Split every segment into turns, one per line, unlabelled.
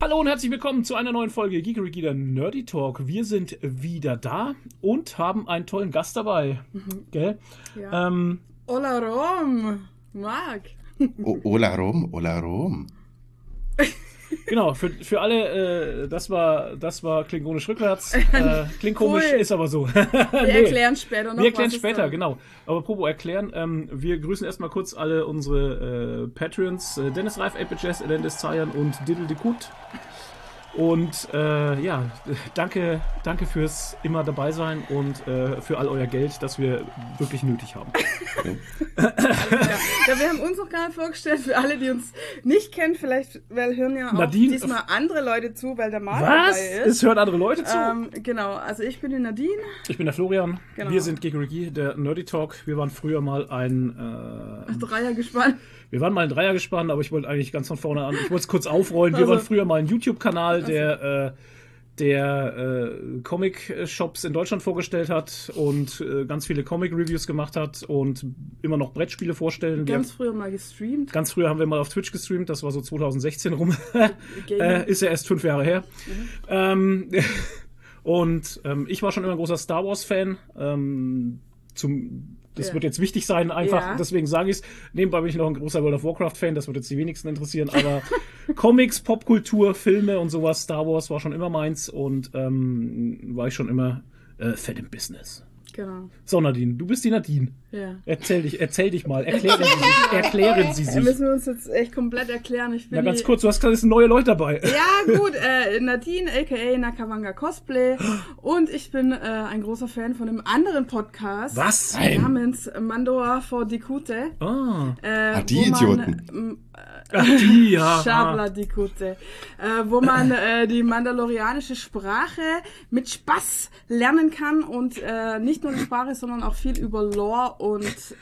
Hallo und herzlich willkommen zu einer neuen Folge Geekery, der Nerdy Talk. Wir sind wieder da und haben einen tollen Gast dabei. Gell?
Ja. Hola Rom, Marc.
Hola Rom.
Genau, für alle, das war klingonisch rückwärts. Klingt komisch,
Cool.
Ist aber so.
Wir erklären später noch.
Wir erklären
was es
später,
da-
genau. Aber apropos erklären, wir grüßen erstmal kurz alle unsere Patreons, Dennis Reif, APJS, Elendis Zayan und Diddle Dekut. Und ja, danke fürs immer dabei sein und für all euer Geld, das wir wirklich nötig haben.
Ja, wir haben uns noch gar nicht vorgestellt, für alle, die uns nicht kennen, vielleicht, weil hören ja auch
Nadine-
diesmal andere Leute zu, weil der Marc dabei
Was?
ist.
Es hören andere Leute zu?
Genau, also ich bin die Nadine.
Ich bin der Florian.
Genau.
Wir sind Geekery, der Nerdy Talk. Wir waren früher mal ein
Dreier gespannt.
Dreier gespannt, aber ich wollte eigentlich ganz von vorne an. Ich wollte es kurz aufrollen. Wir
Also-
waren früher mal ein YouTube-Kanal, der Comic-Shops in Deutschland vorgestellt hat und ganz viele Comic-Reviews gemacht hat und immer noch Brettspiele vorstellen.
Ganz früher mal gestreamt.
Ganz früher haben wir mal auf Twitch gestreamt, das war so 2016 rum.
Gamer.
Ist ja erst 5 Jahre her. Und ich war schon immer ein großer Star Wars-Fan. Das
Ja.
wird jetzt wichtig sein, einfach,
Ja.
deswegen sage ich es. Nebenbei bin ich noch ein großer World of Warcraft-Fan, das wird jetzt die wenigsten interessieren, aber Comics, Popkultur, Filme und sowas, Star Wars war schon immer meins und war ich schon immer fett im Business.
Genau.
So, Nadine, du bist die Nadine.
Ja.
Erzähl dich mal, erklären Sie
Da
sich.
müssen wir uns jetzt echt komplett erklären. Ich bin
Ja, ganz
die-
kurz, du hast gerade neue Leute dabei.
Ja, gut, Nadine, a.k.a. Nakawanga Cosplay. Und ich bin ein großer Fan von einem anderen Podcast.
Was?
Namens Mandoa for Dikute.
Ah,
Die
wo
Idioten.
die, ja.
Schabla Dikute. Wo man die mandalorianische Sprache mit Spaß lernen kann und nicht nur die Sprache, sondern auch viel über Lore und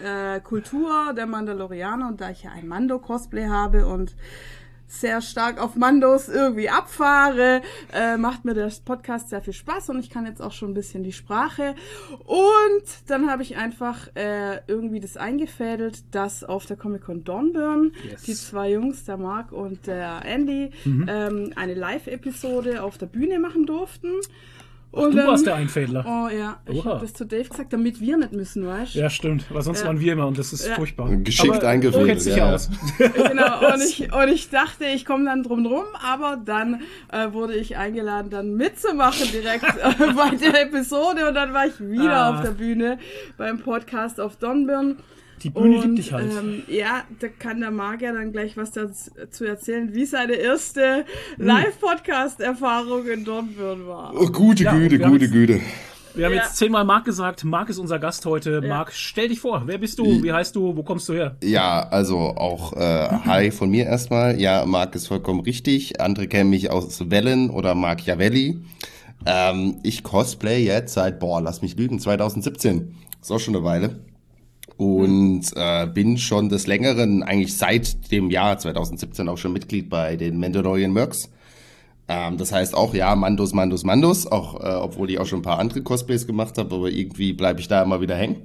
Kultur der Mandalorianer. Und da ich ja ein Mando-Cosplay habe und sehr stark auf Mandos irgendwie abfahre, macht mir der Podcast sehr viel Spaß und ich kann jetzt auch schon ein bisschen die Sprache. Und dann habe ich einfach irgendwie das eingefädelt, dass auf der Comic-Con Dornbirn die zwei Jungs, der Marc und der Andy, eine Live-Episode auf der Bühne machen durften. Und
Du warst der Einfädler.
Oh ja, ich
Oha.
habe das zu Dave gesagt, damit wir nicht müssen, weißt du?
Ja, stimmt, weil sonst waren wir immer und das ist furchtbar.
Geschickt
Aber
eingefädelt,
Du kennst dich
ja.
ja aus.
Genau, und ich dachte, ich komme dann drum, aber dann wurde ich eingeladen, dann mitzumachen direkt bei der Episode und dann war ich wieder auf der Bühne beim Podcast auf Dornbirn.
Die Bühne
Und,
liebt dich halt.
Ja, da kann der Marc ja dann gleich was dazu erzählen, wie seine erste Live-Podcast-Erfahrung in Dornbirn war.
Oh, gute
Ja, und
Güte.
wir haben
Ja.
jetzt 10-mal Marc gesagt. Marc ist unser Gast heute.
Ja.
Marc, stell dich vor. Wer bist du? Wie heißt du? Wo kommst du her?
Ja, also auch hi von mir erstmal. Ja, Marc ist vollkommen richtig. Andere kennen mich aus Wellen oder Machiavelli. Ich cosplay jetzt seit, lass mich lügen, 2017. Ist auch schon eine Weile. Und bin schon des Längeren, eigentlich seit dem Jahr 2017 auch schon Mitglied bei den Mandalorian Mercs. Das heißt auch, ja, Mandos, auch obwohl ich auch schon ein paar andere Cosplays gemacht habe, aber irgendwie bleibe ich da immer wieder hängen.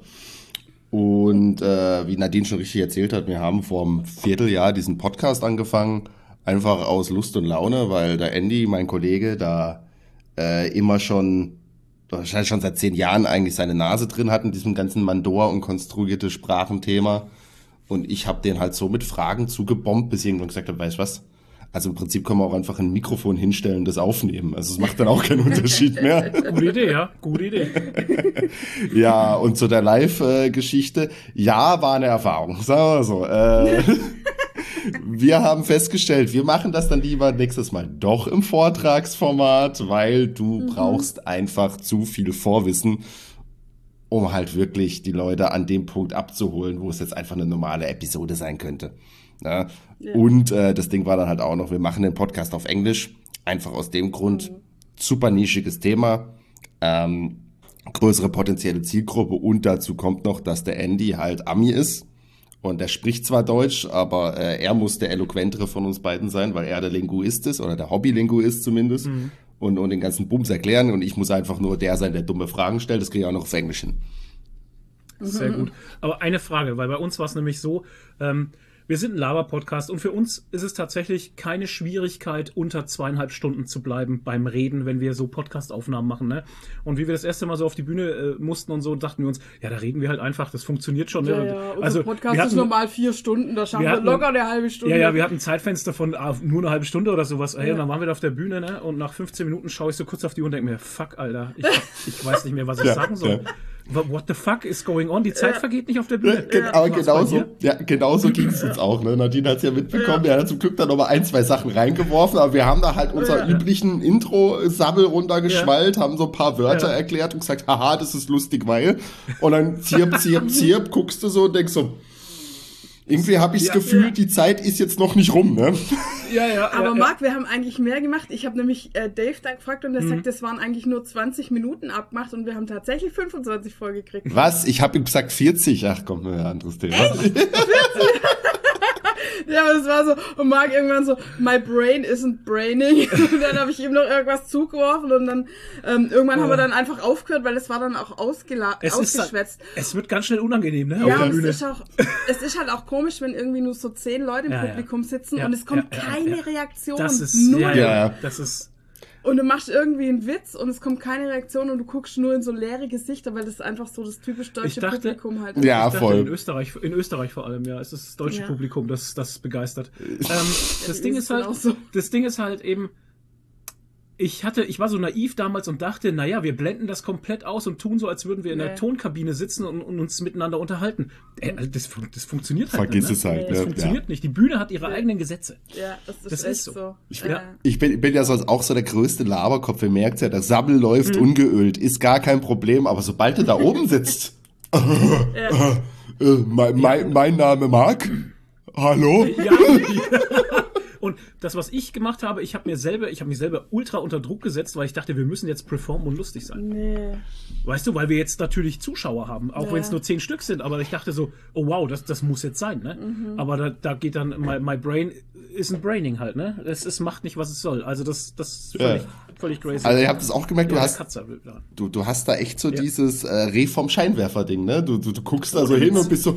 Und wie Nadine schon richtig erzählt hat, wir haben vor einem Vierteljahr diesen Podcast angefangen, einfach aus Lust und Laune, weil der Andy, mein Kollege, da immer schon, wahrscheinlich schon seit 10 Jahren eigentlich seine Nase drin hat in diesem ganzen Mandor und konstruierte Sprachenthema. Und ich habe den halt so mit Fragen zugebombt, bis ich irgendwann gesagt habe, weißt du was? Also im Prinzip können wir auch einfach ein Mikrofon hinstellen und das aufnehmen. Also es macht dann auch keinen Unterschied mehr.
Gute Idee, ja? Gute Idee.
Ja, und zu der Live-Geschichte. Ja, war eine Erfahrung, sagen wir so. Wir haben festgestellt, wir machen das dann lieber nächstes Mal doch im Vortragsformat, weil du brauchst einfach zu viel Vorwissen, um halt wirklich die Leute an dem Punkt abzuholen, wo es jetzt einfach eine normale Episode sein könnte. Ja?
Ja.
Und das Ding war dann halt auch noch, wir machen den Podcast auf Englisch, einfach aus dem Grund, super nischiges Thema, größere potenzielle Zielgruppe und dazu kommt noch, dass der Andy halt Ami ist und der spricht zwar Deutsch, aber er muss der eloquentere von uns beiden sein, weil er der Linguist ist oder der Hobby-Linguist zumindest und den ganzen Bums erklären und ich muss einfach nur der sein, der dumme Fragen stellt, das kriege ich auch noch auf Englisch hin.
Sehr gut. Aber eine Frage, weil bei uns war es nämlich so, wir sind ein Laber-Podcast und für uns ist es tatsächlich keine Schwierigkeit, unter 2,5 Stunden zu bleiben beim Reden, wenn wir so Podcast-Aufnahmen machen, ne? Und wie wir das erste Mal so auf die Bühne mussten und so, dachten wir uns, ja, da reden wir halt einfach, das funktioniert schon, ne?
Ja,
Also,
Podcast ist normal 4 Stunden, da schaffen wir locker eine halbe Stunde.
Ja, wir hatten ein Zeitfenster von nur eine halbe Stunde oder sowas. Hey, und dann waren wir da auf der Bühne, ne? Und nach 15 Minuten schaue ich so kurz auf die Uhr und denke mir, fuck, Alter, ich weiß nicht mehr, was ich sagen soll. What the fuck is going on? Die Zeit vergeht nicht auf der Bühne.
Aber genauso ging es uns auch. Ne? Nadine hat es ja mitbekommen. Er hat zum Glück dann nochmal 1, 2 Sachen reingeworfen, aber wir haben da halt unser üblichen Intro-Sabbel runtergeschwallt, haben so ein paar Wörter erklärt und gesagt, haha, das ist lustig, weil. Und dann zirp, guckst du so und denkst so, irgendwie habe ich das Gefühl, die Zeit ist jetzt noch nicht rum, ne?
Aber Marc, wir haben eigentlich mehr gemacht. Ich habe nämlich Dave da gefragt und der sagt, das waren eigentlich nur 20 Minuten abgemacht und wir haben tatsächlich 25 vollgekriegt.
Was? Ich habe ihm gesagt 40. Ach komm, anderes Thema. 40?
Ja, aber das war so, und Marc irgendwann so, my brain isn't braining. Und dann habe ich ihm noch irgendwas zugeworfen und dann irgendwann haben wir dann einfach aufgehört, weil es war dann auch ausgeschwätzt.
Es wird ganz schnell unangenehm, ne?
Ja, und es ist halt auch komisch, wenn irgendwie nur so 10 Leute im Publikum sitzen und es kommt keine Reaktion.
Das ist, das ist...
Und du machst irgendwie einen Witz und es kommt keine Reaktion und du guckst nur in so leere Gesichter, weil das einfach so das typisch deutsche Publikum halt ist.
Ja,
ich dachte,
voll.
In Österreich vor allem, ja. Es ist das deutsche Publikum, das begeistert. Das Ding ist halt eben, ich war so naiv damals und dachte, naja, wir blenden das komplett aus und tun so, als würden wir in der Tonkabine sitzen und uns miteinander unterhalten. Das funktioniert halt
Vergiss
nicht.
es halt.
Das funktioniert nicht. Die Bühne hat ihre eigenen Gesetze.
Ja, das ist so.
Ich bin ja sonst auch so der größte Laberkopf. Ihr merkt ja, der Sabbel läuft ungeölt. Ist gar kein Problem. Aber sobald du da oben sitzt, mein Name Marc. Hallo?
Ja. Und das, was ich gemacht habe, ich habe mich selber ultra unter Druck gesetzt, weil ich dachte, wir müssen jetzt performen und lustig sein.
Nee.
Weißt du, weil wir jetzt natürlich Zuschauer haben, auch wenn es nur 10 Stück sind, aber ich dachte so, oh wow, das muss jetzt sein, ne? Aber da geht dann, my brain isn't braining halt, ne? Es macht nicht, was es soll. Also das ist völlig crazy.
Also ihr habt es auch gemerkt, du hast da echt so dieses Reh vom Scheinwerfer-Ding, ne? Du guckst da so hin und bist so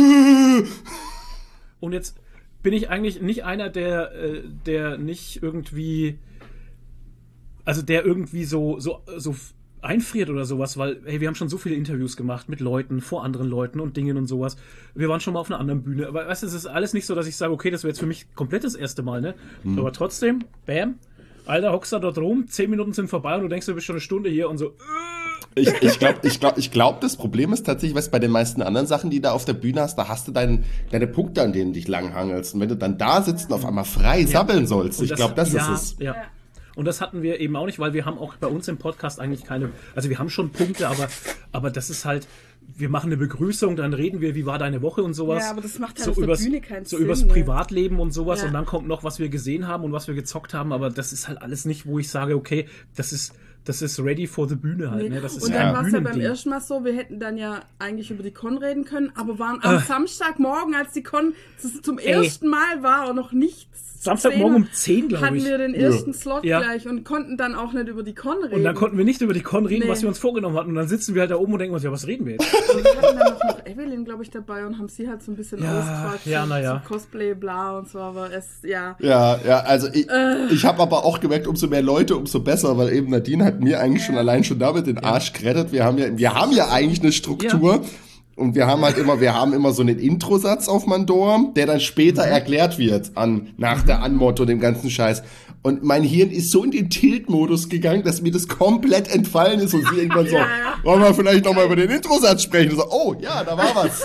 und jetzt bin ich eigentlich nicht einer, der nicht irgendwie, also der irgendwie so einfriert oder sowas, weil, hey, wir haben schon so viele Interviews gemacht mit Leuten, vor anderen Leuten und Dingen und sowas. Wir waren schon mal auf einer anderen Bühne. Aber weißt du, es ist alles nicht so, dass ich sage, okay, das wäre jetzt für mich komplett das erste Mal, ne? Aber trotzdem, bam, Alter, hockst da dort rum, 10 Minuten sind vorbei und du denkst, du bist schon eine Stunde hier und so.
Ich glaube, das Problem ist tatsächlich, weißt, bei den meisten anderen Sachen, die du da auf der Bühne hast, da hast du deine Punkte, an denen du dich langhangelst. Und wenn du dann da sitzt und auf einmal frei sabbeln sollst, ich glaube, das ist es.
Ja. Und das hatten wir eben auch nicht, weil wir haben auch bei uns im Podcast eigentlich keine, also wir haben schon Punkte, aber das ist halt, wir machen eine Begrüßung, dann reden wir, wie war deine Woche und sowas.
Ja, aber das macht halt so auf der Bühne keinen Sinn.
So übers Privatleben und sowas und dann kommt noch, was wir gesehen haben und was wir gezockt haben, aber das ist halt alles nicht, wo ich sage, okay, das ist ready for the Bühne halt. Ne? Das ist
und dann war es ja beim ersten Mal so, wir hätten dann ja eigentlich über die Con reden können, aber waren am Samstagmorgen, als die Con zum ersten Mal war und noch nichts
Samstagmorgen um 10, glaube ich.
Hatten wir den ersten Slot gleich und konnten dann auch nicht über die Con reden.
Und dann konnten wir nicht über die Con reden, was wir uns vorgenommen hatten. Und dann sitzen wir halt da oben und denken uns, ja, was reden wir jetzt?
Und wir hatten dann noch Evelyn, glaube ich, dabei und haben sie halt so ein bisschen ausgequatscht. So Cosplay, bla und so, aber Ja,
also ich habe aber auch gemerkt, umso mehr Leute, umso besser, weil eben Nadine hat mir eigentlich schon allein schon damit den Arsch gerettet. Wir haben ja eigentlich eine Struktur. Ja. Und wir haben immer so einen Introsatz auf Mandor, der dann später erklärt wird nach der Anmod und dem ganzen Scheiß. Und mein Hirn ist so in den Tilt-Modus gegangen, dass mir das komplett entfallen ist und sie irgendwann so, wollen wir vielleicht nochmal über den Introsatz sprechen? Und so, oh ja, da war was.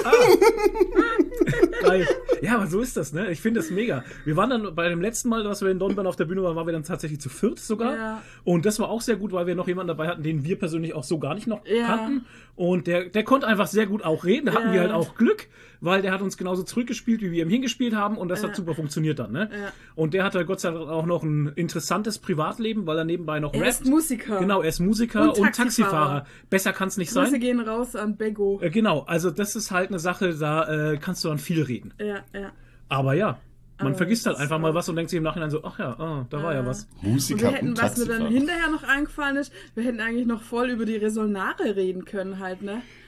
Geil. Ja, aber so ist das, ne? Ich finde das mega. Wir waren dann bei dem letzten Mal, dass wir in Dornbirn auf der Bühne waren wir dann tatsächlich zu 4 sogar. Ja. Und das war auch sehr gut, weil wir noch jemanden dabei hatten, den wir persönlich auch so gar nicht noch kannten. Und der konnte einfach sehr gut auch reden. Da hatten wir halt auch Glück, weil der hat uns genauso zurückgespielt, wie wir ihm hingespielt haben. Und das hat super funktioniert dann, ne? Ja. Und der hatte Gott sei Dank auch noch ein interessantes Privatleben, weil er nebenbei noch rappt.
Er ist Musiker.
Genau, er ist Musiker und Taxifahrer. Besser kann es nicht sein.
Grüße gehen raus an Beggo.
Genau, also das ist halt eine Sache, da kannst du dann viel reden.
Ja.
Aber ja, man vergisst halt einfach mal was und denkt sich im Nachhinein so, ach ja, da war ja was.
Musiker und
was mir dann hinterher noch eingefallen ist, wir hätten eigentlich noch voll über die Resonare reden können halt, ne?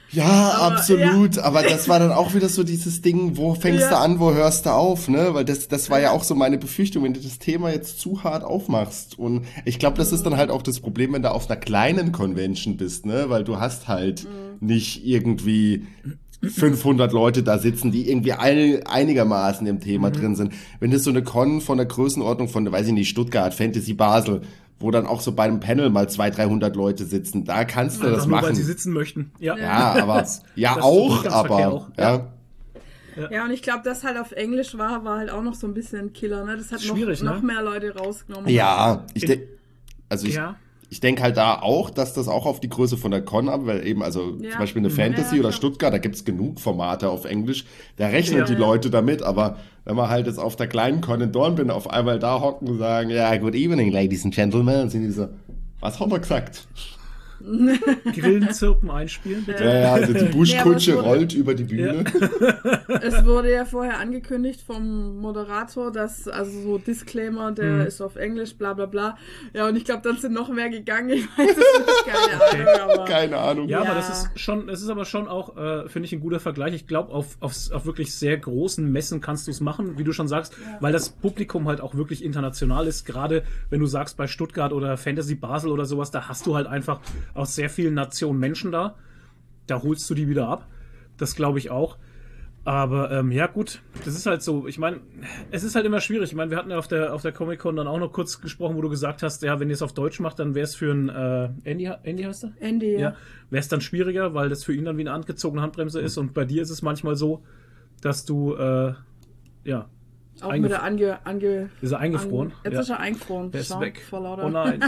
Ja,
Aber,
absolut. Aber das war dann auch wieder so dieses Ding, wo fängst du an, wo hörst du auf, ne? Weil das war ja auch so meine Befürchtung, wenn du das Thema jetzt zu hart aufmachst. Und ich glaube, das ist dann halt auch das Problem, wenn du auf einer kleinen Convention bist, ne? Weil du hast halt nicht irgendwie 500 Leute da sitzen, die irgendwie einigermaßen im Thema drin sind. Wenn das so eine Con von der Größenordnung von, weiß ich nicht, Stuttgart, Fantasy Basel, wo dann auch so bei einem Panel mal 200, 300 Leute sitzen, da kannst du
Einfach
das
nur,
machen.
weil sie sitzen möchten. Ja,
Ja, aber
das
auch,
Durchgangsverkehr
aber
auch.
ja.
Ja, und ich glaube, das halt auf Englisch war halt auch noch so ein bisschen ein Killer, ne? Das hat
Schwierig,
noch
ne?
mehr Leute rausgenommen.
Ja,
Ja.
ich denke halt da auch, dass das auch auf die Größe von der Con ab, weil eben, also
Ja.
zum Beispiel eine Fantasy
Ja,
oder
klar.
Stuttgart, da gibt's genug Formate auf Englisch, da rechnen
Ja.
die Leute damit, aber wenn man halt jetzt auf der kleinen Con in Dornbirn auf einmal da hocken und sagen, ja, good evening, ladies and gentlemen, und sind die so, was hat er gesagt?
Grillen, Zirpen einspielen, bitte.
Ja, also die Buschkutsche
Nee, aber es wurde-
rollt über die Bühne.
Es wurde ja vorher angekündigt vom Moderator, dass, also so Disclaimer, der ist auf Englisch, bla bla bla. Ja, und ich glaube, dann sind noch mehr gegangen. Ich weiß es nicht, keine Ahnung, aber...
Keine Ahnung.
Ja,
Ja.
aber es ist aber schon auch, finde ich, ein guter Vergleich. Ich glaube, auf wirklich sehr großen Messen kannst du es machen, wie du schon sagst, weil das Publikum halt auch wirklich international ist. Gerade wenn du sagst, bei Stuttgart oder Fantasy Basel oder sowas, da hast du halt einfach aus sehr vielen Nationen Menschen da. Da holst du die wieder ab. Das glaube ich auch. Aber ja gut, das ist halt so. Ich meine, es ist halt immer schwierig. Ich meine, wir hatten ja auf der Comic-Con dann auch noch kurz gesprochen, wo du gesagt hast, ja, wenn ihr es auf Deutsch macht, dann wäre es für einen Andy heißt er?
Andy, ja.
Ja, wäre es dann schwieriger, weil das für ihn dann wie eine angezogene Handbremse ist. Und bei dir ist es manchmal so, dass du, ja,
Auch mit der
ist er eingefroren?
Jetzt
Ja.
ist er eingefroren.
Der ist
Schau,
weg.
vor lauter.
Oh nein.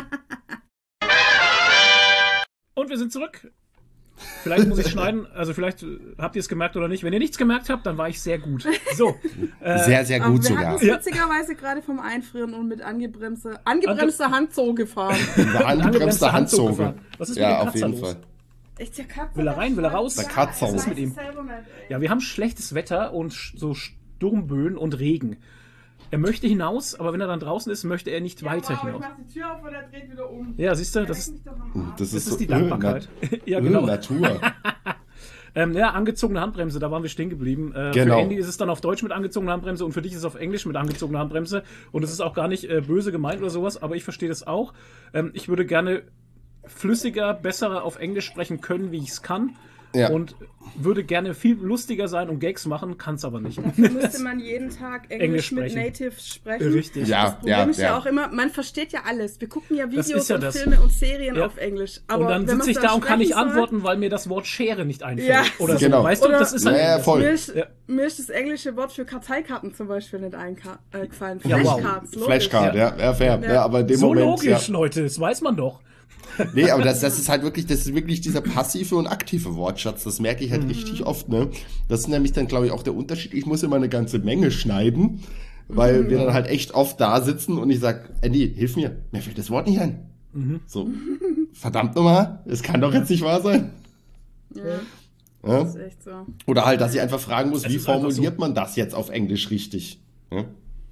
Und wir sind zurück. Vielleicht muss ich schneiden, also vielleicht habt ihr es gemerkt oder nicht. Wenn ihr nichts gemerkt habt, dann war ich sehr gut. So.
Sehr, sehr
Aber
gut
wir
sogar.
hatten es witzigerweise gerade vom Einfrieren und mit angebremster Hand so gefahren.
Eine angebremste Handzug.
gefahren. Was ist mit
Ja,
dem
auf
Katzer
jeden
los?
Fall.
Echt, der Katze?
Will er rein, will er raus?
Der Katzer.
Was ist mit ihm? Ja, wir haben schlechtes Wetter und so Sturmböen und Regen. Er möchte hinaus, aber wenn er dann draußen ist, möchte er nicht weiter
Ich
hinaus.
mach die Tür auf und er dreht wieder um.
Ja, siehst du, das ist
Das
das
so,
ist die Dankbarkeit. Ja, genau.
Natur.
Ja, angezogene Handbremse, da waren wir stehen geblieben.
Genau.
Für Andy ist es dann auf Deutsch mit angezogener Handbremse und für dich ist es auf Englisch mit angezogener Handbremse. Und es ist auch gar nicht böse gemeint oder sowas, aber ich verstehe das auch. Ich würde gerne flüssiger, besser auf Englisch sprechen können, wie ich es kann.
Ja.
Und würde gerne viel lustiger sein und Gags machen, kann es aber nicht.
Dafür müsste man jeden Tag Englisch mit
sprechen.
Natives sprechen.
Richtig.
Ja,
Das Problem ist ja
ja.
auch immer, man versteht ja alles. Wir gucken ja
Das
Videos
ist ja
und
das.
Filme und Serien
Ja.
auf Englisch. Aber
Und dann
wenn
sitze ich
man's
da und kann nicht
sprechen soll-
antworten, weil mir das Wort Schere nicht einfällt.
Ja.
Oder so.
Genau.
Weißt du,
Oder-
das ist halt
Ja,
das.
voll.
Mir
Ja.
ist das englische Wort für Karteikarten zum Beispiel nicht eingefallen.
Ja, wow.
Flashcards, logisch.
Flashcard, ja, fair.
Ja.
Ja, aber in dem
So
Moment.
logisch,
Ja.
Leute, das weiß man doch.
Nee, aber das ist halt wirklich, das ist wirklich dieser passive und aktive Wortschatz. Das merke ich halt richtig oft, ne? Das ist nämlich dann, glaube ich, auch der Unterschied. Ich muss immer eine ganze Menge schneiden, weil wir dann halt echt oft da sitzen und ich sag, Andy, hilf mir fällt das Wort nicht ein. So, verdammt nochmal, es kann doch jetzt nicht wahr sein.
Ja,
Ja?
das ist echt so.
Oder halt, dass ich einfach fragen muss,
Es
wie
ist einfach
formuliert man das jetzt auf Englisch richtig? Ja?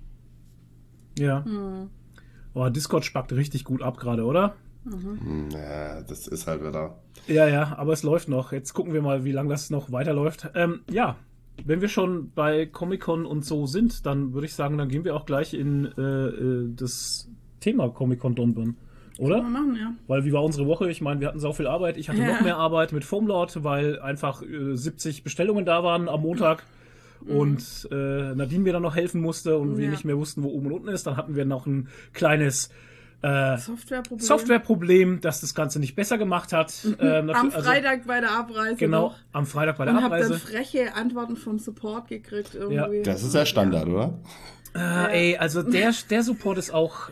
Ja. Boah, Discord spackt richtig gut ab gerade, oder?
Ja, das ist halt wieder.
Ja, aber es läuft noch. Jetzt gucken wir mal, wie lange das noch weiterläuft. Ja, wenn wir schon bei Comic-Con und so sind, dann würde ich sagen, dann gehen wir auch gleich in das Thema Comic-Con Dornbirn, oder?
Kann man machen, ja.
Weil wie war unsere Woche? Ich meine, wir hatten sau viel Arbeit. Ich hatte
Ja.
noch mehr Arbeit mit Foamlord, weil einfach 70 Bestellungen da waren am Montag. Und Nadine mir dann noch helfen musste und wir
Ja.
nicht mehr wussten, wo oben und unten ist. Dann hatten wir noch ein kleines
Softwareproblem.
das das Ganze nicht besser gemacht hat.
Am Freitag bei der Abreise.
Genau,
noch.
am Freitag bei der
Und hab dann
Abreise.
freche Antworten vom Support gekriegt irgendwie.
Das ist ja Standard, oder?
Ey, also der Support ist auch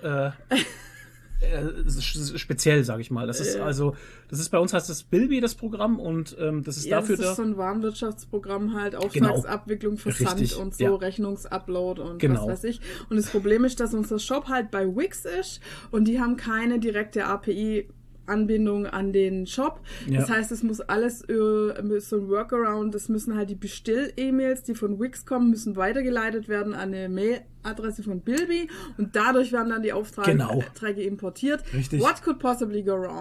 speziell, sage ich mal. Das ist bei uns heißt das Bilby, das Programm, und das ist
Ja,
dafür
das ist
da.
so ein Warenwirtschaftsprogramm halt, Auftragsabwicklung, Versand
Richtig,
und so,
ja.
Rechnungsupload und
Genau.
was weiß ich. Und das Problem ist, dass unser Shop halt bei Wix ist und die haben keine direkte API-Anbindung an den Shop.
Ja.
Das heißt, es muss alles so ein Workaround, das müssen halt die Bestill-E-Mails, die von Wix kommen, müssen weitergeleitet werden an eine Mailadresse von Bilby und dadurch werden dann die Aufträge
Genau.
importiert.
Richtig.
What could possibly go wrong?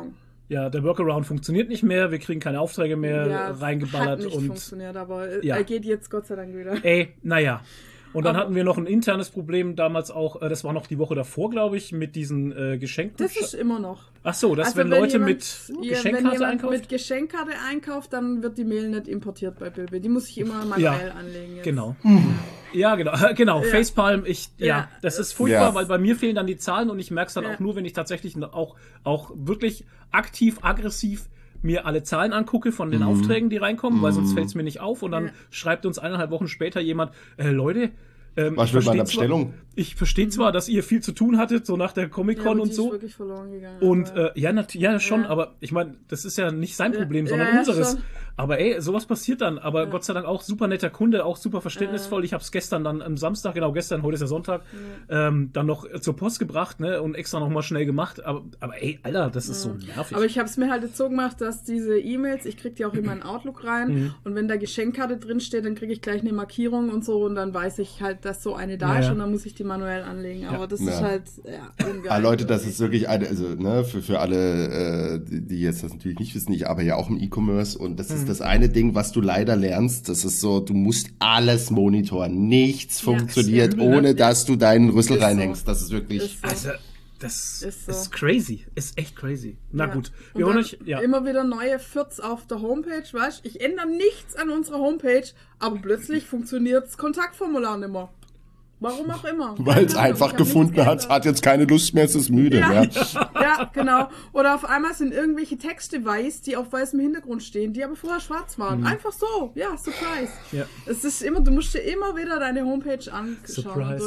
der Workaround funktioniert nicht mehr, wir kriegen keine Aufträge mehr reingeballert.
Hat nicht
und
funktioniert, aber er geht jetzt Gott sei Dank wieder.
Naja. Und dann hatten wir noch ein internes Problem damals auch, das war noch die Woche davor, glaube ich, mit diesen Geschenken.
Das ist immer noch.
Ach so, dass
Also
wenn Leute
jemand,
mit Geschenkkarte einkaufen?
Mit Geschenkkarte einkauft, dann wird die Mail nicht importiert bei Bilby. Die muss ich immer manuell anlegen. Jetzt.
Genau. Ja, genau. Facepalm, das ist furchtbar, weil bei mir fehlen dann die Zahlen und ich merke es dann auch nur, wenn ich tatsächlich auch wirklich aktiv, aggressiv mir alle Zahlen angucke von den Aufträgen, die reinkommen, weil sonst fällt es mir nicht auf und dann schreibt uns 1,5 Wochen später jemand, Leute,
was mit meiner Bestellung?
Ich verstehe zwar, dass ihr viel zu tun hattet, so nach der Comic-Con und so.
Ist wirklich verloren gegangen,
und schon, aber ich meine, das ist ja nicht sein Problem, sondern unseres. Schon. Aber sowas passiert dann. Aber Gott sei Dank auch super netter Kunde, auch super verständnisvoll. Ich habe es gestern dann am Samstag, heute ist ja Sonntag, dann noch zur Post gebracht, ne, und extra nochmal schnell gemacht. Aber Alter, das ist so nervig.
Aber ich habe es mir halt jetzt so gemacht, dass diese E-Mails, ich kriege die auch in meinen Outlook rein und wenn da Geschenkkarte drin steht, dann kriege ich gleich eine Markierung und so und dann weiß ich halt, dass so eine da ist und dann muss ich die manuell anlegen. Aber das ist halt, ungeil.
Aber Leute, das ist wirklich für alle, die jetzt das natürlich nicht wissen, ich arbeite ja auch im E-Commerce und das ist das eine Ding, was du leider lernst, das ist so, du musst alles monitoren. Nichts funktioniert, ohne dass du deinen Rüssel reinhängst. Das ist wirklich...
Also, das ist crazy. Ist echt crazy. Na gut. Wir
wollen immer wieder neue Fürts auf der Homepage, weißt du? Ich ändere nichts an unserer Homepage, aber plötzlich funktioniert das Kontaktformular nicht mehr. Warum auch immer.
Weil es einfach gefunden hat jetzt keine Lust mehr, es ist müde.
Ja, genau. Oder auf einmal sind irgendwelche Texte weiß, die auf weißem Hintergrund stehen, die aber vorher schwarz waren. Einfach so. Ja, Surprise. Ja. Es ist immer, du musst dir immer wieder deine Homepage anschauen.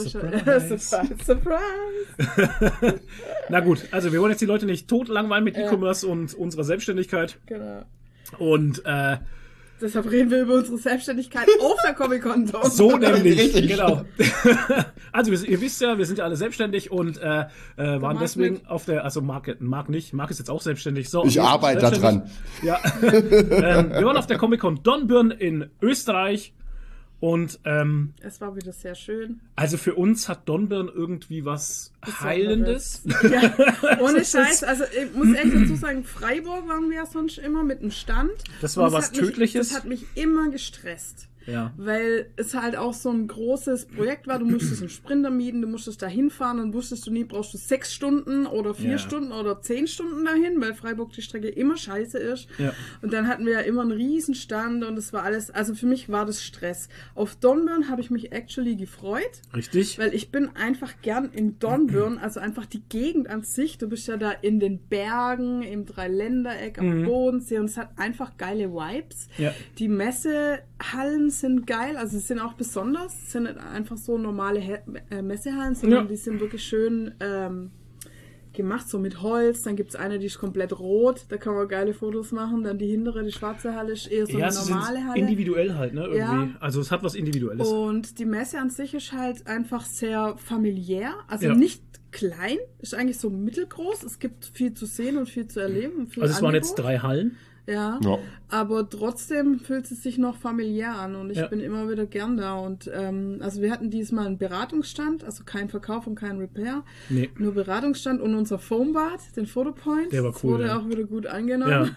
Surprise.
Na gut, also wir wollen jetzt die Leute nicht tot langweilen mit E-Commerce und unserer Selbstständigkeit.
Genau.
Und
deshalb reden wir über unsere Selbstständigkeit auf der Comic-Con.
So nämlich, genau. Also ihr wisst ja, wir sind ja alle selbstständig und waren deswegen auf der, also Marc nicht, Marc ist jetzt auch selbstständig. So,
ich arbeite da dran.
Ja. Wir waren auf der Comic-Con Dornbirn in Österreich und
es war wieder sehr schön.
Also für uns hat Dornbirn irgendwie was Heilendes.
Ja, ohne Scheiß. Also ich muss echt dazu sagen, Freiburg waren wir ja sonst immer mit einem Stand.
Das war was Tödliches.
Das hat mich immer gestresst. Ja. Weil es halt auch so ein großes Projekt war. Du musstest einen Sprinter mieten, du musstest da hinfahren und wusstest du nie, brauchst du 6 Stunden oder 4 Stunden oder 10 Stunden dahin, weil Freiburg die Strecke immer scheiße ist. Ja. Und dann hatten wir ja immer einen riesen Stand und es war alles, also für mich war das Stress. Auf Dornbirn habe ich mich actually gefreut.
Richtig.
Weil ich bin einfach gern in Dornbirn, also einfach die Gegend an sich. Du bist ja da in den Bergen, im Dreiländereck, am Bodensee und es hat einfach geile Vibes. Ja. Die Messehallen sind geil, also sie sind auch besonders, es sind nicht einfach so normale Messehallen, sondern die sind wirklich schön gemacht, so mit Holz. Dann gibt es eine, die ist komplett rot, da kann man geile Fotos machen. Dann die hintere, die schwarze Halle ist eher so eine normale Halle.
Individuell halt, ne? Irgendwie. Ja. Also es hat was Individuelles.
Und die Messe an sich ist halt einfach sehr familiär, also nicht klein, ist eigentlich so mittelgroß. Es gibt viel zu sehen und viel zu erleben. Viel
also es waren jetzt 3 Hallen.
Ja, aber trotzdem fühlt es sich noch familiär an und ich bin immer wieder gern da. Und also wir hatten diesmal einen Beratungsstand, also kein Verkauf und kein Repair, nur Beratungsstand und unser Foambad, den Photopoint.
Der war cool.
Das wurde auch wieder gut angenommen. Ja.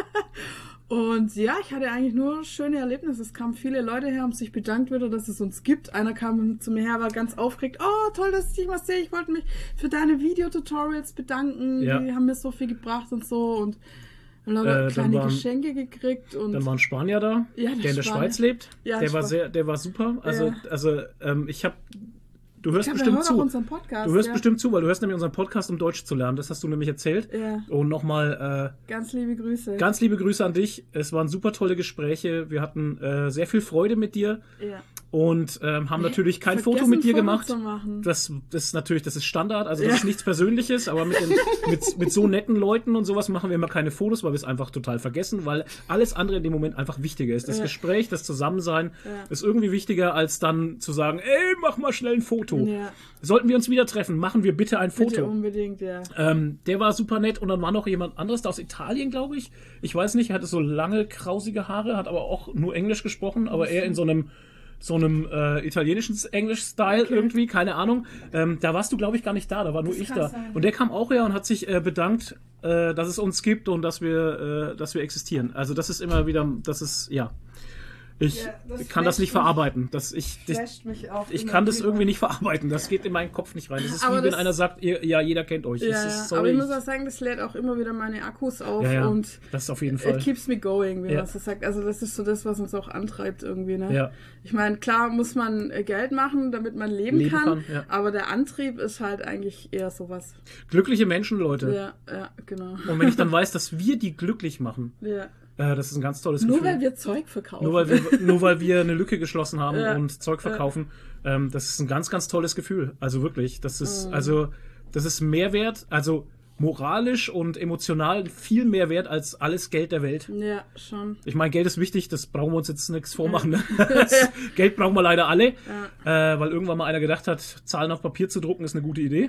Und ja, ich hatte eigentlich nur schöne Erlebnisse. Es kamen viele Leute her, haben sich bedankt wieder, dass es uns gibt. Einer kam zu mir her, war ganz aufgeregt. Oh, toll, dass ich dich mal sehe. Ich wollte mich für deine Videotutorials bedanken. Ja. Die haben mir so viel gebracht und so und kleine Geschenke gekriegt. Und
dann war ein Spanier da, der in der Schweiz lebt. Ja, der war super. Ich habe... Du hörst bestimmt zu. Du hörst bestimmt zu, weil du hörst nämlich unseren Podcast, um Deutsch zu lernen. Das hast du nämlich erzählt. Ja. Und nochmal
ganz liebe Grüße.
Ganz liebe Grüße an dich. Es waren super tolle Gespräche. Wir hatten sehr viel Freude mit dir. Ja. Und haben natürlich kein Foto mit dir gemacht. Das ist natürlich, das ist Standard. Also das ist nichts Persönliches, aber mit so netten Leuten und sowas machen wir immer keine Fotos, weil wir es einfach total vergessen, weil alles andere in dem Moment einfach wichtiger ist. Das Gespräch, das Zusammensein ist irgendwie wichtiger, als dann zu sagen, ey, mach mal schnell ein Foto. Ja. Sollten wir uns wieder treffen, machen wir bitte ein Foto.
Bitte unbedingt, ja.
Der war super nett und dann war noch jemand anderes da aus Italien, glaube ich. Ich weiß nicht, er hatte so lange, krausige Haare, hat aber auch nur Englisch gesprochen, aber eher in so einem italienischen Englisch-Style irgendwie, keine Ahnung. Da warst du, glaube ich, gar nicht da, da war nur ich da. Und der kam auch her und hat sich bedankt dass es uns gibt und dass wir existieren. Also das ist immer wieder, Ich kann das nicht verarbeiten. Ich kann das irgendwie nicht verarbeiten. Das geht in meinen Kopf nicht rein. Das ist wie wenn einer sagt, jeder kennt euch.
Aber ich muss auch sagen, das lädt auch immer wieder meine Akkus auf und
das ist auf jeden Fall.
It keeps me going, wie man so sagt. Also das ist so das, was uns auch antreibt irgendwie. Ne?
Ja.
Ich meine, klar muss man Geld machen, damit man leben kann, aber der Antrieb ist halt eigentlich eher sowas.
Glückliche Menschen, Leute.
Ja, genau.
Und wenn ich dann weiß, dass wir die glücklich machen, das ist ein ganz tolles Gefühl.
Nur weil wir Zeug verkaufen.
Nur weil wir eine Lücke geschlossen haben und Zeug verkaufen. Das ist ein ganz, ganz tolles Gefühl. Also wirklich. Das ist Mehrwert, also moralisch und emotional viel mehr wert als alles Geld der Welt.
Ja, schon.
Ich meine, Geld ist wichtig, das brauchen wir uns jetzt nichts vormachen. Ne? Geld brauchen wir leider alle, weil irgendwann mal einer gedacht hat, Zahlen auf Papier zu drucken ist eine gute Idee.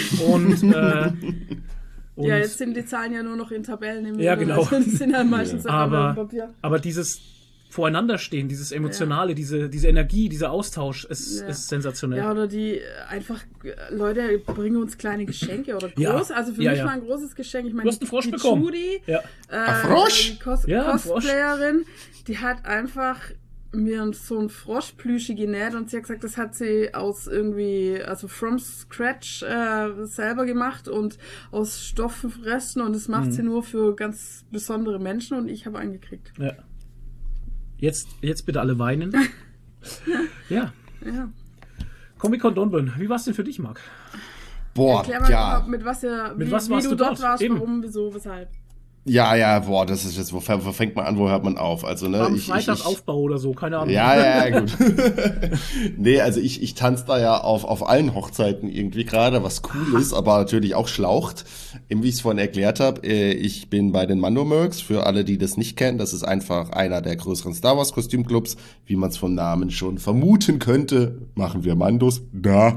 Und
jetzt sind die Zahlen ja nur noch in Tabellen im
genau.
Also die sind ja meistens
aber dieses Voreinanderstehen, dieses Emotionale, diese Energie, dieser Austausch ist sensationell.
Ja, oder die einfach, Leute bringen uns kleine Geschenke oder groß. Also für mich war ein großes Geschenk. Ich meine,
du hast einen Frosch bekommen.
Judy,
Frosch?
Die Cosplayerin, die hat einfach mir so ein Froschplüschi genäht und sie hat gesagt, das hat sie aus from scratch selber gemacht und aus Stoffresten und das macht sie nur für ganz besondere Menschen und ich habe einen gekriegt.
Ja. Jetzt bitte alle weinen. Ja. Comic-Con Dornbirn, wie war es denn für dich, Marc?
Erklär mal mit was du dort warst,
Eben.
Warum, wieso, weshalb.
Das ist jetzt, wo fängt man an, wo hört man auf? Also, ne,
Am Freitag Aufbau oder so, keine Ahnung.
Ja, gut. Nee, also ich tanze da ja auf allen Hochzeiten irgendwie gerade, was cool ist, aber natürlich auch schlaucht. Wie ich es vorhin erklärt habe, ich bin bei den Mando-Mercs, für alle, die das nicht kennen, das ist einfach einer der größeren Star Wars Kostümclubs, wie man es vom Namen schon vermuten könnte, machen wir Mandos, da.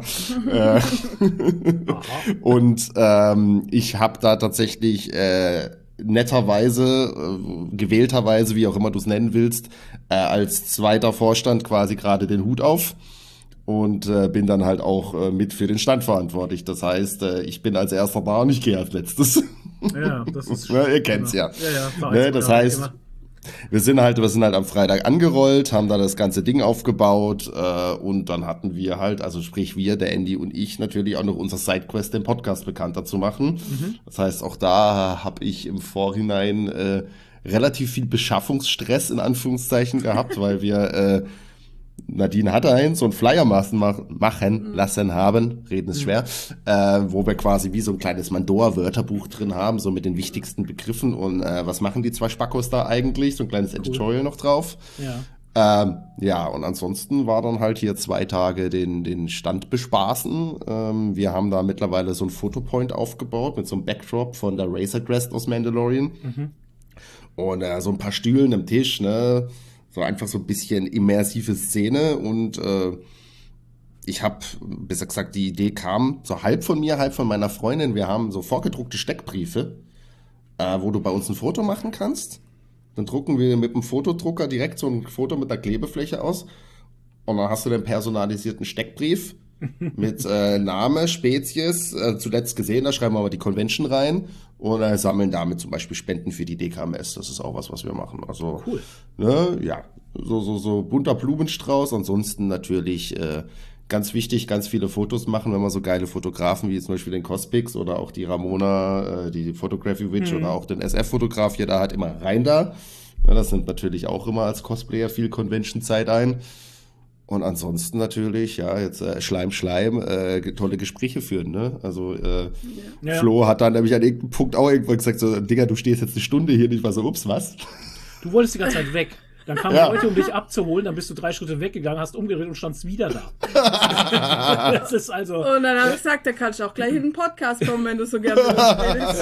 Und ich habe da tatsächlich netterweise, gewählterweise, wie auch immer du es nennen willst, als zweiter Vorstand quasi gerade den Hut auf und bin dann halt auch mit für den Stand verantwortlich. Das heißt, ich bin als erster da und ich gehe als letztes.
Ja, das ist
ihr kennt's ja. Das heißt,
immer.
Wir sind halt am Freitag angerollt, haben da das ganze Ding aufgebaut und dann hatten wir halt, also sprich wir, der Andy und ich, natürlich auch noch unser Sidequest, den Podcast bekannter zu machen. Das heißt, auch da habe ich im Vorhinein relativ viel Beschaffungsstress in Anführungszeichen gehabt, weil wir Nadine hatte so einen Flyer machen lassen haben, reden ist schwer, wo wir quasi wie so ein kleines Mandor-Wörterbuch drin haben, so mit den wichtigsten Begriffen und was machen die zwei Spackos da eigentlich, so ein kleines Editorial noch drauf. Und ansonsten war dann halt hier 2 Tage den Stand bespaßen. Wir haben da mittlerweile so ein Fotopoint aufgebaut mit so einem Backdrop von der Razor Crest aus Mandalorian und so ein paar Stühlen am Tisch, ne? So einfach so ein bisschen immersive Szene und ich habe, besser gesagt, die Idee kam so halb von mir, halb von meiner Freundin. Wir haben so vorgedruckte Steckbriefe, wo du bei uns ein Foto machen kannst. Dann drucken wir mit dem Fotodrucker direkt so ein Foto mit einer Klebefläche aus und dann hast du den personalisierten Steckbrief mit Name, Spezies, zuletzt gesehen, da schreiben wir aber die Convention rein und sammeln damit zum Beispiel Spenden für die DKMS. Das ist auch was wir machen. Also,
cool.
Ne, ja, so bunter Blumenstrauß. Ansonsten natürlich ganz wichtig, ganz viele Fotos machen, wenn man so geile Fotografen wie zum Beispiel den Cospix oder auch die Ramona, die Photography Witch oder auch den SF-Fotograf hier da hat, immer rein da. Ja, das nimmt natürlich auch immer als Cosplayer viel Convention-Zeit ein. Und ansonsten natürlich, jetzt Schleim, tolle Gespräche führen, ne? Also Flo hat dann nämlich an irgendeinem Punkt auch irgendwann gesagt, so, Digga, du stehst jetzt eine Stunde hier, nicht war so, ups, was?
Du wolltest die ganze Zeit weg. Dann kamen Leute, um dich abzuholen, dann bist du 3 Schritte weggegangen, hast umgedreht und standst wieder da. Das ist also...
Und dann habe ich gesagt, da kannst du auch gleich in den Podcast kommen, wenn du so gerne willst.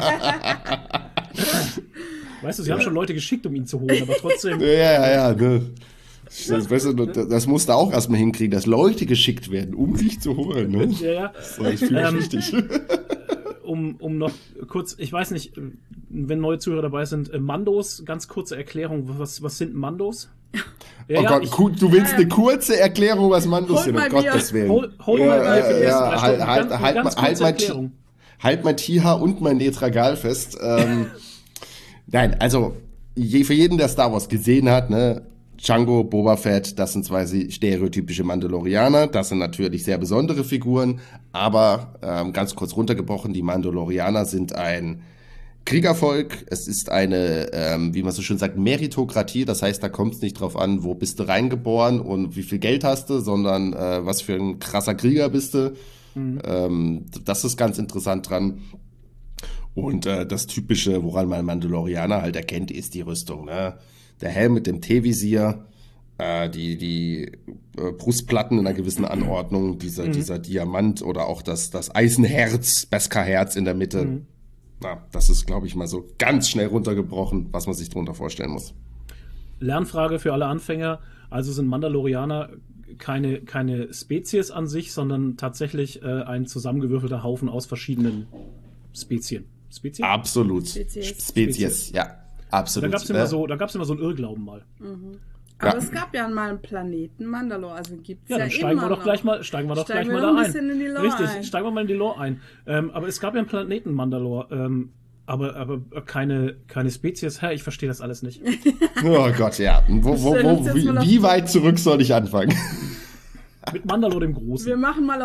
Weißt du, sie haben schon Leute geschickt, um ihn zu holen, aber trotzdem...
Ja, ne. Das musst du auch erstmal hinkriegen, dass Leute geschickt werden, um dich zu holen. Ne? Das ist wichtig.
Um noch kurz, ich weiß nicht, wenn neue Zuhörer dabei sind, Mandos, ganz kurze Erklärung, was sind Mandos?
Oh Gott, du willst eine kurze Erklärung, was Mandos sind, um Gottes Willen.
Hol mal Bier für die ersten 3 Stunden. Ganz kurze Erklärung.
halt mein Tiha und mein Netragal fest. Nein, also für jeden, der Star Wars gesehen hat, ne, Django, Boba Fett, das sind zwei stereotypische Mandalorianer. Das sind natürlich sehr besondere Figuren, aber ganz kurz runtergebrochen, die Mandalorianer sind ein Kriegervolk. Es ist eine, wie man so schön sagt, Meritokratie. Das heißt, da kommt es nicht drauf an, wo bist du reingeboren und wie viel Geld hast du, sondern was für ein krasser Krieger bist du. Das ist ganz interessant dran. Und das Typische, woran man Mandalorianer halt erkennt, ist die Rüstung, ne? Der Helm mit dem T-Visier, die Brustplatten in einer gewissen Anordnung, dieser Diamant oder auch das Eisenherz, Beskar-Herz in der Mitte. Na, das ist, glaube ich, mal so ganz schnell runtergebrochen, was man sich darunter vorstellen muss.
Lernfrage für alle Anfänger. Also sind Mandalorianer keine Spezies an sich, sondern tatsächlich ein zusammengewürfelter Haufen aus verschiedenen Spezien. Spezien?
Absolut. Spezies, ja. Absolut.
Da gab es immer so einen Irrglauben mal.
Aber es gab ja mal einen Planeten Mandalore, also gibt es ja,
dann steigen wir doch gleich mal da ein.
In die Lore
Richtig,
ein.
steigen wir mal in die Lore ein. Aber es gab ja einen Planeten Mandalore, aber keine Spezies. Hä, ich verstehe das alles nicht.
Oh Gott, ja. Wie weit zurück soll ich anfangen?
Mit Mandalore dem Großen.
Wir machen mal auf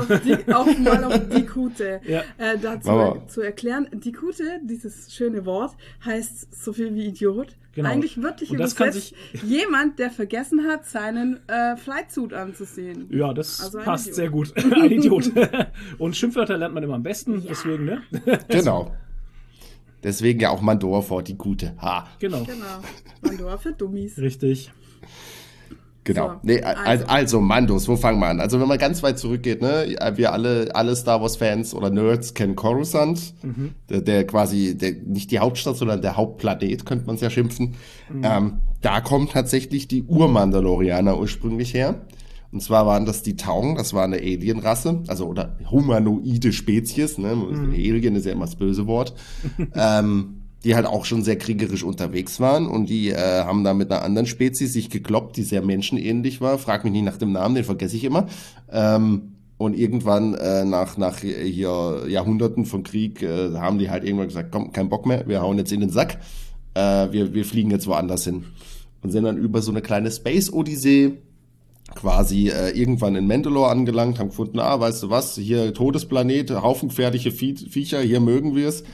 Dikute.
Ja.
Dazu zu erklären, Dikute, dieses schöne Wort, heißt so viel wie Idiot.
Genau.
Eigentlich wörtlich
Und das
übersetzt jemand, der vergessen hat, seinen Flightsuit anzusehen.
Ja, das
Also
passt
Idiot.
sehr gut. Ein Idiot. Und Schimpfwörter lernt man immer am besten, deswegen, ne?
Genau. Deswegen ja auch Mandor vor Dikute. Ha.
Genau.
Mandor für Dummies.
Richtig.
Genau.
So,
Nee, also Mandos, wo fangen wir an? Also wenn man ganz weit zurückgeht, ne, wir alle Star Wars Fans oder Nerds kennen Coruscant, der quasi nicht die Hauptstadt, sondern der Hauptplanet, könnte man es ja schimpfen. Da kommen tatsächlich die Ur-Mandalorianer ursprünglich her. Und zwar waren das die Tauren, das war eine Alien-Rasse, also oder humanoide Spezies, ne? Alien ist ja immer das böse Wort. Die halt auch schon sehr kriegerisch unterwegs waren und die haben da mit einer anderen Spezies sich gekloppt, die sehr menschenähnlich war. Frag mich nicht nach dem Namen, den vergesse ich immer. Und irgendwann nach hier Jahrhunderten von Krieg haben die halt irgendwann gesagt, komm, kein Bock mehr, wir hauen jetzt in den Sack. Wir fliegen jetzt woanders hin. Und sind dann über so eine kleine Space-Odyssee quasi irgendwann in Mandalore angelangt, haben gefunden, weißt du was, hier Todesplanet, Haufen gefährliche Viecher, hier mögen wir es.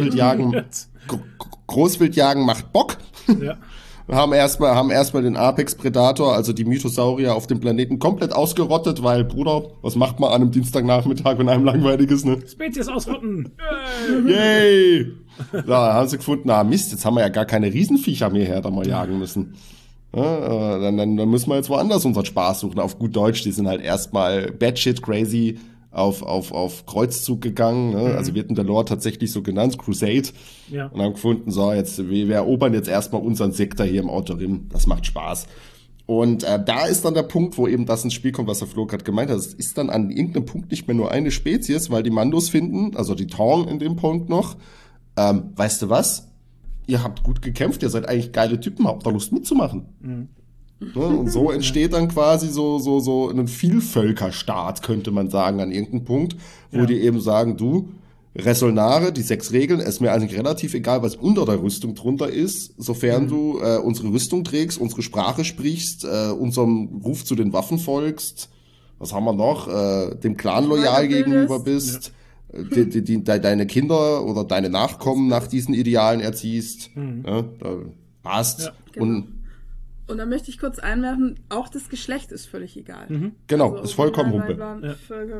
Großwildjagen macht Bock.
Ja.
haben erstmal den Apex Predator, also die Mythosaurier auf dem Planeten komplett ausgerottet, weil, Bruder, was macht man an einem Dienstagnachmittag, wenn einem langweilig ist, ne?
Spezies ausrotten!
Yay! Da haben sie gefunden, Mist, jetzt haben wir ja gar keine Riesenviecher mehr her, da mal jagen müssen. Ja, dann müssen wir jetzt woanders unseren Spaß suchen. Auf gut Deutsch, die sind halt erstmal batshit crazy auf Kreuzzug gegangen. Ne? Also wird in der Lore tatsächlich so genannt, Crusade.
Ja.
Und haben gefunden, so, wir erobern jetzt erstmal unseren Sektor hier im Outer Rim. Das macht Spaß. Und da ist dann der Punkt, wo eben das ins Spiel kommt, was der Flo gerade gemeint hat. Es ist dann an irgendeinem Punkt nicht mehr nur eine Spezies, weil die Mandos finden, also die Tauren in dem Punkt noch, weißt du was? Ihr habt gut gekämpft, ihr seid eigentlich geile Typen, habt da Lust mitzumachen. Ja, und so entsteht dann quasi so ein Vielvölkerstaat, könnte man sagen, an irgendeinem Punkt, wo die eben sagen, du, Resolnare, die 6 Regeln, ist mir eigentlich relativ egal, was unter der Rüstung drunter ist, sofern du unsere Rüstung trägst, unsere Sprache sprichst, unserem Ruf zu den Waffen folgst, was haben wir noch, dem Clan loyal gegenüber bist, deine Kinder oder deine Nachkommen nach diesen Idealen erziehst, ja, da passt. Ja,
genau. Und da möchte ich kurz einwerfen, auch das Geschlecht ist völlig egal.
Genau, also, ist vollkommen Humpe.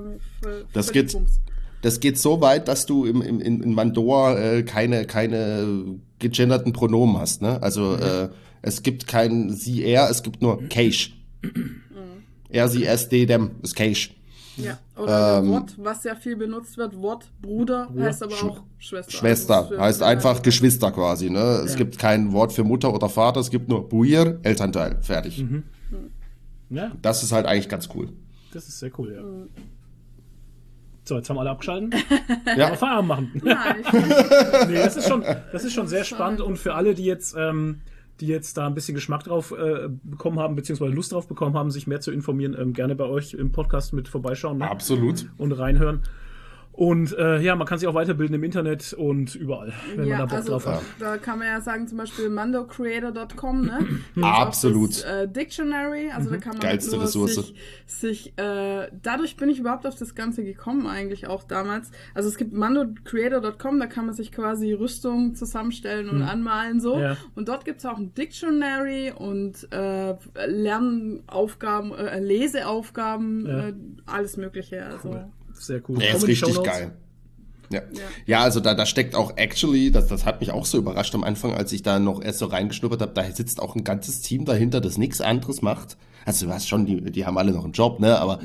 Das geht so weit, dass du in Mandor keine gegenderten Pronomen hast. Ne? Also es gibt kein sie, er, es gibt nur Keish. Er, sie, es, de, dem ist Keish.
Ja, oder Wort, was ja viel benutzt wird, Wort, Bruder, heißt aber auch Schwester.
Schwester, also heißt einfach Geschwister quasi. Ne? Es gibt kein Wort für Mutter oder Vater, es gibt nur Buir, Elternteil, fertig.
Ja.
Das ist halt eigentlich ganz cool.
Das ist sehr cool, ja. So, jetzt haben alle abgeschalten.
Ja.
Aber Feierabend machen.
Nein,
Nee, das ist schon sehr spannend und für alle, die jetzt da ein bisschen Geschmack drauf bekommen haben, beziehungsweise Lust drauf bekommen haben, sich mehr zu informieren, gerne bei euch im Podcast mit vorbeischauen. Ne?
Absolut.
Und reinhören. Und ja, man kann sich auch weiterbilden im Internet und überall, wenn man da Bock drauf hat.
Da kann man ja sagen, zum Beispiel mandocreator.com, ne?
Absolut.
Das, Dictionary, also da kann man
geilste
nur
Ressource.
dadurch bin ich überhaupt auf das Ganze gekommen eigentlich auch damals. Also es gibt mandocreator.com, da kann man sich quasi Rüstung zusammenstellen und anmalen so. Ja. Und dort gibt es auch ein Dictionary und Lernaufgaben, Leseaufgaben, alles mögliche. Also
cool. Sehr cool.
Der ist richtig geil. Ja, also da steckt auch actually, das hat mich auch so überrascht am Anfang, als ich da noch erst so reingeschnuppert habe, da sitzt auch ein ganzes Team dahinter, das nichts anderes macht. Also du hast schon, die haben alle noch einen Job, ne, aber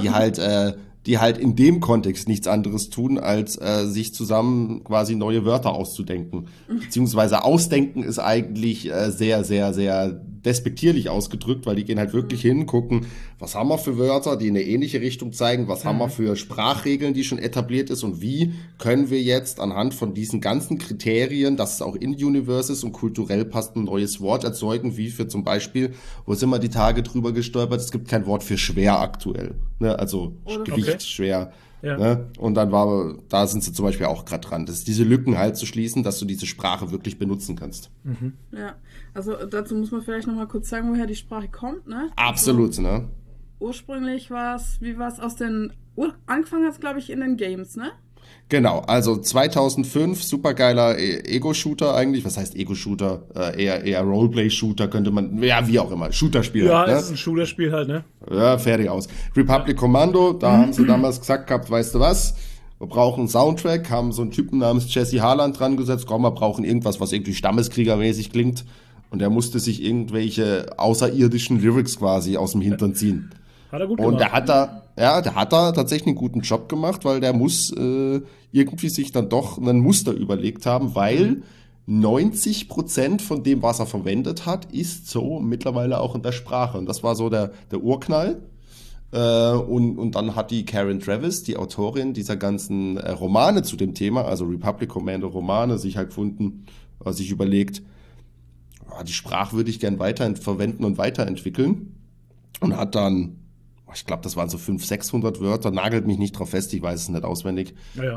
die halt in dem Kontext nichts anderes tun, als sich zusammen quasi neue Wörter auszudenken. Beziehungsweise ausdenken ist eigentlich sehr, sehr, sehr despektierlich ausgedrückt, weil die gehen halt wirklich hin, gucken, was haben wir für Wörter, die in eine ähnliche Richtung zeigen, was haben wir für Sprachregeln, die schon etabliert ist und wie können wir jetzt anhand von diesen ganzen Kriterien, dass es auch in-universe ist und kulturell passt, ein neues Wort erzeugen, wie für zum Beispiel, wo sind wir die Tage drüber gestolpert, es gibt kein Wort für schwer aktuell, ne? Also Gewicht, schwer. Ja. Ne? Und dann da sind sie zum Beispiel auch gerade dran, dass diese Lücken halt zu schließen, dass du diese Sprache wirklich benutzen kannst.
Ja, also dazu muss man vielleicht nochmal kurz sagen, woher die Sprache kommt, ne?
Absolut,
also,
ne?
Ursprünglich angefangen hat es, glaube ich, in den Games, ne?
Genau, also 2005, supergeiler Ego-Shooter eigentlich. Was heißt Ego-Shooter? Eher Roleplay-Shooter könnte man, ja, wie auch immer. Shooter-Spiel.
Ja,
halt, ne?
Es ist ein Shooter-Spiel halt, ne?
Ja, fertig aus. Republic Commando, da haben sie damals gesagt gehabt, weißt du was? Wir brauchen einen Soundtrack, haben so einen Typen namens Jesse Harlan dran gesetzt. Komm, wir brauchen irgendwas, was irgendwie stammeskriegermäßig klingt. Und der musste sich irgendwelche außerirdischen Lyrics quasi aus dem Hintern ziehen.
Hat er gut gemacht.
Und der hat da tatsächlich einen guten Job gemacht, weil der muss irgendwie sich dann doch ein Muster überlegt haben, weil 90% von dem, was er verwendet hat, ist so mittlerweile auch in der Sprache. Und das war so der Urknall. Und dann hat die Karen Traviss, die Autorin dieser ganzen Romane zu dem Thema, also Republic Commando Romane, sich halt sich überlegt, die Sprache würde ich gern weiter verwenden und weiterentwickeln. Und hat dann, ich glaube, das waren so 500, 600 Wörter, nagelt mich nicht drauf fest, ich weiß es nicht auswendig.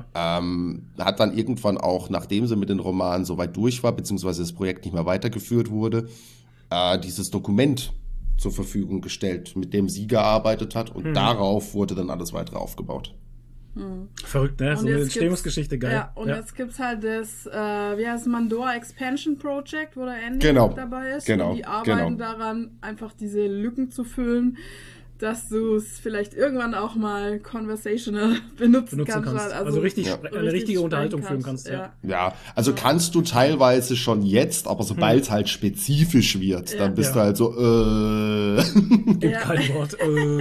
Hat dann irgendwann auch, nachdem sie mit den Romanen so weit durch war, beziehungsweise das Projekt nicht mehr weitergeführt wurde, dieses Dokument zur Verfügung gestellt, mit dem sie gearbeitet hat und darauf wurde dann alles weitere aufgebaut.
Verrückt, ne? So eine Entstehungsgeschichte, geil.
Ja, und jetzt gibt's halt das, wie heißt Mandora Expansion Project, wo der Andy dabei ist.
Genau,
und die arbeiten daran, einfach diese Lücken zu füllen, dass du es vielleicht irgendwann auch mal conversational benutzen kannst.
Also richtig, eine richtige Unterhaltung führen kannst.
Ja, also kannst du teilweise schon jetzt, aber sobald es halt spezifisch wird, dann bist du halt so,
Gibt kein Wort.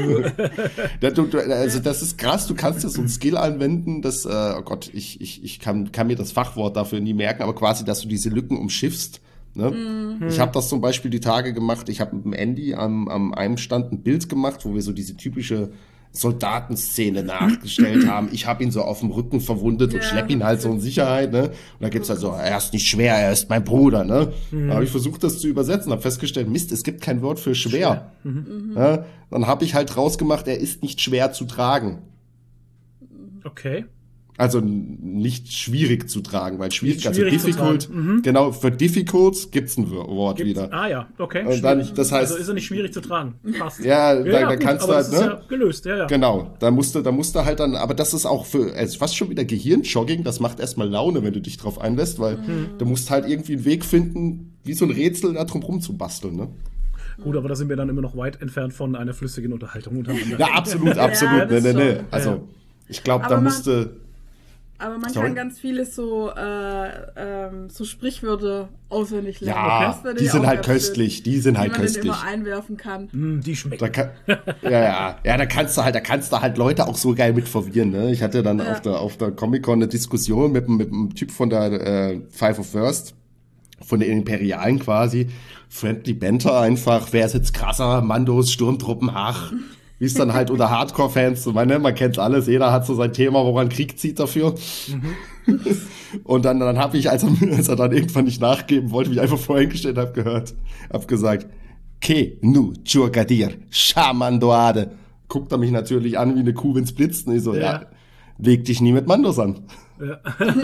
Also das ist krass, du kannst ja so ein Skill anwenden, das, oh Gott, ich kann mir das Fachwort dafür nie merken, aber quasi, dass du diese Lücken umschiffst. Ne? Ich habe das zum Beispiel die Tage gemacht, ich habe mit dem Andy am einem Stand ein Bild gemacht, wo wir so diese typische Soldatenszene nachgestellt haben. Ich habe ihn so auf dem Rücken verwundet und schlepp ihn halt so in Sicherheit. Ne? Und da gibt's halt so, er ist nicht schwer, er ist mein Bruder. Ne? Da habe ich versucht, das zu übersetzen, habe festgestellt, Mist, es gibt kein Wort für schwer. Ja? Dann habe ich halt rausgemacht, er ist nicht schwer zu tragen.
Okay.
Also nicht schwierig zu tragen, weil schwierig also difficult, genau, für difficult gibt's ein Wort wieder.
Ah ja, okay.
Und dann, das heißt,
also ist er nicht schwierig zu tragen. Passt.
Ja, da kannst du halt,
das ist ja gelöst, ja.
Genau, da musst du halt dann, aber das ist auch also fast schon wieder Gehirnjogging, das macht erstmal Laune, wenn du dich drauf einlässt, weil du musst halt irgendwie einen Weg finden, wie so ein Rätsel da drum rum zu basteln, ne?
Gut, aber da sind wir dann immer noch weit entfernt von einer flüssigen Unterhaltung untereinander.
Ja, absolut. Nee. Also, ich glaube, da musste...
Aber man kann ganz vieles so Sprichwörter auswendig lernen.
Ja, die sind halt köstlich. Die sind halt köstlich.
Die man immer einwerfen kann.
Die schmecken.
Da kannst du halt Leute auch so geil mit verwirren. Ne? Ich hatte dann auf der Comic-Con eine Diskussion mit einem Typ von der Five of First, von den Imperialen quasi. Friendly Banter einfach. Wer ist jetzt krasser? Mandos, Sturmtruppen, ach. Wie es dann halt unter Hardcore-Fans, man kennt alles, jeder hat so sein Thema, woran Krieg zieht dafür. Und dann habe ich, als er dann irgendwann nicht nachgeben wollte, mich einfach vorhingestellt hab gesagt, Ke nu Churkadir, Shamandoade. Guckt er mich natürlich an wie eine Kuh, wenn's blitzt. Und ich so, ja, leg dich nie mit Mandos an.
Ja.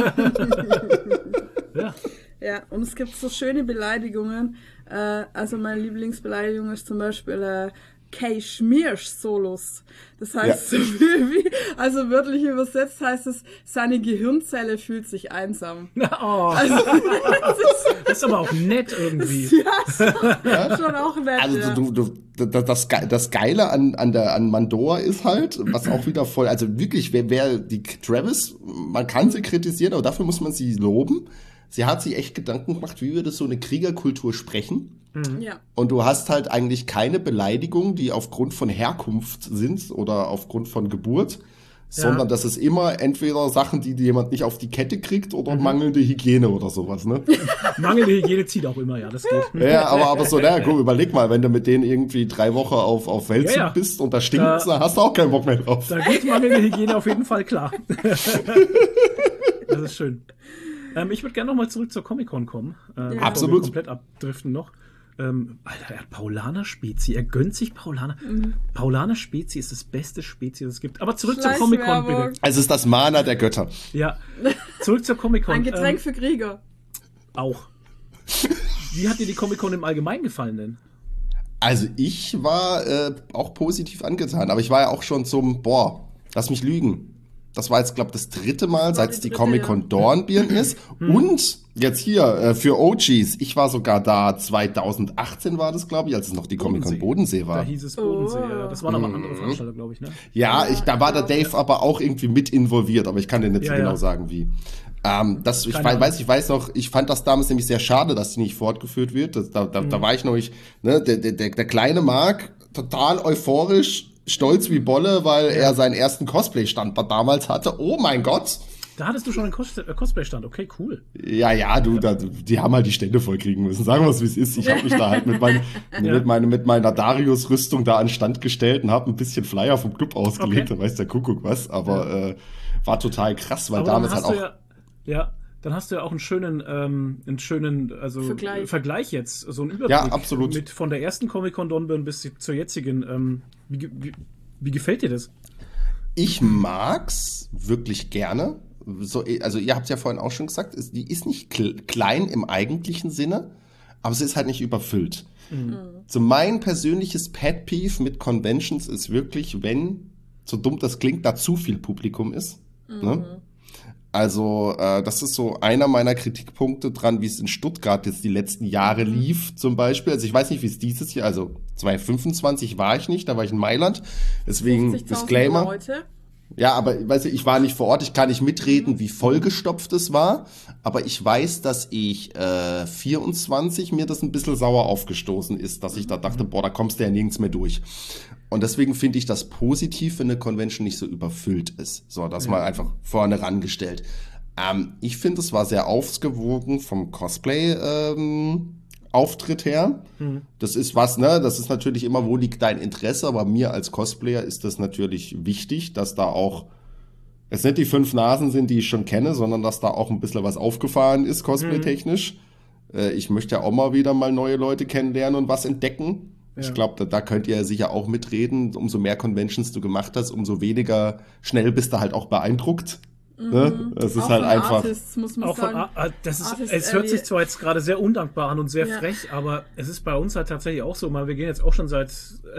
Ja.
Ja, und es gibt so schöne Beleidigungen. Also meine Lieblingsbeleidigung ist zum Beispiel Kay Schmiersch-Solos. Das heißt, also wörtlich übersetzt heißt es, seine Gehirnzelle fühlt sich einsam.
Oh.
Also,
Das ist aber auch nett irgendwie.
ja, schon auch nett.
Also das Geile an Mandora ist halt, was auch wieder voll, also wirklich, wer die Travis, man kann sie kritisieren, aber dafür muss man sie loben. Sie hat sich echt Gedanken gemacht, wie wir das so eine Kriegerkultur sprechen.
Ja.
Und du hast halt eigentlich keine Beleidigung, die aufgrund von Herkunft sind oder aufgrund von Geburt, sondern das ist immer entweder Sachen, die jemand nicht auf die Kette kriegt oder mangelnde Hygiene oder sowas, ne?
Mangelnde Hygiene zieht auch immer, ja, das geht.
Ja, aber so, naja, guck, überleg mal, wenn du mit denen irgendwie 3 Wochen auf Weltzug bist und da stinkt, dann hast du auch keinen Bock mehr drauf.
Da geht mangelnde Hygiene auf jeden Fall klar. Das ist schön. Ich würde gerne nochmal zurück zur Comic-Con kommen.
Absolut.
Wir komplett abdriften noch. Alter, er hat Paulaner Spezi. Er gönnt sich Paulaner. Paulaner Spezi ist das beste Spezi, das es gibt. Aber zurück zur Comic-Con, bitte.
Es ist das Mana der Götter.
Ja, zurück zur Comic-Con.
Ein Getränk für Krieger.
Auch. Wie hat dir die Comic-Con im Allgemeinen gefallen denn?
Also ich war auch positiv angetan, aber ich war ja auch schon lass mich lügen. Das war jetzt, glaube ich, das 3. Mal, seit es die Comic-Con Dornbirn ist. Und jetzt hier, für OGs, ich war sogar da, 2018 war das, glaube ich, als es noch die Comic-Con Bodensee war.
Da hieß es Bodensee, ja. Das waren aber andere Veranstalter, glaube ich, ne?
Ja, da war der Dave aber auch irgendwie mit involviert, aber ich kann dir nicht so genau sagen, wie. Ich weiß noch, ich fand das damals nämlich sehr schade, dass die nicht fortgeführt wird. Da war ich noch nicht, ne, der kleine Marc, total euphorisch, stolz wie Bolle, weil er seinen ersten Cosplay-Stand damals hatte. Oh mein Gott!
Da hattest du schon einen Cosplay-Stand, okay, cool.
Ja, die haben halt die Stände voll kriegen müssen. Sagen wir es, wie es ist. Ich habe mich da halt mit meiner Darius-Rüstung da an Stand gestellt und habe ein bisschen Flyer vom Club ausgelegt. Da weiß der Kuckuck was, aber war total krass, weil damals halt auch...
Dann hast du ja auch einen schönen Vergleich jetzt, so einen Überblick.
Ja, absolut.
Mit von der ersten Comic-Con Dornbirn bis zur jetzigen. Wie gefällt dir das?
Ich mag's wirklich gerne. So, also ihr habt ja vorhin auch schon gesagt, die ist nicht klein im eigentlichen Sinne, aber sie ist halt nicht überfüllt. So mein persönliches Pet Peeve mit Conventions ist wirklich, wenn, so dumm das klingt, da zu viel Publikum ist. Ne? Also das ist so einer meiner Kritikpunkte dran, wie es in Stuttgart jetzt die letzten Jahre lief zum Beispiel. Also ich weiß nicht, wie es dieses Jahr, also 2025 war ich nicht, da war ich in Mailand. Deswegen Disclaimer.
Leute.
Ja, aber weißt du, ich war nicht vor Ort, ich kann nicht mitreden, wie vollgestopft es war. Aber ich weiß, dass ich 24 mir das ein bisschen sauer aufgestoßen ist, dass ich da dachte, da kommst du ja nirgends mehr durch. Und deswegen finde ich das positiv, wenn eine Convention nicht so überfüllt ist. So, das mal einfach vorne rangestellt. Ich finde, es war sehr ausgewogen vom Cosplay Auftritt her. Das ist was, ne? Das ist natürlich immer, wo liegt dein Interesse, aber mir als Cosplayer ist das natürlich wichtig, dass da auch es nicht die 5 Nasen sind, die ich schon kenne, sondern dass da auch ein bisschen was aufgefahren ist, Cosplay-technisch. Ich möchte ja auch mal wieder neue Leute kennenlernen und was entdecken. Ja. Ich glaube, da könnt ihr ja sicher auch mitreden. Umso mehr Conventions du gemacht hast, umso weniger schnell bist du halt auch beeindruckt. Ne? Das ist halt einfach.
Artists, muss man
auch
sagen.
Es hört sich zwar jetzt gerade sehr undankbar an und sehr frech, aber es ist bei uns halt tatsächlich auch so. Wir gehen jetzt auch schon seit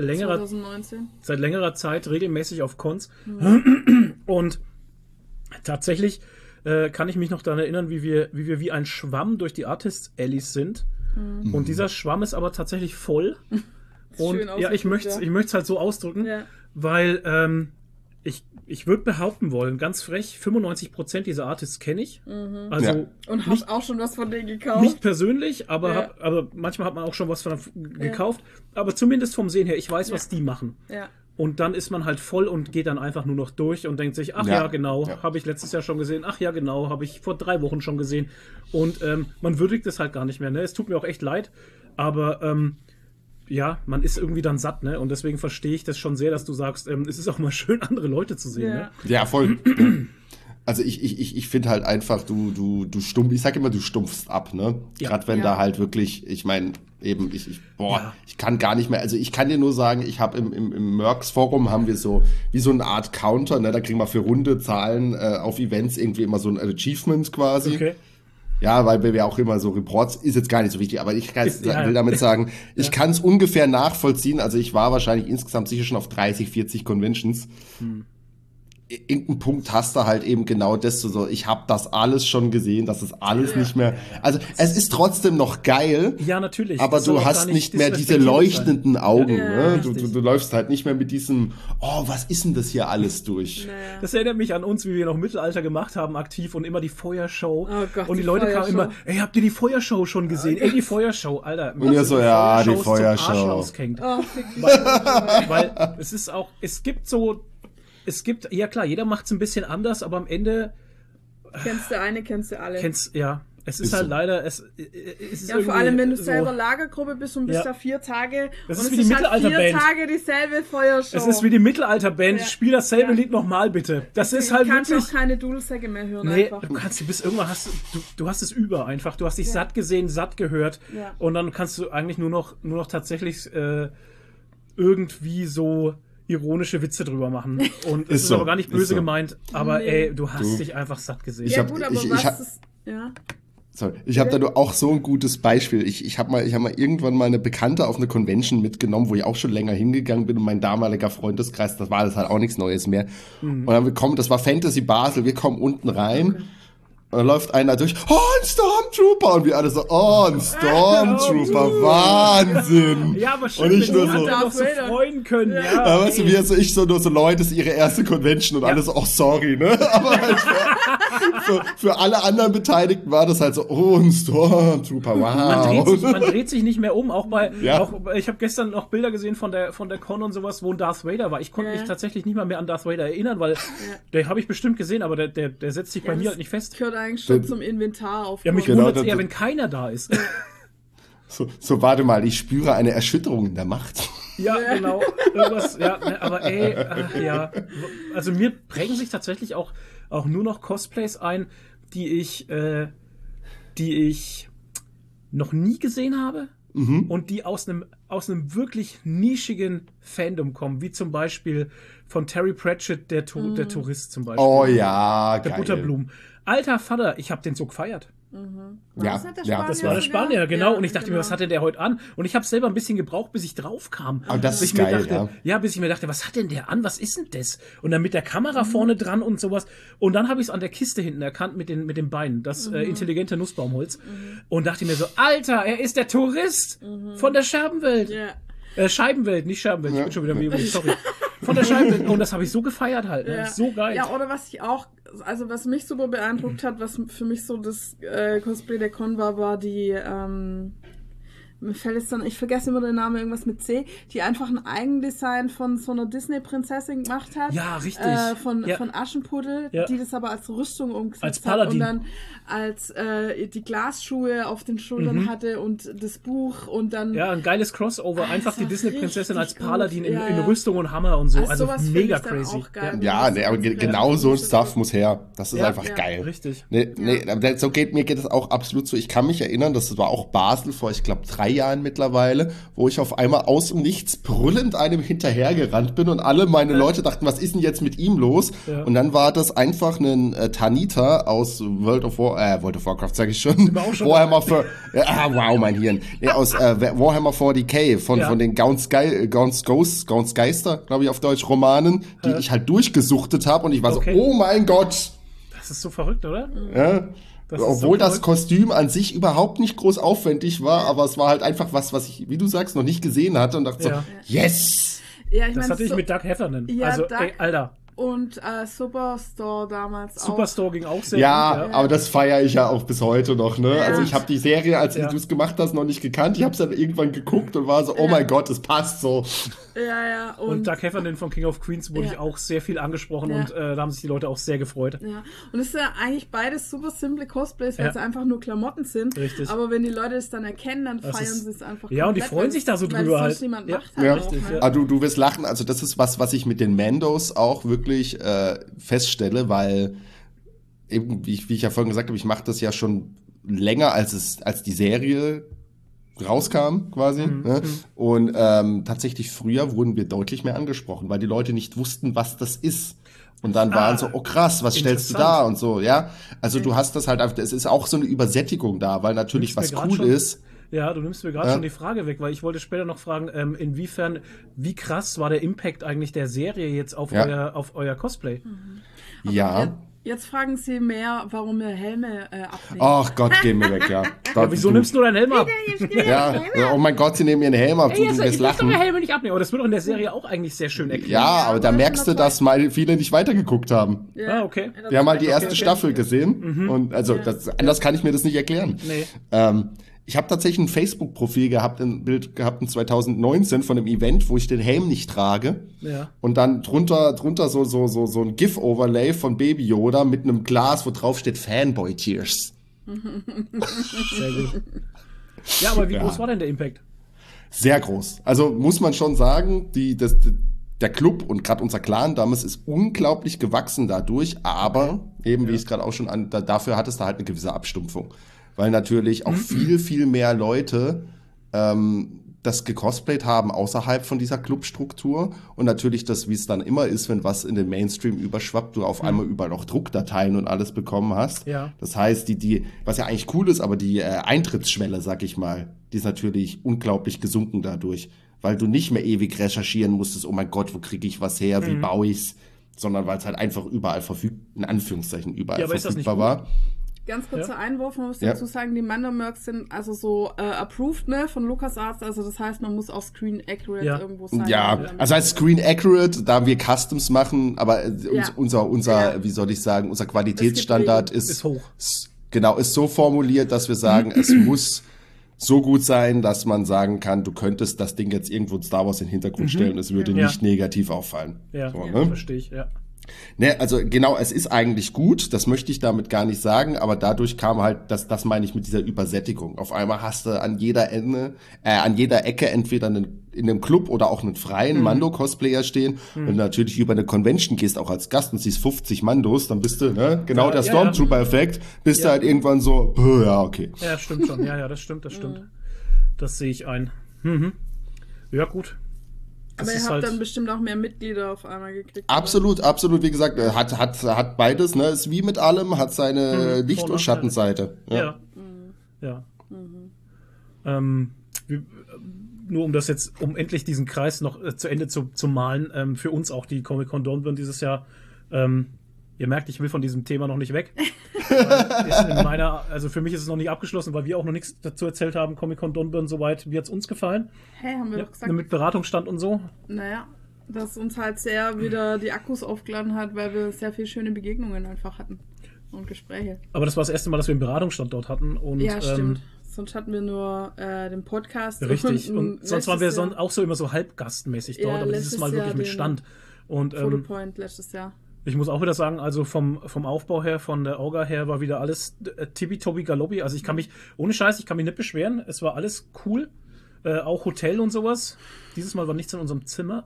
längerer Zeit regelmäßig auf Cons. Und tatsächlich kann ich mich noch daran erinnern, wie wir wie ein Schwamm durch die Artist-Alleys sind. Und dieser Schwamm ist aber tatsächlich voll. Und ja, ich möchte es halt so ausdrücken, weil ich würde behaupten wollen, ganz frech, 95% dieser Artists kenne ich. Also
und hast auch schon was von denen gekauft?
Nicht persönlich, aber manchmal hat man auch schon was von gekauft. Aber zumindest vom Sehen her, ich weiß, was die machen.
Ja.
Und dann ist man halt voll und geht dann einfach nur noch durch und denkt sich, habe ich letztes Jahr schon gesehen, habe ich vor 3 Wochen schon gesehen. Und man würdigt es halt gar nicht mehr. Ne? Es tut mir auch echt leid, aber man ist irgendwie dann satt, ne? Und deswegen verstehe ich das schon sehr, dass du sagst, es ist auch mal schön, andere Leute zu sehen, ne?
Ja, voll. Also ich finde halt einfach, ich sag immer, du stumpfst ab, ne? Ja. Gerade wenn da halt wirklich, ich meine, eben, ich kann gar nicht mehr, also ich kann dir nur sagen, ich habe im Mercs-Forum haben wir so, wie so eine Art Counter, ne, da kriegen wir für runde Zahlen auf Events irgendwie immer so ein Achievement quasi.
Okay.
Ja, weil wir auch immer so Reports, ist jetzt gar nicht so wichtig, aber ich will damit sagen, ich kann es ungefähr nachvollziehen, also ich war wahrscheinlich insgesamt sicher schon auf 30, 40 Conventions. Irgendeinen Punkt hast du halt eben genau das, so ich habe das alles schon gesehen, das ist alles nicht mehr, also es ist trotzdem noch geil,
Ja, natürlich.
aber
Das soll
du
auch
hast
gar
nicht mehr diese
disrespektierlich
leuchtenden Augen, ne?
richtig.
Du läufst halt nicht mehr mit diesem, oh, was ist denn das hier alles durch?
sein. Das erinnert mich an uns, wie wir noch Mittelalter gemacht haben, aktiv und immer die Feuershow.
Oh Gott,
und die
die
Leute
Feuershow.
kamen immer, ey, habt ihr die Feuershow schon gesehen? Ey, die Feuershow, Alter.
Und ihr so, ja, die
Feuershows zum
Feuershow.
Arsch raushängt.
Oh, fick dich.
Weil es ist auch, ja klar, jeder macht es ein bisschen anders, aber am Ende
Kennst du eine, kennst du alle.
es ist
Ist
halt
so.
leider, es ist
Ja, vor
irgendwie
allem, wenn du
so,
selber Lagergruppe bist und bist
Ja.
da 4 Tage
Das
und
ist
es
wie die
ist halt 4
Mittelalterband.
Tage dieselbe Feuershow.
es ist wie die Mittelalterband,
Ja.
spiel dasselbe
Ja.
Lied nochmal bitte. Das ist
Du
halt
kannst
wirklich...
auch keine Dudelsäcke mehr hören
Nee,
einfach.
du bis irgendwann du hast es über einfach. Du hast dich satt gesehen, satt gehört.
Ja.
Und dann kannst du eigentlich nur noch tatsächlich irgendwie so ironische Witze drüber machen. Und es
Ist
ist
so,
aber gar nicht
ist
böse
so.
gemeint. Aber
Nee.
ey, du hast dich einfach satt gesehen.
Ich
Ja
hab-
gut, aber
ich
was
hab-
ist... Ja.
Sorry. Ich habe da nur auch so ein gutes Beispiel. Ich hab mal irgendwann mal eine Bekannte auf eine Convention mitgenommen, wo ich auch schon länger hingegangen bin und mein damaliger Freundeskreis, das war das halt auch nichts Neues mehr. Und dann das war Fantasy Basel, wir kommen unten rein. Und dann läuft einer durch, oh, ein Stormtrooper! Und wir alle so, oh, ein Stormtrooper, Wahnsinn!
Ja, aber schön,
Und ich
wenn
nur
die
so,
anderen noch so
Darth Vader.
freuen können. Ja,
ja, weißt du, wie so ich so nur so Leute, das ist ihre erste Convention und alle so, oh, sorry, ne? Aber halt für alle anderen Beteiligten war das halt so, oh, ein Stormtrooper, wow.
Man dreht sich nicht mehr um, auch
Ja.
ich habe gestern noch Bilder gesehen von der Con und sowas, wo ein Darth Vader war. Ich konnte
Ja.
mich tatsächlich nicht mal mehr an Darth Vader erinnern, weil der habe ich bestimmt gesehen, aber der setzt sich bei mir
das
halt nicht fest.
gehört eigentlich schon zum Inventar auf.
Ja, mich
Genau,
wundert es
das-
eher, wenn keiner da ist.
So, warte mal, ich spüre eine Erschütterung in der Macht.
Ja, genau. Irgendwas, ja, ne, aber ey, ja. Also mir prägen sich tatsächlich auch nur noch Cosplays ein, die ich noch nie gesehen habe und die aus einem wirklich nischigen Fandom kommen, wie zum Beispiel von Terry Pratchett, der Tourist zum Beispiel.
Oh ja,
der
geil.
Butterblumen. Alter Vater, ich hab den so gefeiert.
Ja,
das nicht der
ja.
Spanier?
Das war der
sogar?
Spanier, genau.
Ja,
Und ich dachte mir,
genau.
was hat denn der heute an? Und ich habe selber ein bisschen gebraucht, bis ich drauf kam.
Aber das
Bis
ist
ich mir
geil,
dachte,
ja.
bis ich mir dachte, was hat denn der an? Was ist denn das? Und dann mit der Kamera vorne dran und sowas. Und dann habe ich es an der Kiste hinten erkannt mit den Beinen, das intelligente Nussbaumholz. Und dachte mir so, Alter, er ist der Tourist von der Scherbenwelt.
Ja.
Scheibenwelt, nicht Scherbenwelt. Ich bin schon wieder wie sorry. Von der Scheibenwelt. Und das habe ich so gefeiert halt. Ne?
Ja.
So geil.
Ja, oder was ich auch, also was mich super beeindruckt hat, was für mich so das Cosplay der Con war die, mir fällt es dann, ich vergesse immer den Namen, irgendwas mit C, die einfach ein Eigendesign von so einer Disney-Prinzessin gemacht hat.
Ja, richtig.
Von
Ja.
Aschenputtel,
Ja.
die das aber als Rüstung umgesetzt
Als
hat
Paladin.
und dann als die Glasschuhe auf den Schultern hatte und das Buch und dann
Ja, ein geiles Crossover. Einfach die
war
Disney-Prinzessin als
richtig
Paladin
gut.
in
Ja.
Rüstung und Hammer und so. Also
sowas
mega
find ich dann
crazy.
auch geil.
Ja, nee, aber genau so ein Stuff muss her. Das ist
Ja,
einfach
ja.
geil.
Richtig.
Nee, mir geht es auch absolut so. Ich kann mich erinnern, das war auch Basel vor, ich glaube, 3 Jahren mittlerweile, wo ich auf einmal aus dem Nichts brüllend einem hinterhergerannt bin und alle meine Leute dachten, was ist denn jetzt mit ihm los?
Ja.
Und dann war das einfach ein Tanita aus World of Warcraft, sage ich schon.
wir auch schon
Warhammer wow, mein Hirn. Nee, aus Warhammer 40k von den Geister, glaube ich auf Deutsch, Romanen, die ich halt durchgesuchtet habe und ich war
Okay.
so, oh mein Gott.
Das ist so verrückt, oder?
Ja.
Das ist
Obwohl
so
das
verrückt.
Kostüm an sich überhaupt nicht groß aufwendig war, aber es war halt einfach was ich, wie du sagst, noch nicht gesehen hatte und dachte
Ja.
so, yes!
Ja, ich
Das
meine,
hatte ich mit Doug Heffernan.
Ja,
Also,
Doug-
ey, Alter.
und Superstore damals auch.
Superstore ging auch sehr
Ja,
gut.
aber das feiere ich ja auch bis heute noch, ne?
Ja.
Also ich habe die Serie, als
Ja.
du es gemacht hast, noch nicht gekannt. Ich habe es dann irgendwann geguckt und war so, oh mein Gott, das passt so.
Ja,
Und Doug Heffernan von King of Queens wurde
Ja.
ich auch sehr viel angesprochen
Ja.
und da haben sich die Leute auch sehr gefreut.
ja. Und es ist ja eigentlich beides super simple Cosplays, weil
Ja.
es einfach nur Klamotten sind.
Richtig.
Aber wenn die Leute es dann erkennen, dann
Das
feiern
ist-
sie es einfach
Ja, und die
komplett,
freuen
weil
sich da so
es- weil
drüber
es
halt.
sonst niemand
Ja.
macht halt
Ja.
auch,
Richtig,
ne?
ja.
Aber du wirst lachen, also das ist was ich mit den Mandos auch wirklich feststelle, weil eben, wie ich ja vorhin gesagt habe, ich mache das ja schon länger, als die Serie rauskam quasi. Ne? Und tatsächlich früher wurden wir deutlich mehr angesprochen, weil die Leute nicht wussten, was das ist. Und dann waren so, oh krass, was stellst du da und so, ja. Also du hast das halt einfach, es ist auch so eine Übersättigung da, weil natürlich was cool ist.
Ja, du nimmst mir gerade schon die Frage weg, weil ich wollte später noch fragen, inwiefern, wie krass war der Impact eigentlich der Serie jetzt auf euer Cosplay?
Ja.
Jetzt fragen Sie mehr, warum wir Helme abnehmen.
Ach Gott, geh mir weg, ja.
Wieso nimmst du deinen Helm ab?
Ja, oh mein Gott, sie nehmen ihren Helm ab.
Ich will eure Helme nicht abnehmen, aber das wird auch in der Serie auch eigentlich sehr schön erklärt.
Ja, aber da merkst du, dass mal viele nicht weitergeguckt haben.
Ja, okay.
Die haben halt die erste Staffel gesehen und also anders kann ich mir das nicht erklären.
Nee.
Ich habe tatsächlich ein Facebook-Profil gehabt, ein Bild gehabt in 2019 von einem Event, wo ich den Helm nicht trage.
Ja.
Und dann drunter so ein GIF-Overlay von Baby Yoda mit einem Glas, wo drauf steht Fanboy-Tears.
Sehr gut. Ja, aber wie groß war denn der Impact?
Sehr groß. Also muss man schon sagen, der Club und gerade unser Clan damals ist unglaublich gewachsen dadurch, aber eben, wie ich es gerade auch schon dafür hat es da halt eine gewisse Abstumpfung. Weil natürlich auch viel mehr Leute das gecosplayt haben außerhalb von dieser Clubstruktur und natürlich das, wie es dann immer ist, wenn was in den Mainstream überschwappt, du auf einmal überall auch Druckdateien und alles bekommen hast.
Ja.
Das heißt, die was ja eigentlich cool ist, aber die Eintrittsschwelle, sag ich mal, die ist natürlich unglaublich gesunken dadurch, weil du nicht mehr ewig recherchieren musstest, oh mein Gott, wo kriege ich was her, wie baue ich's, sondern weil es halt einfach überall in Anführungszeichen überall verfügbar war.
Ganz kurzer Einwurf, man muss dazu sagen, die Mandomercs sind also so approved, ne, von LucasArts, also das heißt, man muss auch Screen Accurate irgendwo sein.
Ja, also heißt Screen Accurate, da wir Customs machen, aber unser wie soll ich sagen, unser Qualitätsstandard ist
hoch.
Ist so formuliert, dass wir sagen, es muss so gut sein, dass man sagen kann, du könntest das Ding jetzt irgendwo in Star Wars in den Hintergrund stellen und es würde nicht negativ auffallen.
Ja,
so,
verstehe ich, ja.
Ne, also genau, es ist eigentlich gut, das möchte ich damit gar nicht sagen, aber dadurch kam halt, das meine ich mit dieser Übersättigung. Auf einmal hast du an jeder Ecke entweder in einem Club oder auch einen freien Mando-Cosplayer stehen. Wenn du natürlich über eine Convention gehst, auch als Gast und siehst 50 Mandos, dann bist du, ne, genau der Stormtrooper-Effekt, bist du halt irgendwann so, ja, okay.
Ja, stimmt schon, ja, das stimmt. Das sehe ich ein. Ja, gut.
Aber ihr habt dann bestimmt auch mehr Mitglieder auf einmal gekriegt.
Absolut, wie gesagt, hat beides, ne, ist wie mit allem, hat seine Licht- und Schattenseite. Ja.
Nur um endlich diesen Kreis noch zu Ende zu malen, für uns auch die Comic-Con Dornbirn dieses Jahr, ihr merkt, ich will von diesem Thema noch nicht weg. Also für mich ist es noch nicht abgeschlossen, weil wir auch noch nichts dazu erzählt haben. Comic-Con Dornbirn soweit. Wie hat's uns gefallen?
Hey, haben wir doch gesagt.
Mit Beratungsstand und so?
Naja, dass uns halt sehr wieder die Akkus aufgeladen hat, weil wir sehr viele schöne Begegnungen einfach hatten und Gespräche.
Aber das war das erste Mal, dass wir einen Beratungsstand dort hatten. Und,
ja, stimmt. Sonst hatten wir nur den Podcast.
Richtig. Und sonst waren wir auch so immer so halbgastmäßig dort, aber dieses Mal wirklich mit Stand. Und
Photopoint letztes Jahr.
Ich muss auch wieder sagen, also vom Aufbau her, von der Orga her, war wieder alles tibi-tobi galobbi. Also ich kann mich nicht beschweren. Es war alles cool. Auch Hotel und sowas. Dieses Mal war nichts in unserem Zimmer.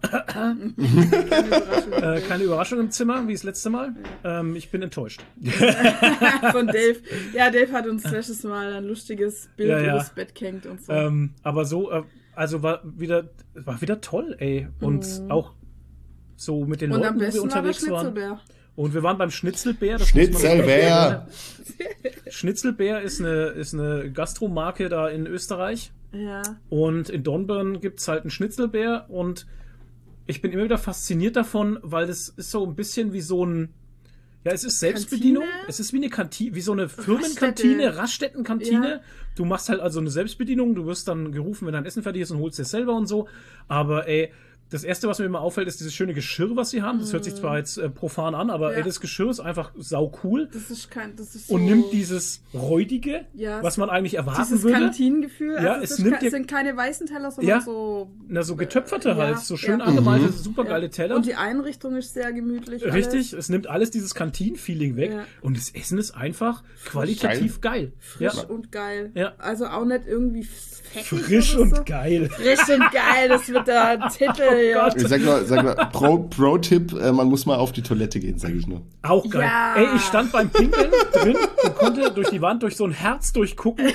Keine Überraschung im Zimmer, wie das letzte Mal. Ich bin enttäuscht.
Von Dave. Ja, Dave hat uns letztes Mal ein lustiges Bild übers Bett gehängt und so.
Aber so, also war wieder toll, ey. Und auch so mit den Leuten, wo wir unterwegs waren. Und wir waren beim Schnitzelbär. Schnitzelbär ist eine Gastromarke da in Österreich.
Ja.
Und in Dornbirn gibt es halt einen Schnitzelbär. Und ich bin immer wieder fasziniert davon, weil das ist so ein bisschen wie so ein... Ja, es ist Selbstbedienung.
Kantine?
Es ist wie eine Kantine, wie so eine Firmenkantine, Raststättenkantine. Ja. Du machst halt also eine Selbstbedienung. Du wirst dann gerufen, wenn dein Essen fertig ist und holst dir selber und so. Aber ey... Das Erste, was mir immer auffällt, ist dieses schöne Geschirr, was sie haben. Das hört sich zwar jetzt profan an, aber ey, das Geschirr ist einfach sau cool.
Das ist so
und nimmt dieses Räudige, was man eigentlich erwarten würde.
Dieses Kantinengefühl.
Ja,
also es sind keine weißen Teller, sondern so...
so getöpferte halt, so schön angemalte, supergeile Teller.
Und die Einrichtung ist sehr gemütlich.
Richtig, es nimmt alles dieses Kantin-Feeling weg. Ja. Und das Essen ist einfach qualitativ geil.
Frisch und geil. Ja. Also auch nicht irgendwie fettig
Frisch und geil.
Frisch und geil, das wird der Titel ja.
Gott.
Ich sag mal Pro-Tipp, man muss mal auf die Toilette gehen, sage ich nur.
Auch geil.
Ja.
Ey, ich stand beim Pinkeln drin und konnte durch die Wand durch so ein Herz durchgucken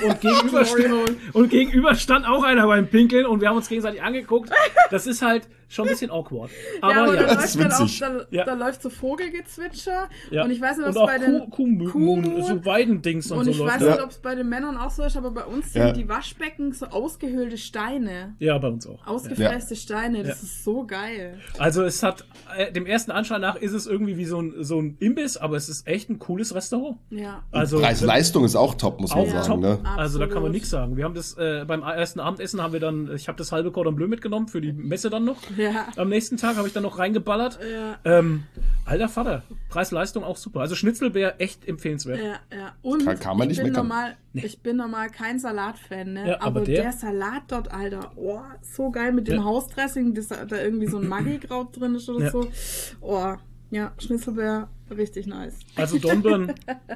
und gegenüber stand auch einer beim Pinkeln und wir haben uns gegenseitig angeguckt. Das ist halt schon ein bisschen awkward. Aber
da
ja.
das
läuft
ist
dann
witzig.
auch,
Ja.
da läuft so Vogelgezwitscher
Ja.
und ich weiß nicht, ob
und
es
auch
bei den
Kuhmoon, so Weidendings und
und
so
ich
läuft.
weiß
das.
nicht, ob es bei den Männern auch so ist, aber bei uns sind
Ja.
die Waschbecken so ausgehöhlte Steine.
Ja, bei uns auch.
Ausgefräste Steine, das
Ja.
ist so geil.
Also es hat, dem ersten Anschein nach ist es irgendwie wie so ein Imbiss, aber es ist echt ein cooles Restaurant.
Ja.
Also
Preis-Leistung ist auch top, muss man
auch
sagen.
top.
Ne?
Also da kann man
Absolut.
nichts sagen. Wir haben das beim ersten Abendessen haben wir dann, ich habe das halbe Cordon Bleu mitgenommen für die Messe dann noch.
Ja.
Am nächsten Tag habe ich dann noch reingeballert.
Ja.
Alter Vater, Preis-Leistung auch super. Also Schnitzel wäre echt empfehlenswert.
Ja. Und
Kann man nicht meckern.
ich bin normal kein Salatfan, ne?
Ja, aber der
Salat dort, Alter, oh, so geil mit dem
Ja.
Hausdressing, dass da irgendwie so ein Maggi-Kraut drin ist oder
Ja.
so. Oh, ja, Schnitzelbeer, richtig nice.
Also Dornbirn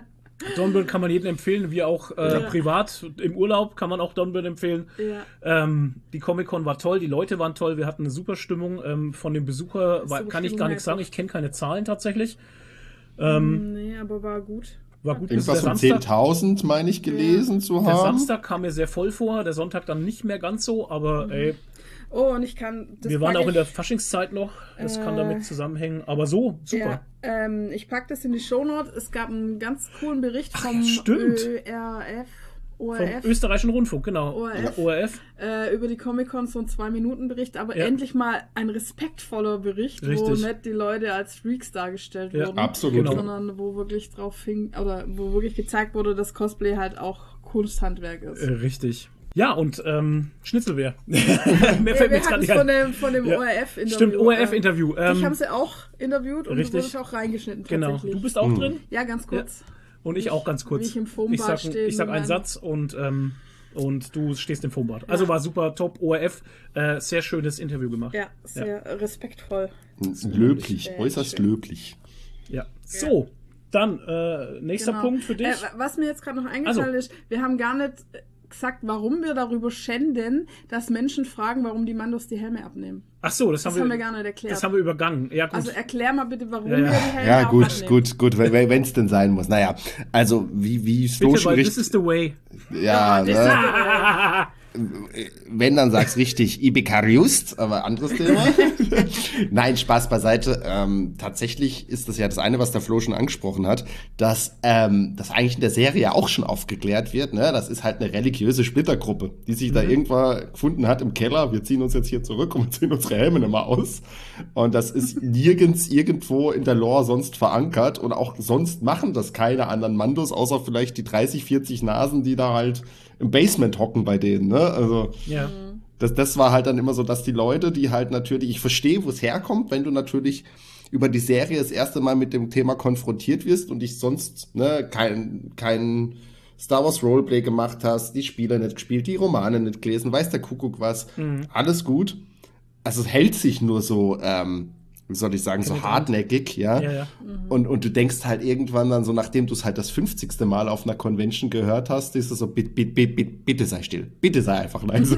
kann man jedem empfehlen, wie auch privat im Urlaub kann man auch Dornbirn empfehlen.
Ja.
Die Comic-Con war toll, die Leute waren toll, wir hatten eine super Stimmung. Von den Besuchern
Super
kann ich
Stimmung
gar nichts
halt.
sagen, ich kenne keine Zahlen tatsächlich.
Nee, aber war gut.
War gut, bis
Irgendwas
der
von
Samstag.
10.000, meine ich, gelesen zu
Der
haben.
Samstag kam mir sehr voll vor, der Sonntag dann nicht mehr ganz so, aber ey,
Oh, und ich kann. Das
wir waren
pack
auch in
ich-
der Faschingszeit noch, das kann damit zusammenhängen, aber so, super.
Ja, ich packe das in die Shownote. Es gab einen ganz coolen Bericht vom
ja, stimmt. Vom
ORF,
österreichischen Rundfunk, genau.
ORF.
ORF.
Über die Comic-Con, so ein 2-Minuten-Bericht, aber
Ja.
endlich mal ein respektvoller Bericht, wo
Richtig.
nicht die Leute als Freaks dargestellt
Ja,
wurden,
absolut.
Genau.
sondern wo wirklich drauf hing, oder wo wirklich gezeigt wurde, dass Cosplay halt auch Kunsthandwerk ist.
Richtig. Ja, und Schnitzelwehr. Mehr
Wir
fällt mir jetzt
hatten
gerade
es
nicht ein.
von dem
Ja.
ORF-Interview.
Stimmt, ORF-Interview.
Ich habe sie auch interviewt und
richtig.
du wurdest auch reingeschnitten
Genau.
tatsächlich.
Du bist auch drin
Ja, ganz kurz.
und ich auch ganz kurz.
Wie ich im Foambad stehe
ich sag
mit
einen
meinem-
Satz und du stehst im Foambad. Also war super, top, ORF. Sehr schönes Interview gemacht.
Ja, sehr respektvoll.
Löblich,
Sehr
äußerst
schön.
löblich.
Ja. So, dann nächster
Genau.
Punkt für dich.
Was mir jetzt gerade noch eingefallen ist, wir haben gar nicht gesagt, warum wir darüber schänden, dass Menschen fragen, warum die Mandos die Helme abnehmen.
Ach so, das
Das haben wir gar nicht erklärt.
Das haben wir übergangen. Ja, gut.
Also erklär mal bitte, warum
Ja, ja.
wir die Helme
Ja,
auch
gut,
abnehmen.
gut, wenn es denn sein muss. Naja, also wie
Bitte,
Stoschen
weil this
richtig.
is the way.
Ja,
das
ne? Wenn, dann sag's richtig, Ibicarius, aber anderes Thema. Nein, Spaß beiseite. Tatsächlich ist das ja das eine, was der Flo schon angesprochen hat, dass das eigentlich in der Serie auch schon aufgeklärt wird. Ne? Das ist halt eine religiöse Splittergruppe, die sich da irgendwann gefunden hat im Keller. Wir ziehen uns jetzt hier zurück und ziehen unsere Helme nicht mal aus. Und das ist nirgends irgendwo in der Lore sonst verankert. Und auch sonst machen das keine anderen Mandos, außer vielleicht die 30, 40 Nasen, die da halt im Basement hocken bei denen, ne? Also,
Ja.
das war halt dann immer so, dass die Leute, die halt natürlich, ich verstehe, wo es herkommt, wenn du natürlich über die Serie das erste Mal mit dem Thema konfrontiert wirst und dich sonst, ne, kein Star Wars Roleplay gemacht hast, die Spiele nicht gespielt, die Romane nicht gelesen, weiß der Kuckuck was, alles gut. Also es hält sich nur so, wie soll ich sagen, so hartnäckig, ja.
Ja, ja.
Und du denkst halt irgendwann dann so, nachdem du es halt das 50. Mal auf einer Convention gehört hast, ist es so, bitte sei still, bitte sei einfach leise.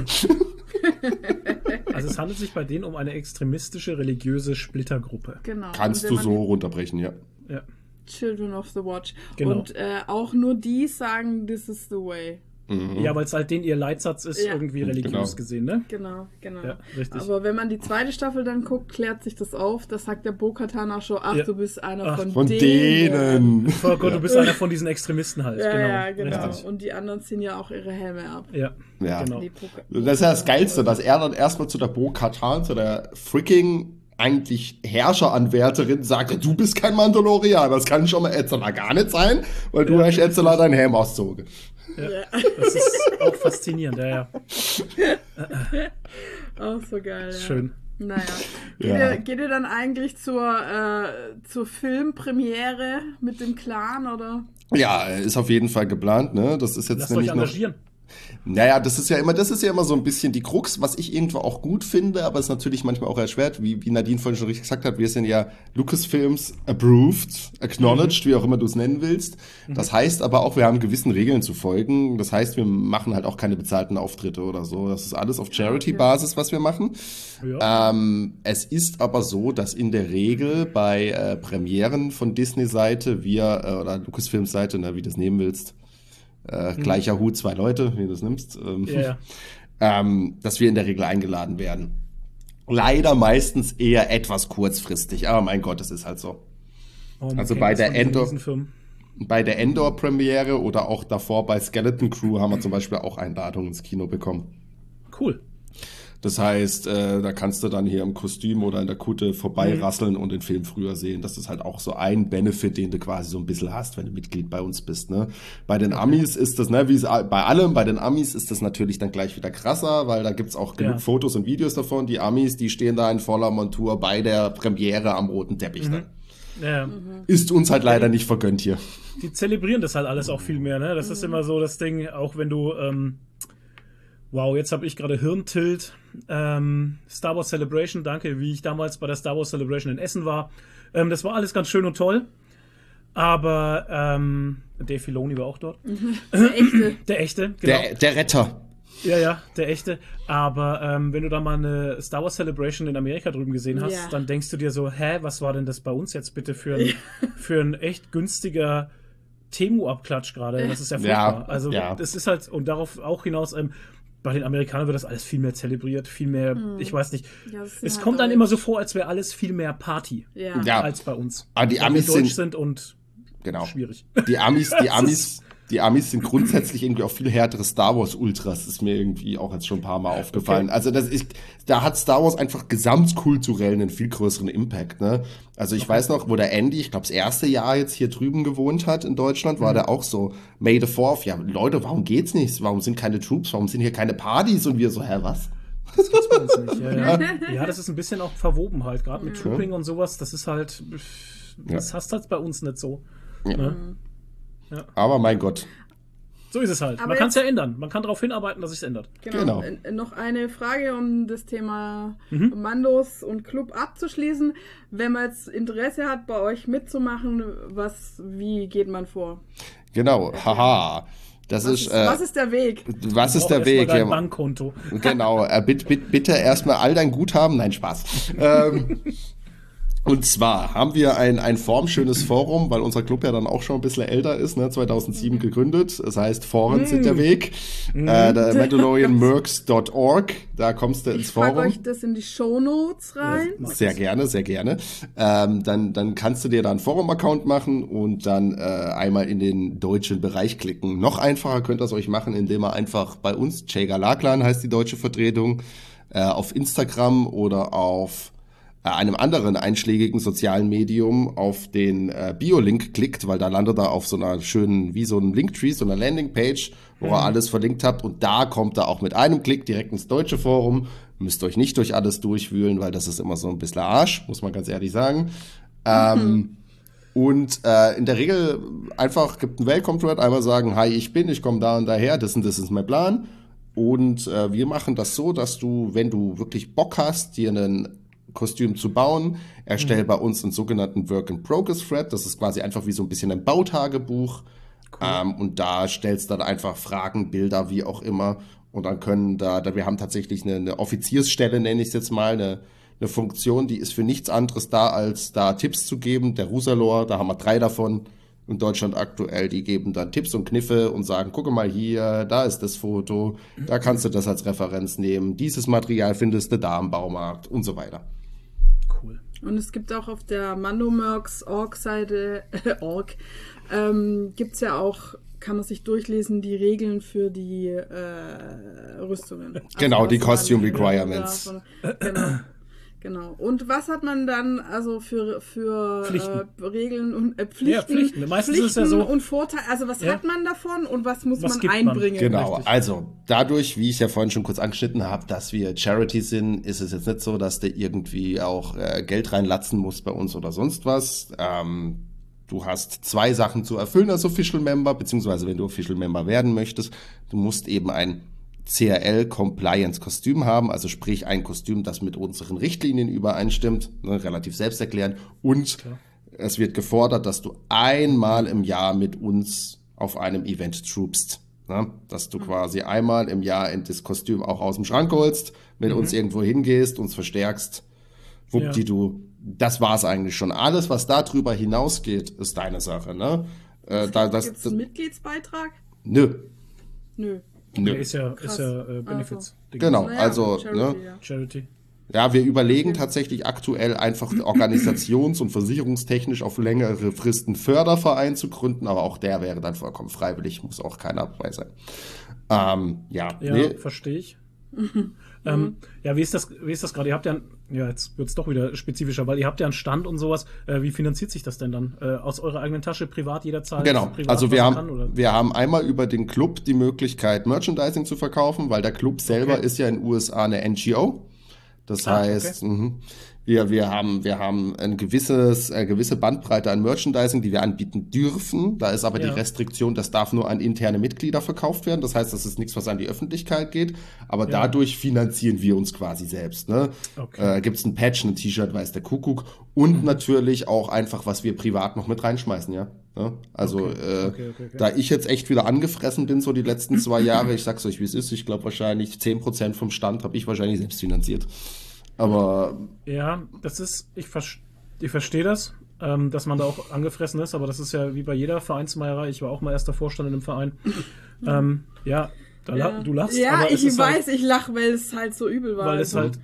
Also es handelt sich bei denen um eine extremistische religiöse Splittergruppe.
Genau.
Kannst
Und
du
wenn
so
man
runterbrechen, ja.
Ja.
Children of the Watch.
Genau.
Und auch nur die sagen, this is the way.
Ja, weil es halt den ihr Leitsatz ist,
Ja.
irgendwie religiös
Genau.
gesehen, ne?
Genau.
Ja, richtig.
Aber wenn man die zweite Staffel dann guckt, klärt sich das auf. Da sagt der Bo-Katan auch schon, ach,
Ja.
du bist einer
Ach,
Von denen.
Oh Gott, du bist einer von diesen Extremisten halt.
Ja, genau.
Richtig.
Und die anderen ziehen ja auch ihre Helme ab.
Ja,
Ja.
genau.
Die Poka-
Das ist ja das Geilste, dass er dann erstmal zu der Bo-Katan, zu der freaking eigentlich Herrscheranwärterin sagt, du bist kein Mandalorianer, das kann schon mal Etzela gar nicht sein, weil du hast Etzela deinen Helm auszogen.
Das ist auch faszinierend, ja.
Auch so geil, ja.
Schön.
Naja.
Ja.
Geht ihr dann eigentlich zur Filmpremiere mit dem Clan, oder?
Ja, ist auf jeden Fall geplant, ne? Das ist jetzt
Lasst euch
nämlich noch.
engagieren.
Naja, das ist ja immer so ein bisschen die Krux, was ich irgendwo auch gut finde, aber es ist natürlich manchmal auch erschwert, wie Nadine vorhin schon richtig gesagt hat, wir sind ja Lucasfilms approved, acknowledged, wie auch immer du es nennen willst. Das heißt aber auch, wir haben gewissen Regeln zu folgen. Das heißt, wir machen halt auch keine bezahlten Auftritte oder so. Das ist alles auf Charity-Basis, was wir machen.
Ja.
Es ist aber so, dass in der Regel bei Premieren von Disney-Seite oder Lucasfilms-Seite, wie du es nehmen willst, gleicher Hut, 2 Leute, wie du es nimmst,
Ja.
dass wir in der Regel eingeladen werden. Leider meistens eher etwas kurzfristig, aber mein Gott, es ist halt so.
Oh, man
Also
kennt
bei
das
der
von diesen
Endor-
Riesenfirmen.
Bei der Endor-Premiere oder auch davor bei Skeleton Crew haben wir zum Beispiel auch Einladungen ins Kino bekommen.
Cool.
Das heißt, da kannst du dann hier im Kostüm oder in der Kutte vorbeirasseln und den Film früher sehen. Das ist halt auch so ein Benefit, den du quasi so ein bisschen hast, wenn du Mitglied bei uns bist. Ne? Bei den Amis ist das, wie es bei allem, bei den Amis ist das natürlich dann gleich wieder krasser, weil da gibt's auch genug Fotos und Videos davon. Die Amis, die stehen da in voller Montur bei der Premiere am roten Teppich dann.
Ja.
Ist uns halt leider nicht vergönnt hier.
Die zelebrieren das halt alles auch viel mehr, ne? Das ist immer so das Ding, auch wenn du, wow, jetzt habe ich gerade Hirntilt, Star Wars Celebration, danke, wie ich damals bei der Star Wars Celebration in Essen war. Das war alles ganz schön und toll, aber Dave Filoni war auch dort. Der echte, genau.
Der Retter.
Ja, der echte. Aber wenn du da mal eine Star Wars Celebration in Amerika drüben gesehen hast, dann denkst du dir so, was war denn das bei uns jetzt bitte für ein echt günstiger Temu-Abklatsch gerade? Das ist ja furchtbar. Also das ist halt, und darauf auch hinaus, bei den Amerikanern wird das alles viel mehr zelebriert, viel mehr, ich weiß nicht. Ja, es halt kommt dann immer so vor, als wäre alles viel mehr Party als bei uns.
Aber die Amis
deutsch sind und schwierig.
Die Amis sind grundsätzlich irgendwie auch viel härtere Star Wars Ultras, ist mir irgendwie auch jetzt schon ein paar Mal aufgefallen. Okay. Also da hat Star Wars einfach gesamtkulturell einen viel größeren Impact, ne? Also ich weiß noch, wo der Andy, ich glaube das erste Jahr jetzt hier drüben gewohnt hat in Deutschland, war der auch so, May the 4th, ja Leute, warum geht's nicht? Warum sind keine Troops? Warum sind hier keine Partys? Und wir so, was?
Das gibt's bei uns nicht. Ja, das ist ein bisschen auch verwoben halt, gerade mit Trooping und sowas, das ist halt, das hast halt bei uns nicht so.
Ja.
Ne?
Ja. Aber mein Gott.
So ist es halt. Aber man kann es ja ändern. Man kann darauf hinarbeiten, dass es sich ändert.
Genau. Noch eine Frage, um das Thema Mandos und Club abzuschließen. Wenn man jetzt Interesse hat, bei euch mitzumachen, wie geht man vor?
Genau, haha. Was
ist der Weg?
Was ist der Weg?
Dein Bankkonto.
Genau, bitte erstmal all dein Guthaben. Nein, Spaß. Und zwar haben wir ein formschönes Forum, weil unser Club ja dann auch schon ein bisschen älter ist, ne, 2007 gegründet. Das heißt, Foren sind der Weg. Der mandalorianmercs.org, da kommst du ins Forum. Ich
packe euch das in die Shownotes rein.
Sehr gerne, sehr gerne. Dann kannst du dir da einen Forum-Account machen und dann einmal in den deutschen Bereich klicken. Noch einfacher könnt ihr es euch machen, indem ihr einfach bei uns, Jaeger Laglan heißt die deutsche Vertretung, auf Instagram oder auf einem anderen einschlägigen sozialen Medium auf den Bio-Link klickt, weil da landet er auf so einer schönen, wie so ein Linktree, so einer Landingpage, wo ihr alles verlinkt habt und da kommt er auch mit einem Klick direkt ins deutsche Forum. Müsst euch nicht durch alles durchwühlen, weil das ist immer so ein bisschen Arsch, muss man ganz ehrlich sagen. Und in der Regel einfach gibt ein Welcome-Thread, einmal sagen, hi, ich komme da und daher, das ist mein Plan. Und wir machen das so, dass du, wenn du wirklich Bock hast, dir einen Kostüm zu bauen, erstell bei uns einen sogenannten Work-in-Progress-Thread. Das ist quasi einfach wie so ein bisschen ein Bautagebuch. Cool. Und da stellst du dann einfach Fragen, Bilder, wie auch immer. Und dann können wir haben tatsächlich eine Offiziersstelle, nenne ich es jetzt mal, eine Funktion, die ist für nichts anderes da, als da Tipps zu geben. Der Rusalor, da haben wir 3 davon in Deutschland aktuell, die geben dann Tipps und Kniffe und sagen, gucke mal hier, da ist das Foto, da kannst du das als Referenz nehmen, dieses Material findest du da im Baumarkt und so weiter.
Cool. Und es gibt auch auf der Mandomercs.org-Seite, gibt es ja auch, kann man sich durchlesen, die Regeln für die Rüstungen.
Genau, also, die Costume Requirements.
Genau. Und was hat man dann also für Regeln und Pflichten?
Ja, Pflichten. Meistens ist es ja so.
Und Vorteile. Also was hat man davon und was muss man einbringen?
Genau. Richtig. Also dadurch, wie ich ja vorhin schon kurz angeschnitten habe, dass wir Charity sind, ist es jetzt nicht so, dass du irgendwie auch Geld reinlatzen musst bei uns oder sonst was. Du hast 2 Sachen zu erfüllen als Official Member, beziehungsweise wenn du Official Member werden möchtest, du musst eben ein CRL-Compliance-Kostüm haben, also sprich ein Kostüm, das mit unseren Richtlinien übereinstimmt, ne, relativ selbsterklärend. Und es wird gefordert, dass du einmal im Jahr mit uns auf einem Event troopst. Ne? Dass du quasi einmal im Jahr das Kostüm auch aus dem Schrank holst, mit uns irgendwo hingehst, uns verstärkst. Wuppdidu, das war's eigentlich schon. Alles, was darüber hinausgeht, ist deine Sache. Ne?
Gibt es einen Mitgliedsbeitrag?
Nö.
Der ist ja Benefits.
Genau,
Naja,
also
Charity,
ne?
Charity.
Ja, wir überlegen tatsächlich aktuell einfach organisations- und versicherungstechnisch auf längere Fristen Förderverein zu gründen, aber auch der wäre dann vollkommen freiwillig, muss auch keiner dabei sein.
Verstehe ich. Ja, wie ist das gerade? Ihr habt ja, jetzt wird es doch wieder spezifischer, weil ihr habt ja einen Stand und sowas. Wie finanziert sich das denn dann? Aus eurer eigenen Tasche, privat, jederzeit?
Genau,
privat,
also wir haben einmal über den Club die Möglichkeit, Merchandising zu verkaufen, weil der Club selber ist ja in den USA eine NGO. Das heißt, wir haben eine gewisse Bandbreite an Merchandising, die wir anbieten dürfen. Da ist aber die Restriktion, das darf nur an interne Mitglieder verkauft werden. Das heißt, das ist nichts, was an die Öffentlichkeit geht. Aber dadurch finanzieren wir uns quasi selbst. Ne? Gibt's ein Patch, ein T-Shirt, weiß der Kuckuck. Und natürlich auch einfach, was wir privat noch mit reinschmeißen, ja. Also, da ich jetzt echt wieder angefressen bin, so die letzten 2 Jahre, ich sag's euch, wie es ist, ich glaube wahrscheinlich 10% vom Stand habe ich wahrscheinlich selbst finanziert. Aber.
Ja, ich verstehe das, dass man da auch angefressen ist, aber das ist ja wie bei jeder Vereinsmeierei. Ich war auch mal erster Vorstand in einem Verein. Du lachst.
Ja,
aber
ich weiß, ich lache, weil es halt so übel war.
Weil es halt,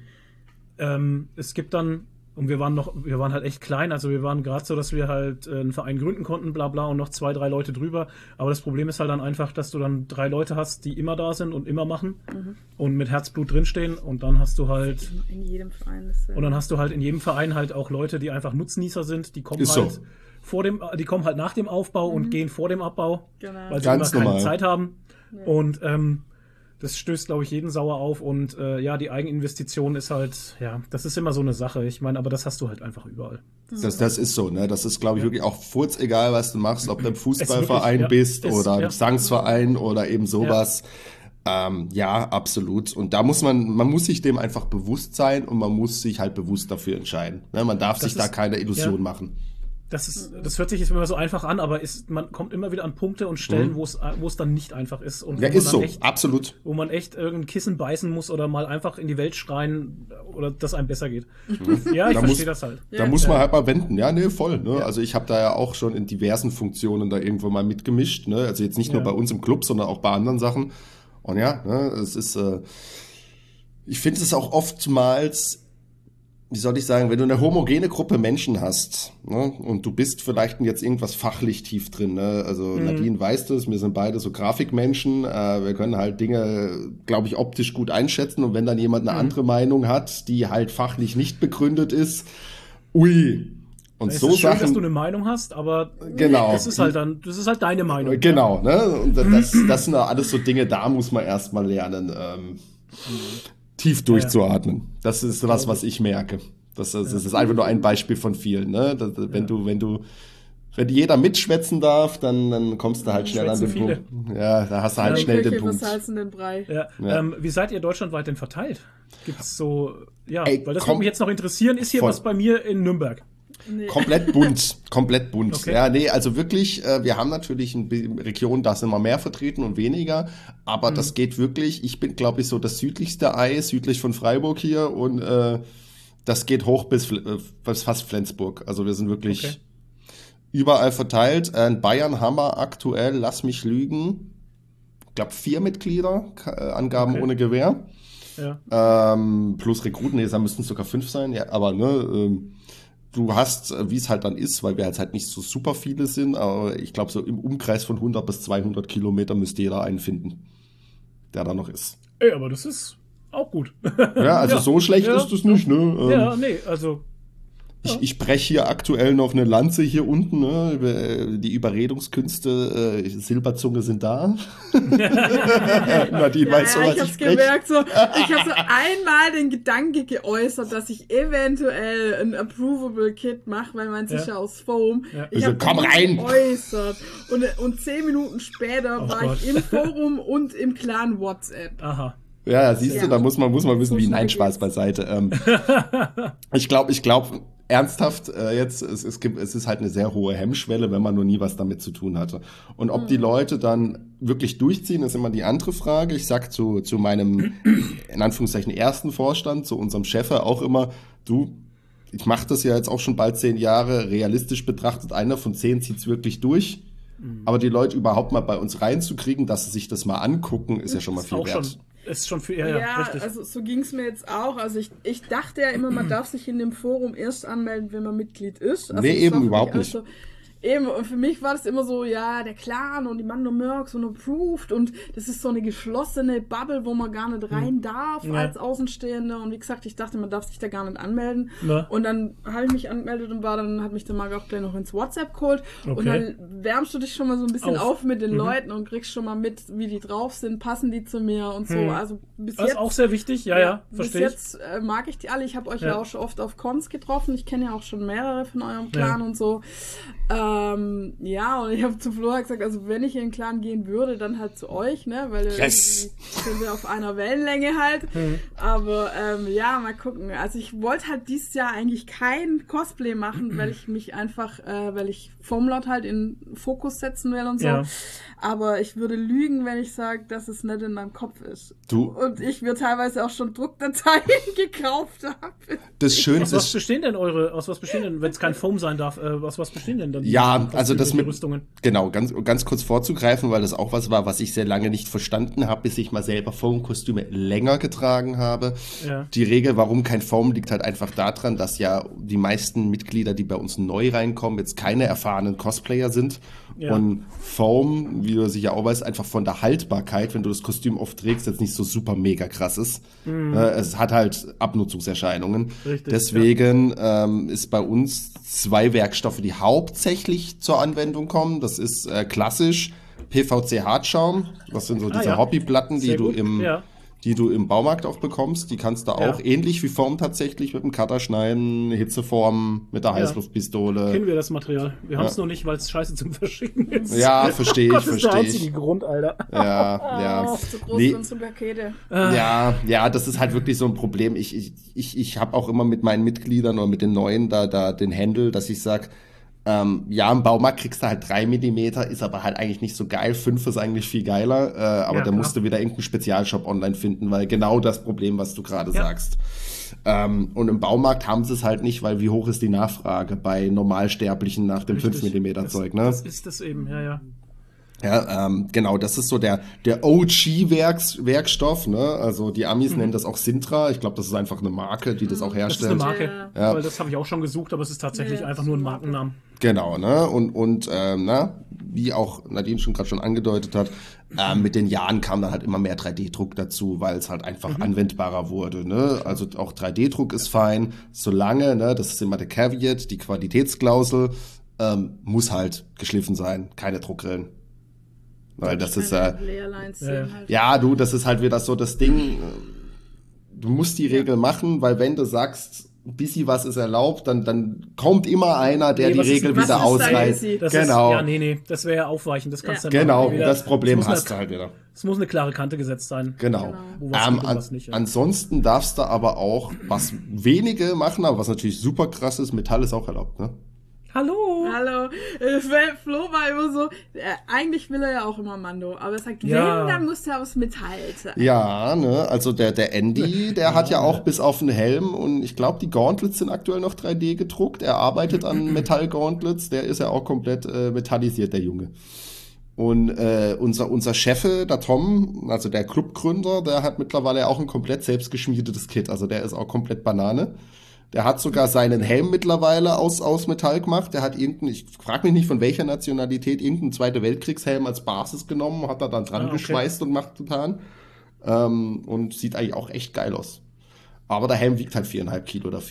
es gibt dann, und wir waren halt echt klein, also wir waren gerade so, dass wir halt einen Verein gründen konnten, bla bla, und noch 2, 3 Leute drüber. Aber das Problem ist halt dann einfach, dass du dann 3 Leute hast, die immer da sind und immer machen und mit Herzblut drinstehen, und dann hast du halt
in jedem Verein
und dann hast du halt in jedem Verein halt auch Leute, die einfach Nutznießer sind, die kommen
Ist
halt
so.
die kommen halt nach dem Aufbau und gehen vor dem Abbau, weil sie
Ganz
immer keine
normal.
Zeit haben. Ja. Und das stößt, glaube ich, jeden sauer auf, und die Eigeninvestition ist halt, das ist immer so eine Sache. Ich meine, aber das hast du halt einfach überall.
Das ist so, ne? Das ist, glaube ich, wirklich auch furzegal, was du machst, ob du im Fußballverein
wirklich,
bist oder im Gesangsverein oder eben sowas. Absolut. Und da man muss sich dem einfach bewusst sein, und man muss sich halt bewusst dafür entscheiden. Ne? Man darf sich da keine Illusion machen.
Das hört sich jetzt immer so einfach an, aber man kommt immer wieder an Punkte und Stellen, wo es dann nicht einfach ist. Und
ist so, absolut.
Wo man echt irgendein Kissen beißen muss oder mal einfach in die Welt schreien, oder dass einem besser geht. Ja, ich verstehe das halt.
Da muss man halt mal wenden. Ja, nee, voll. Ne? Ja. Also ich habe da ja auch schon in diversen Funktionen da irgendwo mal mitgemischt. Ne? Also jetzt nicht nur bei uns im Club, sondern auch bei anderen Sachen. Und es ist, ich finde es auch oftmals, wie soll ich sagen, wenn du eine homogene Gruppe Menschen hast, ne, und du bist vielleicht jetzt irgendwas fachlich tief drin, ne? Also Nadine weiß das, wir sind beide so Grafikmenschen, wir können halt Dinge, glaube ich, optisch gut einschätzen, und wenn dann jemand eine andere Meinung hat, die halt fachlich nicht begründet ist, ui. Und
es
so
ist schön,
Sachen,
dass du eine Meinung hast, aber
genau.
das ist halt deine Meinung.
Genau, ne? Und das sind alles so Dinge, da muss man erstmal lernen, tief durchzuatmen. Das ist was ich merke. Das ist einfach nur ein Beispiel von vielen. Ne? Wenn jeder mitschwätzen darf, dann kommst du halt schnell an den Punkt. Ja, da hast du halt schnell den Punkt.
Den Brei.
Ja. Wie seid ihr deutschlandweit denn verteilt? Gibt's so, weil das würde mich jetzt noch interessieren. Ist hier was bei mir in Nürnberg?
Nee.
Komplett bunt.
Okay.
Ja, nee, also wirklich, wir haben natürlich Regionen, da sind wir mehr vertreten und weniger, aber das geht wirklich, ich bin, glaube ich, so das südlichste Ei, südlich von Freiburg hier, und das geht hoch bis fast Flensburg. Also wir sind wirklich überall verteilt. In Bayern haben wir aktuell, lass mich lügen, ich glaube 4 Mitglieder, Angaben ohne Gewähr. Ja. Plus Rekruten, da müssten es sogar 5 sein, ja, aber du hast, wie es halt dann ist, weil wir halt nicht so super viele sind, aber ich glaube, so im Umkreis von 100 bis 200 Kilometer müsste jeder einen finden, der da noch ist.
Ey, aber das ist auch gut.
Ja, also so schlecht ist das nicht, ne?
Also
Ich breche hier aktuell noch eine Lanze hier unten, ne? Die Überredungskünste, Silberzunge sind da. Nadine weiß schon, was
ich hab's gemerkt, ich habe so einmal den Gedanke geäußert, dass ich eventuell ein Approvable Kit mache, weil man sich ja aus Foam.
Ja.
Ich habe
komm rein!
Geäußert. Und 10 Minuten später war
Gott.
ich im Forum und im Clan WhatsApp.
Aha.
Ja, siehst du, da muss man wissen,
So
wie.
schnell
Nein, Spaß
geht's.
beiseite. Ich glaube, ernsthaft, es ist halt eine sehr hohe Hemmschwelle, wenn man noch nie was damit zu tun hatte. Und ob die Leute dann wirklich durchziehen, ist immer die andere Frage. Ich sag zu meinem, in Anführungszeichen, ersten Vorstand, zu unserem Chef auch immer, ich mache das ja jetzt auch schon bald 10 Jahre, realistisch betrachtet, einer von 10 zieht's wirklich durch. Aber die Leute überhaupt mal bei uns reinzukriegen, dass sie sich das mal angucken, ist ja schon mal viel
Auch
wert.
schon. Ist schon viel,
Ja,
richtig.
also so ging's mir jetzt auch. Also ich dachte ja immer, man darf sich in dem Forum erst anmelden, wenn man Mitglied ist. Also
Nee,
das
eben
war für
überhaupt
mich
nicht.
also, eben, und für mich war das immer so, ja, der Clan und die Mando Mercs und Approved und das ist so eine geschlossene Bubble, wo man gar nicht rein darf
Ja.
als Außenstehender. Und wie gesagt, ich dachte, man darf sich da gar nicht anmelden.
Ja.
Und dann habe ich mich angemeldet und hat mich der Marc auch gleich noch ins WhatsApp geholt. Und
Okay.
dann wärmst du dich schon mal so ein bisschen auf mit den
Mhm.
Leuten und kriegst schon mal mit, wie die drauf sind, passen die zu mir und so. Also bis
Das ist
jetzt
auch sehr wichtig, ja,
bis
verstehe ich.
jetzt mag ich die alle. Ich habe euch ja.
Ja.
auch schon oft auf Cons getroffen. Ich kenne ja auch schon mehrere von eurem Clan
Ja.
und so. Ja, und ich habe zu Flora gesagt, also wenn ich in den Clan gehen würde, dann halt zu euch, ne? Weil
Yes.
irgendwie sind wir auf einer Wellenlänge halt. Aber ja, mal gucken. Also ich wollte halt dieses Jahr eigentlich kein Cosplay machen, weil ich mich einfach, weil ich Foamlord halt in Fokus setzen will und so.
Ja.
Aber ich würde lügen, wenn ich sage, dass es nicht in meinem Kopf ist.
Du,
Und ich mir teilweise auch schon Druckdateien gekauft habe.
das Schöne
Aus was
ist,
bestehen denn wenn es kein Foam sein darf, aus was bestehen denn dann
ja, also das
die
mit,
Rüstungen?
genau, ganz kurz vorzugreifen, weil das auch was war, was ich sehr lange nicht verstanden habe, bis ich mal selber Foam-Kostüme länger getragen habe.
Ja.
Die Regel, warum kein Foam, liegt halt einfach daran, dass ja die meisten Mitglieder, die bei uns neu reinkommen, jetzt keine erfahrenen Cosplayer sind.
Ja.
Und Foam, wie du sicher auch weißt, einfach von der Haltbarkeit, wenn du das Kostüm oft trägst, jetzt nicht so super mega krass ist. Es hat halt Abnutzungserscheinungen.
Richtig,
Deswegen ist bei uns 2 Werkstoffe, die hauptsächlich zur Anwendung kommen. Das ist klassisch PVC-Hartschaum. Das sind so diese
ja.
Hobbyplatten,
Sehr gut, ja.
die du im Baumarkt auch bekommst. Die kannst du auch ähnlich wie Foam tatsächlich mit dem Cutter schneiden, Hitzeformen, mit der Heißluftpistole.
Kennen wir das Material? Wir haben es nur nicht, weil es scheiße zum Verschicken ist.
Ja, verstehe ich,
Das ist der
verstehe
einzige
ich.
Grund, Alter.
Ja, ja.
Zu groß
Nee.
für unsere Pakete.
Ja, das ist halt wirklich so ein Problem. Ich habe auch immer mit meinen Mitgliedern oder mit den Neuen da den Handle, dass ich sag, ja, im Baumarkt kriegst du halt 3 Millimeter, ist aber halt eigentlich nicht so geil. 5 ist eigentlich viel geiler, aber
Ja,
da
klar.
musst du wieder irgendeinen Spezialshop online finden, weil genau das Problem, was du gerade sagst. Und im Baumarkt haben sie es halt nicht, weil wie hoch ist die Nachfrage bei Normalsterblichen nach dem 5 Millimeter Zeug, ne?
Das ist das eben, ja.
Ja, genau, das ist so der OG-Werkstoff, ne? Also die Amis nennen das auch Sintra. Ich glaube, das ist einfach eine Marke, die das auch
Das ist eine
herstellt.
Marke,
Ja.
weil das habe ich auch schon gesucht, aber es ist tatsächlich
Ja,
einfach
das
nur
ist
ein
eine Marke.
Markennamen.
Genau, ne? Und wie auch Nadine gerade schon angedeutet hat, mit den Jahren kam dann halt immer mehr 3D-Druck dazu, weil es halt einfach anwendbarer wurde, ne? Also auch 3D-Druck ist fein, solange, ne, das ist immer der Caveat, die Qualitätsklausel, muss halt geschliffen sein, keine Druckrillen. Weil das ist
Leerlines sehen halt.
ja, das ist halt wieder so das Ding. Du musst die Regel machen, weil wenn du sagst, ein bisschen was ist erlaubt, dann kommt immer einer, der
Nee,
die
was ist-
Regel
was
wieder
ist da
ausreißt.
easy?
Das
Genau.
Ist, ja, nee, das wäre ja aufweichend. Das kannst du dann
Genau,
wieder-
das Problem
es muss
hast du
eine-
halt wieder.
Es muss eine klare Kante gesetzt sein.
Genau.
Wo was geht und was nicht, ja.
Ansonsten darfst du aber auch, was wenige machen, aber was natürlich super krass ist, Metall ist auch erlaubt, ne?
Hallo!
Hallo. Flo war immer so, eigentlich will er ja auch immer Mando, aber er sagt,
Ja.
wenn, dann muss er aus Metall sein.
Ja, ne, also der Andy, der hat ja auch bis auf den Helm und ich glaube, die Gauntlets sind aktuell noch 3D gedruckt. Er arbeitet an Metall-Gauntlets, der ist ja auch komplett metallisiert, der Junge. Und unser Cheffe, der Tom, also der Clubgründer, der hat mittlerweile auch ein komplett selbstgeschmiedetes Kit. Also der ist auch komplett Banane. Der hat sogar seinen Helm mittlerweile aus Metall gemacht. Der hat ich frage mich nicht von welcher Nationalität, irgendeinen Zweite Weltkriegshelm als Basis genommen, hat er dann dran
okay.
geschweißt und macht getan. Und sieht eigentlich auch echt geil aus. Aber der Helm wiegt halt 4,5 Kilo dafür.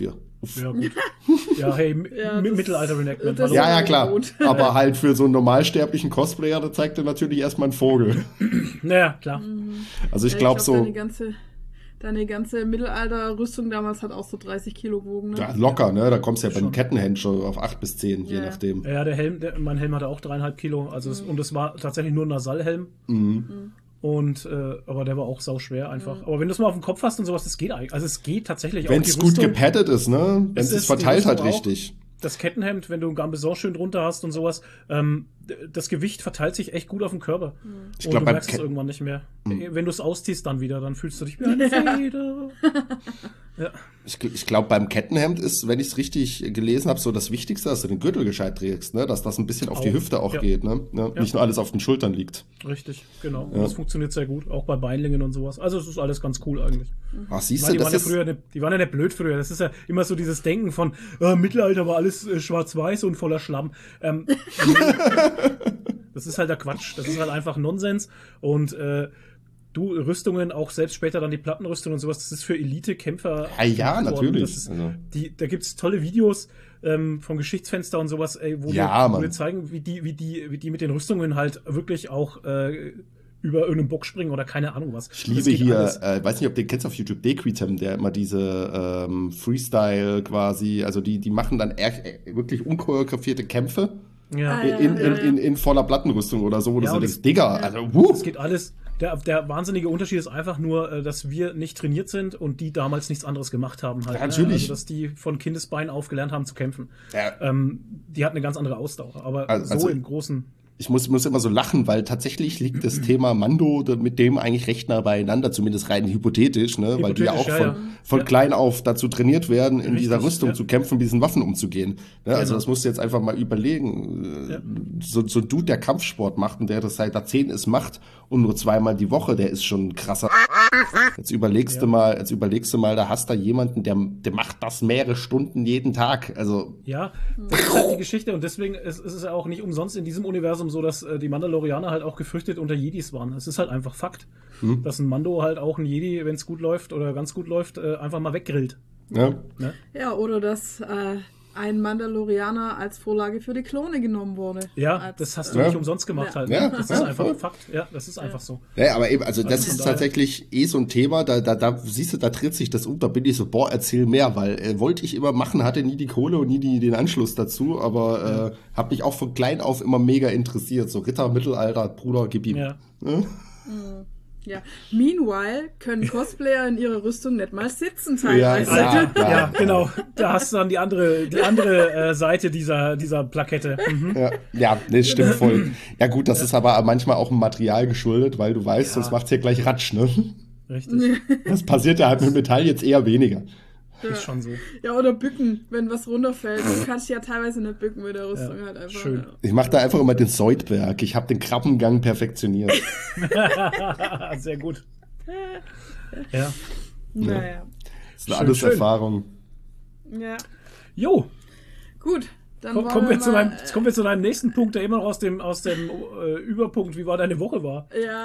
Ja, gut. Ja, hey, Mittelalter-Reenactment.
das-
hallo.
Ja, ja, klar.
gut.
Aber halt für so einen normalsterblichen Cosplayer, da zeigt er natürlich erstmal einen Vogel.
Naja, klar.
Also ich
Ja,
glaube so,
Deine ganze Mittelalter-Rüstung damals hat auch so 30 Kilo gewogen, ne?
ja, locker, ne? Da kommst du ja beim
Schon.
Kettenhemd schon auf 8 bis 10, je
Ja.
nachdem.
Ja, der Helm, mein Helm hatte auch 3,5 Kilo. Also und es war tatsächlich nur ein Nasallhelm. Und aber der war auch sauschwer einfach. Aber wenn du es mal auf dem Kopf hast und sowas, das geht eigentlich. Also es geht tatsächlich
Wenn
auch.
es
Die
gut
Rüstung-
gepaddet ist, ne? Wenn
Es
es
ist
verteilt
die
halt
Rüstung auch.
richtig.
Das Kettenhemd, wenn du ein Gambeson schön drunter hast und sowas, das Gewicht verteilt sich echt gut auf dem Körper.
Ich
Und
glaub,
du
beim
merkst es
Ke-
irgendwann nicht mehr. Wenn du es ausziehst dann wieder, dann fühlst du dich wie eine Feder. Ja.
Ich glaube, beim Kettenhemd ist, wenn ich es richtig gelesen habe, so das Wichtigste, dass du den Gürtel gescheit trägst, ne? Dass das ein bisschen auf die
Auch.
Hüfte auch
Ja.
geht, ne? Nicht nur alles auf den Schultern liegt.
Richtig, genau. Und das funktioniert sehr gut, auch bei Beinlingen und sowas. Also es ist alles ganz cool eigentlich.
Ach, siehst
Weil
du,
die,
das
waren ja
ist...
früher, die waren ja nicht blöd früher. Das ist ja immer so dieses Denken von Mittelalter war alles schwarz-weiß und voller Schlamm. Das ist halt der Quatsch. Das ist halt einfach Nonsens. Und Rüstungen, auch selbst später dann die Plattenrüstung und sowas, das ist für Elite-Kämpfer.
Ja,
gemacht worden.
natürlich.
Das ist,
Also.
da gibt es tolle Videos vom Geschichtsfenster und sowas, wo
Ja,
wo
Mann.
wir zeigen, wie die mit den Rüstungen halt wirklich auch über irgendeinen Bock springen oder keine Ahnung was.
Ich
Das
liebe
geht
hier,
alles.
weiß nicht, ob du den kennst auf YouTube, Dequitem, der immer diese Freestyle quasi, also die machen dann wirklich unchoreografierte Kämpfe
Ja.
in voller Plattenrüstung oder so, wo
Ja,
du so
und
denkst, Digga, also,
Es geht alles. Der wahnsinnige Unterschied ist einfach nur, dass wir nicht trainiert sind und die damals nichts anderes gemacht haben. Halt,
Ja, natürlich.
Also, dass die von Kindesbeinen auf gelernt haben zu kämpfen.
Ja.
Die hatten eine ganz andere Ausdauer. Aber
Also-
so im Großen.
Ich muss immer so lachen, weil tatsächlich liegt das Thema Mando mit dem eigentlich recht nah beieinander, zumindest rein hypothetisch, ne? Weil die ja auch
Hypothetisch,
von
ja.
klein auf dazu trainiert werden, in dieser
Richtig,
Rüstung
ja.
zu kämpfen, mit diesen Waffen umzugehen. Ne? Also
Genau.
das musst du jetzt einfach mal überlegen.
Ja.
So ein Dude, der Kampfsport macht und der das seit Jahrzehnten macht und nur 2-mal die Woche, der ist schon ein krasser. Jetzt überlegst du mal, da hast da jemanden, der macht das mehrere Stunden jeden Tag. Also
Ja, das ist halt die Geschichte und deswegen ist es ja auch nicht umsonst in diesem Universum so, dass die Mandalorianer halt auch gefürchtet unter Jedis waren. Es ist halt einfach Fakt, dass ein Mando halt auch ein Jedi, wenn es gut läuft oder ganz gut läuft, einfach mal weggrillt.
ja.
Ne?
Ja, oder dass ein Mandalorianer als Vorlage für die Klone genommen wurde.
Ja,
Als,
das hast du
Ja.
nicht umsonst gemacht halt.
Ja.
Ne? Das ist einfach ein Fakt. Ja, das ist einfach so.
Ja, aber eben, also das
von
ist
daher-
tatsächlich so ein Thema, da siehst du, da dreht sich das um, da bin ich so, boah, erzähl mehr, weil wollte ich immer machen, hatte nie die Kohle und nie den Anschluss dazu, aber hab mich auch von klein auf immer mega interessiert, so Ritter, Mittelalter, Bruder, gib ihm.
Ja.
Ja. Meanwhile können Cosplayer in ihrer Rüstung nicht mal sitzen teilweise.
Ja, genau. Da hast du dann die andere Seite dieser Plakette. Mhm.
Ja, nee, stimmt voll. Ja gut, das ist aber manchmal auch ein Material geschuldet, weil du weißt, sonst macht's hier gleich Ratsch, ne?
Richtig.
Das passiert ja halt mit Metall jetzt eher weniger.
Ist schon so.
Ja, oder bücken, wenn was runterfällt. Du kannst ja teilweise nicht bücken mit der Rüstung halt einfach.
schön.
Ja.
Ich mache da einfach immer den Seudberg. Ich habe den Krabbengang perfektioniert.
Sehr gut. Ja.
Naja.
Das sind
Schön,
alles
schön.
Erfahrungen.
Ja.
Jo,
Gut. Dann
kommen wir zu
mal,
deinem nächsten Punkt, der immer noch aus dem Überpunkt, wie war deine Woche war.
Ja,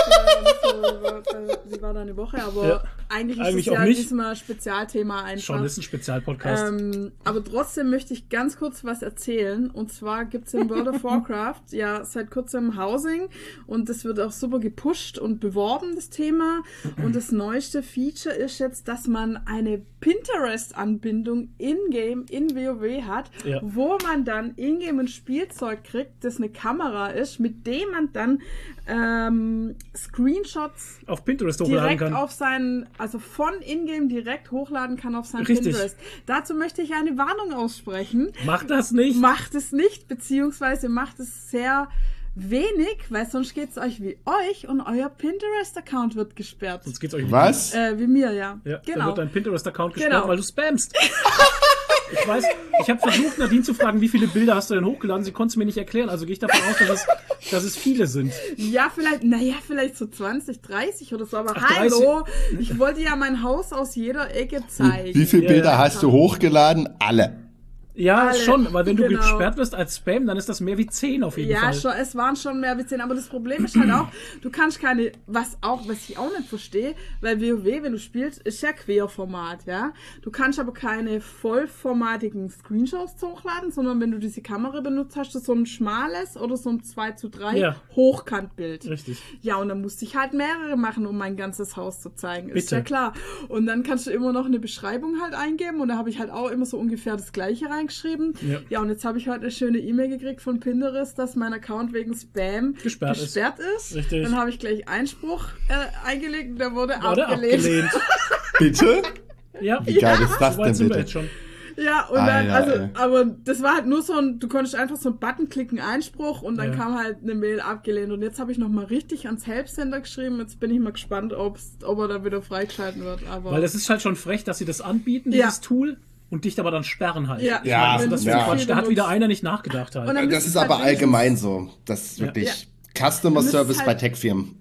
wie war deine Woche? Aber
Ja.
eigentlich ist
Eigentlich
es
auch
ja
nicht.
diesmal Spezialthema einfach.
Schon ist ein Spezialpodcast.
Aber trotzdem möchte ich ganz kurz was erzählen. Und zwar gibt es in World of Warcraft ja seit kurzem Housing und das wird auch super gepusht und beworben, das Thema. Und das neueste Feature ist jetzt, dass man eine Pinterest-Anbindung in-game, in WoW hat,
Ja.
wo man dann in-game ein Spielzeug kriegt, das eine Kamera ist, mit dem man dann Screenshots
Auf Pinterest hochladen
direkt
kann.
auf seinen, also von Ingame direkt hochladen kann auf sein
Richtig.
Pinterest. Dazu möchte ich eine Warnung aussprechen.
Mach das nicht.
Macht es nicht, beziehungsweise macht es sehr wenig, weil sonst geht es euch wie euch und euer Pinterest-Account wird gesperrt.
Sonst geht's euch
Was?
Wie mir, ja.
Ja, dann
Genau.
wird dein Pinterest-Account gesperrt,
Genau.
weil du spammst. Ich weiß, ich habe versucht, Nadine zu fragen, wie viele Bilder hast du denn hochgeladen? Sie konnte es mir nicht erklären, also gehe ich davon aus, dass es viele sind.
Ja, vielleicht so 20, 30 oder so, aber
Ach, 30.
hallo, ich wollte ja mein Haus aus jeder Ecke zeigen.
Wie viele
Ja,
Bilder
ja,
hast du hochgeladen? Alle.
Ja,
alle.
schon, weil wenn du
Genau.
gesperrt wirst als Spam, dann ist das mehr wie 10 auf jeden
Ja,
Fall.
schon, es waren schon mehr wie 10, aber das Problem ist halt auch, du kannst keine, was ich auch nicht verstehe, weil WoW, wenn du spielst, ist ja Querformat, ja. Du kannst aber keine vollformatigen Screenshots hochladen, sondern wenn du diese Kamera benutzt, hast du so ein schmales oder so ein 2:3
Ja.
Hochkantbild.
Richtig.
Ja, und dann musste ich halt mehrere machen, um mein ganzes Haus zu zeigen. Ist
Bitte.
ja klar. Und dann kannst du immer noch eine Beschreibung halt eingeben und da habe ich halt auch immer so ungefähr das Gleiche reingeschrieben.
Ja.
Und jetzt habe ich heute eine schöne E-Mail gekriegt von Pinterest, dass mein Account wegen Spam
Gesperrt ist. Richtig.
Dann habe ich gleich Einspruch eingelegt und der wurde
Wurde abgelehnt.
Bitte?
Ja.
Wie geil ist das
So weit
denn
sind wir
bitte?
jetzt schon.
Ja, und dann,
Alter, ey.
aber das war halt nur so du konntest einfach so einen Button klicken, Einspruch und dann
Ja.
kam halt eine Mail abgelehnt. Und jetzt habe ich nochmal richtig ans Helpcenter geschrieben. Jetzt bin ich mal gespannt, ob er da wieder freigeschalten wird. Aber
Weil es ist halt schon frech, dass sie das anbieten,
Ja.
dieses Tool, und dich aber dann sperren halt.
Ja.
Ich
Ja,
meine, was ist das für ein
ja.
Quatsch? Da hat wieder einer nicht nachgedacht halt.
Und dann
Das
müsste
ist
es
aber
halt
allgemein so. Das ist wirklich Customer
Müsste
Service
halt-
bei Tech-Firmen.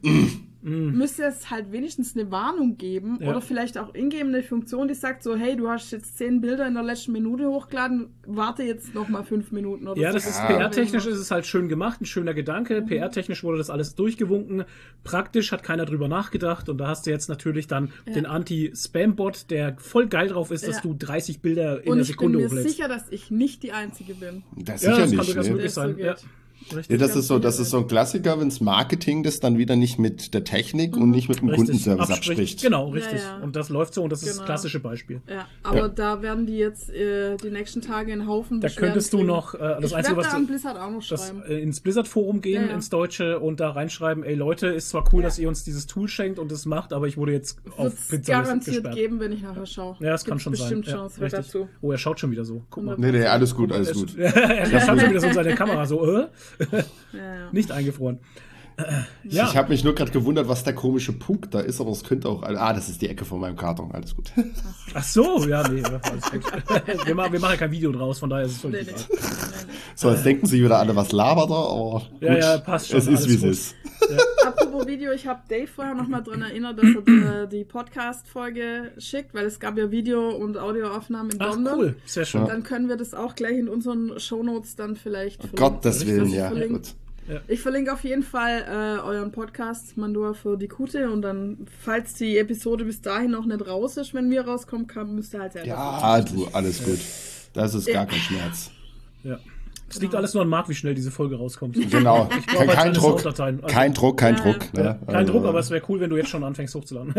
müsste es halt wenigstens eine Warnung geben
Ja.
oder vielleicht auch ingame eine Funktion, die sagt so, hey, du hast jetzt 10 Bilder in der letzten Minute hochgeladen, warte jetzt nochmal 5 Minuten oder
Ja,
so.
das ist
Ah.
PR-technisch ist es halt schön gemacht, ein schöner Gedanke. PR-technisch wurde das alles durchgewunken. Praktisch hat keiner drüber nachgedacht und da hast du jetzt natürlich dann den Anti-Spam-Bot, der voll geil drauf ist, dass
Ja.
du 30 Bilder in
Und
der
ich bin
Sekunde
mir
hochlädst.
sicher, dass ich nicht die Einzige bin.
Das
Ja,
sicher
das kann
nicht.
durchaus
Ne?
möglich
Das so
sein. Ja.
geht.
Richtig.
Ja, das ist so ein Klassiker, wenns Marketing das dann wieder nicht mit der Technik und nicht mit dem
Richtig,
Kundenservice abspricht.
Genau, richtig.
Ja, ja.
Und das läuft so und das ist das
Genau.
klassische Beispiel.
Ja, aber da werden die jetzt die nächsten Tage einen Haufen
Da
Beschwerden
könntest du
kriegen.
noch das
Ich
Einzige,
werde
was
da an
du
Blizzard auch noch schreiben.
ins Blizzard-Forum gehen,
Ja, ja.
ins Deutsche und da reinschreiben, ey Leute, ist zwar cool, dass ihr uns dieses Tool schenkt und das macht, aber ich wurde jetzt auf
Wird es
Pinterest
garantiert
gesperrt.
geben, wenn ich nachher schaue.
Ja, das kann
Gibt's
schon sein.
bestimmt
Ja,
Chance für
richtig.
dazu.
Oh, er schaut schon wieder so. Guck mal.
Nee, alles gut, alles gut.
Er schaut schon wieder so in seine Kamera, so,
Ja, ja.
nicht eingefroren. Ja,
Ich habe mich nur gerade gewundert, was der komische Punkt da ist, aber es könnte auch. Das ist die Ecke von meinem Karton, alles gut.
ach so, ja, nee, alles gut. wir machen ja kein Video draus, von daher ist es völlig
Nee,
egal.
So, jetzt denken sich wieder alle, was labert er, aber gut,
Ja, passt schon,
es ist,
alles
wie es
gut.
ist.
Apropos Video, ich habe Dave vorher noch mal dran erinnert, dass er die Podcast-Folge schickt, weil es gab ja Video- und Audioaufnahmen in
Ach,
London.
cool, sehr schön.
Dann können wir das auch gleich in unseren Shownotes dann vielleicht
Gottes Willen, ja.
verlinken.
Gut.
Ich verlinke auf jeden Fall euren Podcast Mandua für die Kute und dann, falls die Episode bis dahin noch nicht raus ist, wenn wir rauskommen, müsst ihr halt selber.
Ja, du, alles gut. Das ist gar kein Schmerz.
Ja. Es liegt alles nur an Marc, wie schnell diese Folge rauskommt.
Genau.
brauche
Kein
halt alle
Druck.
Sounddateien. Also-
Kein Druck, kein
Ja,
Druck.
Ja,
Ne?
kein Druck, aber es wäre cool, wenn du jetzt schon anfängst hochzuladen.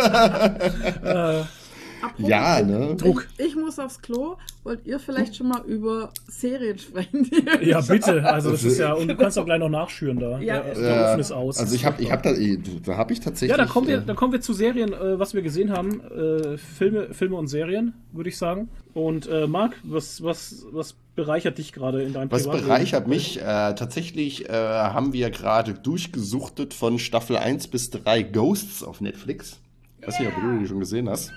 Apropos
Ja, ne?
Druck.
Ich muss aufs Klo. Wollt ihr vielleicht schon mal über Serien sprechen?
Ja, bitte. Also das ist ja, und du kannst auch gleich noch nachschüren da.
Ja.
Der Ofen ist aus.
Also da habe ich tatsächlich.
Ja, da kommen wir zu Serien, was wir gesehen haben. Filme und Serien, würde ich sagen. Und Marc, was bereichert dich gerade in deinem
Was
Privatleben?
bereichert mich? Tatsächlich haben wir gerade durchgesuchtet von Staffel 1 bis 3 Ghosts auf Netflix. Ich weiß nicht, ob du die schon gesehen hast.